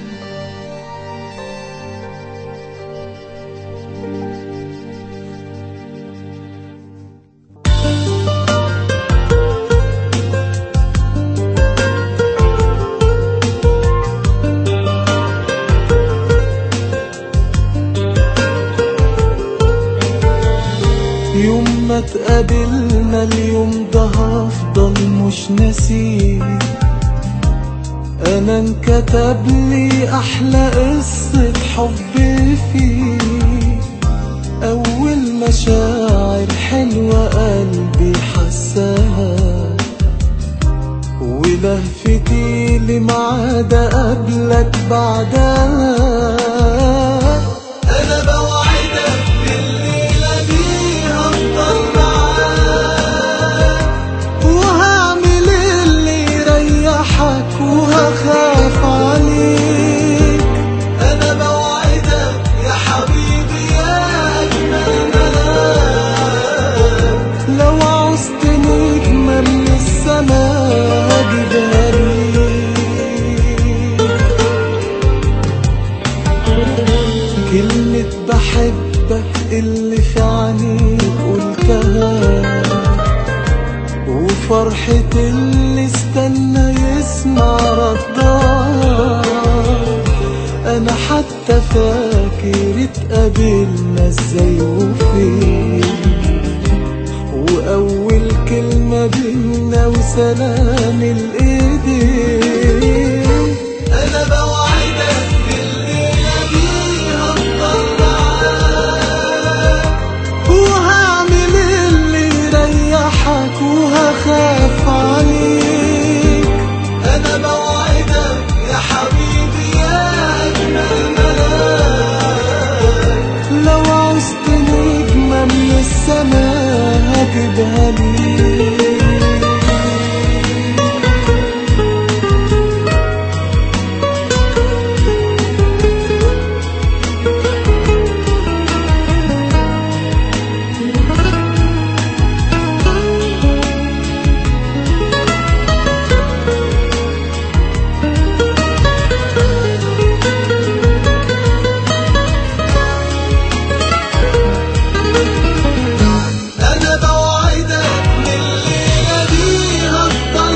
يوم ما تقابلنا اليوم ده هفضل مش ناسيه. انا انكتب لي احلى قصة حب فيه. اول مشاعر حلوة قلبي حساها، ولهفتي لميعاد قبلك بعدها. انا بوعدك الليلة دي هفضل معاك، وهعمل اللي يريحك وهخاف عليك. انا بوعدك يا حبيبي يا اجمل ملاك، لو عوزت نجمة من السماء هجيبها ليك. كلمة بحبك اللي في عينيك قلتها، وفرحة اللي استنى يسمع ردها. انا حتى فاكر اتقابلنا ازاي وفين، واول كلمة بينا وسلام الايدين. انا بوعدك الليلة دي هفضل معاك، وهعمل اللي يريحك وهخاف عليك. انا بوعدك يا حبيبي يا اجمل ملاك، لو عوزت نجمة من السماء هجيبها ليك. أنا بوعدك الليلة دي هفضل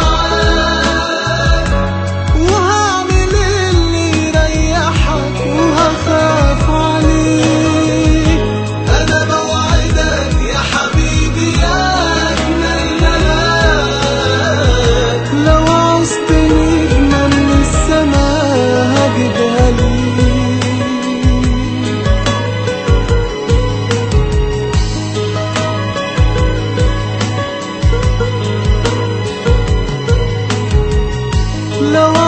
معاك، وهعمل اللي يريحك وهخاف عليك. أنا بوعدك يا حبيبي يا أجمل ملاك، لو عوزت نجمة من السماء هجيبها ليك. لو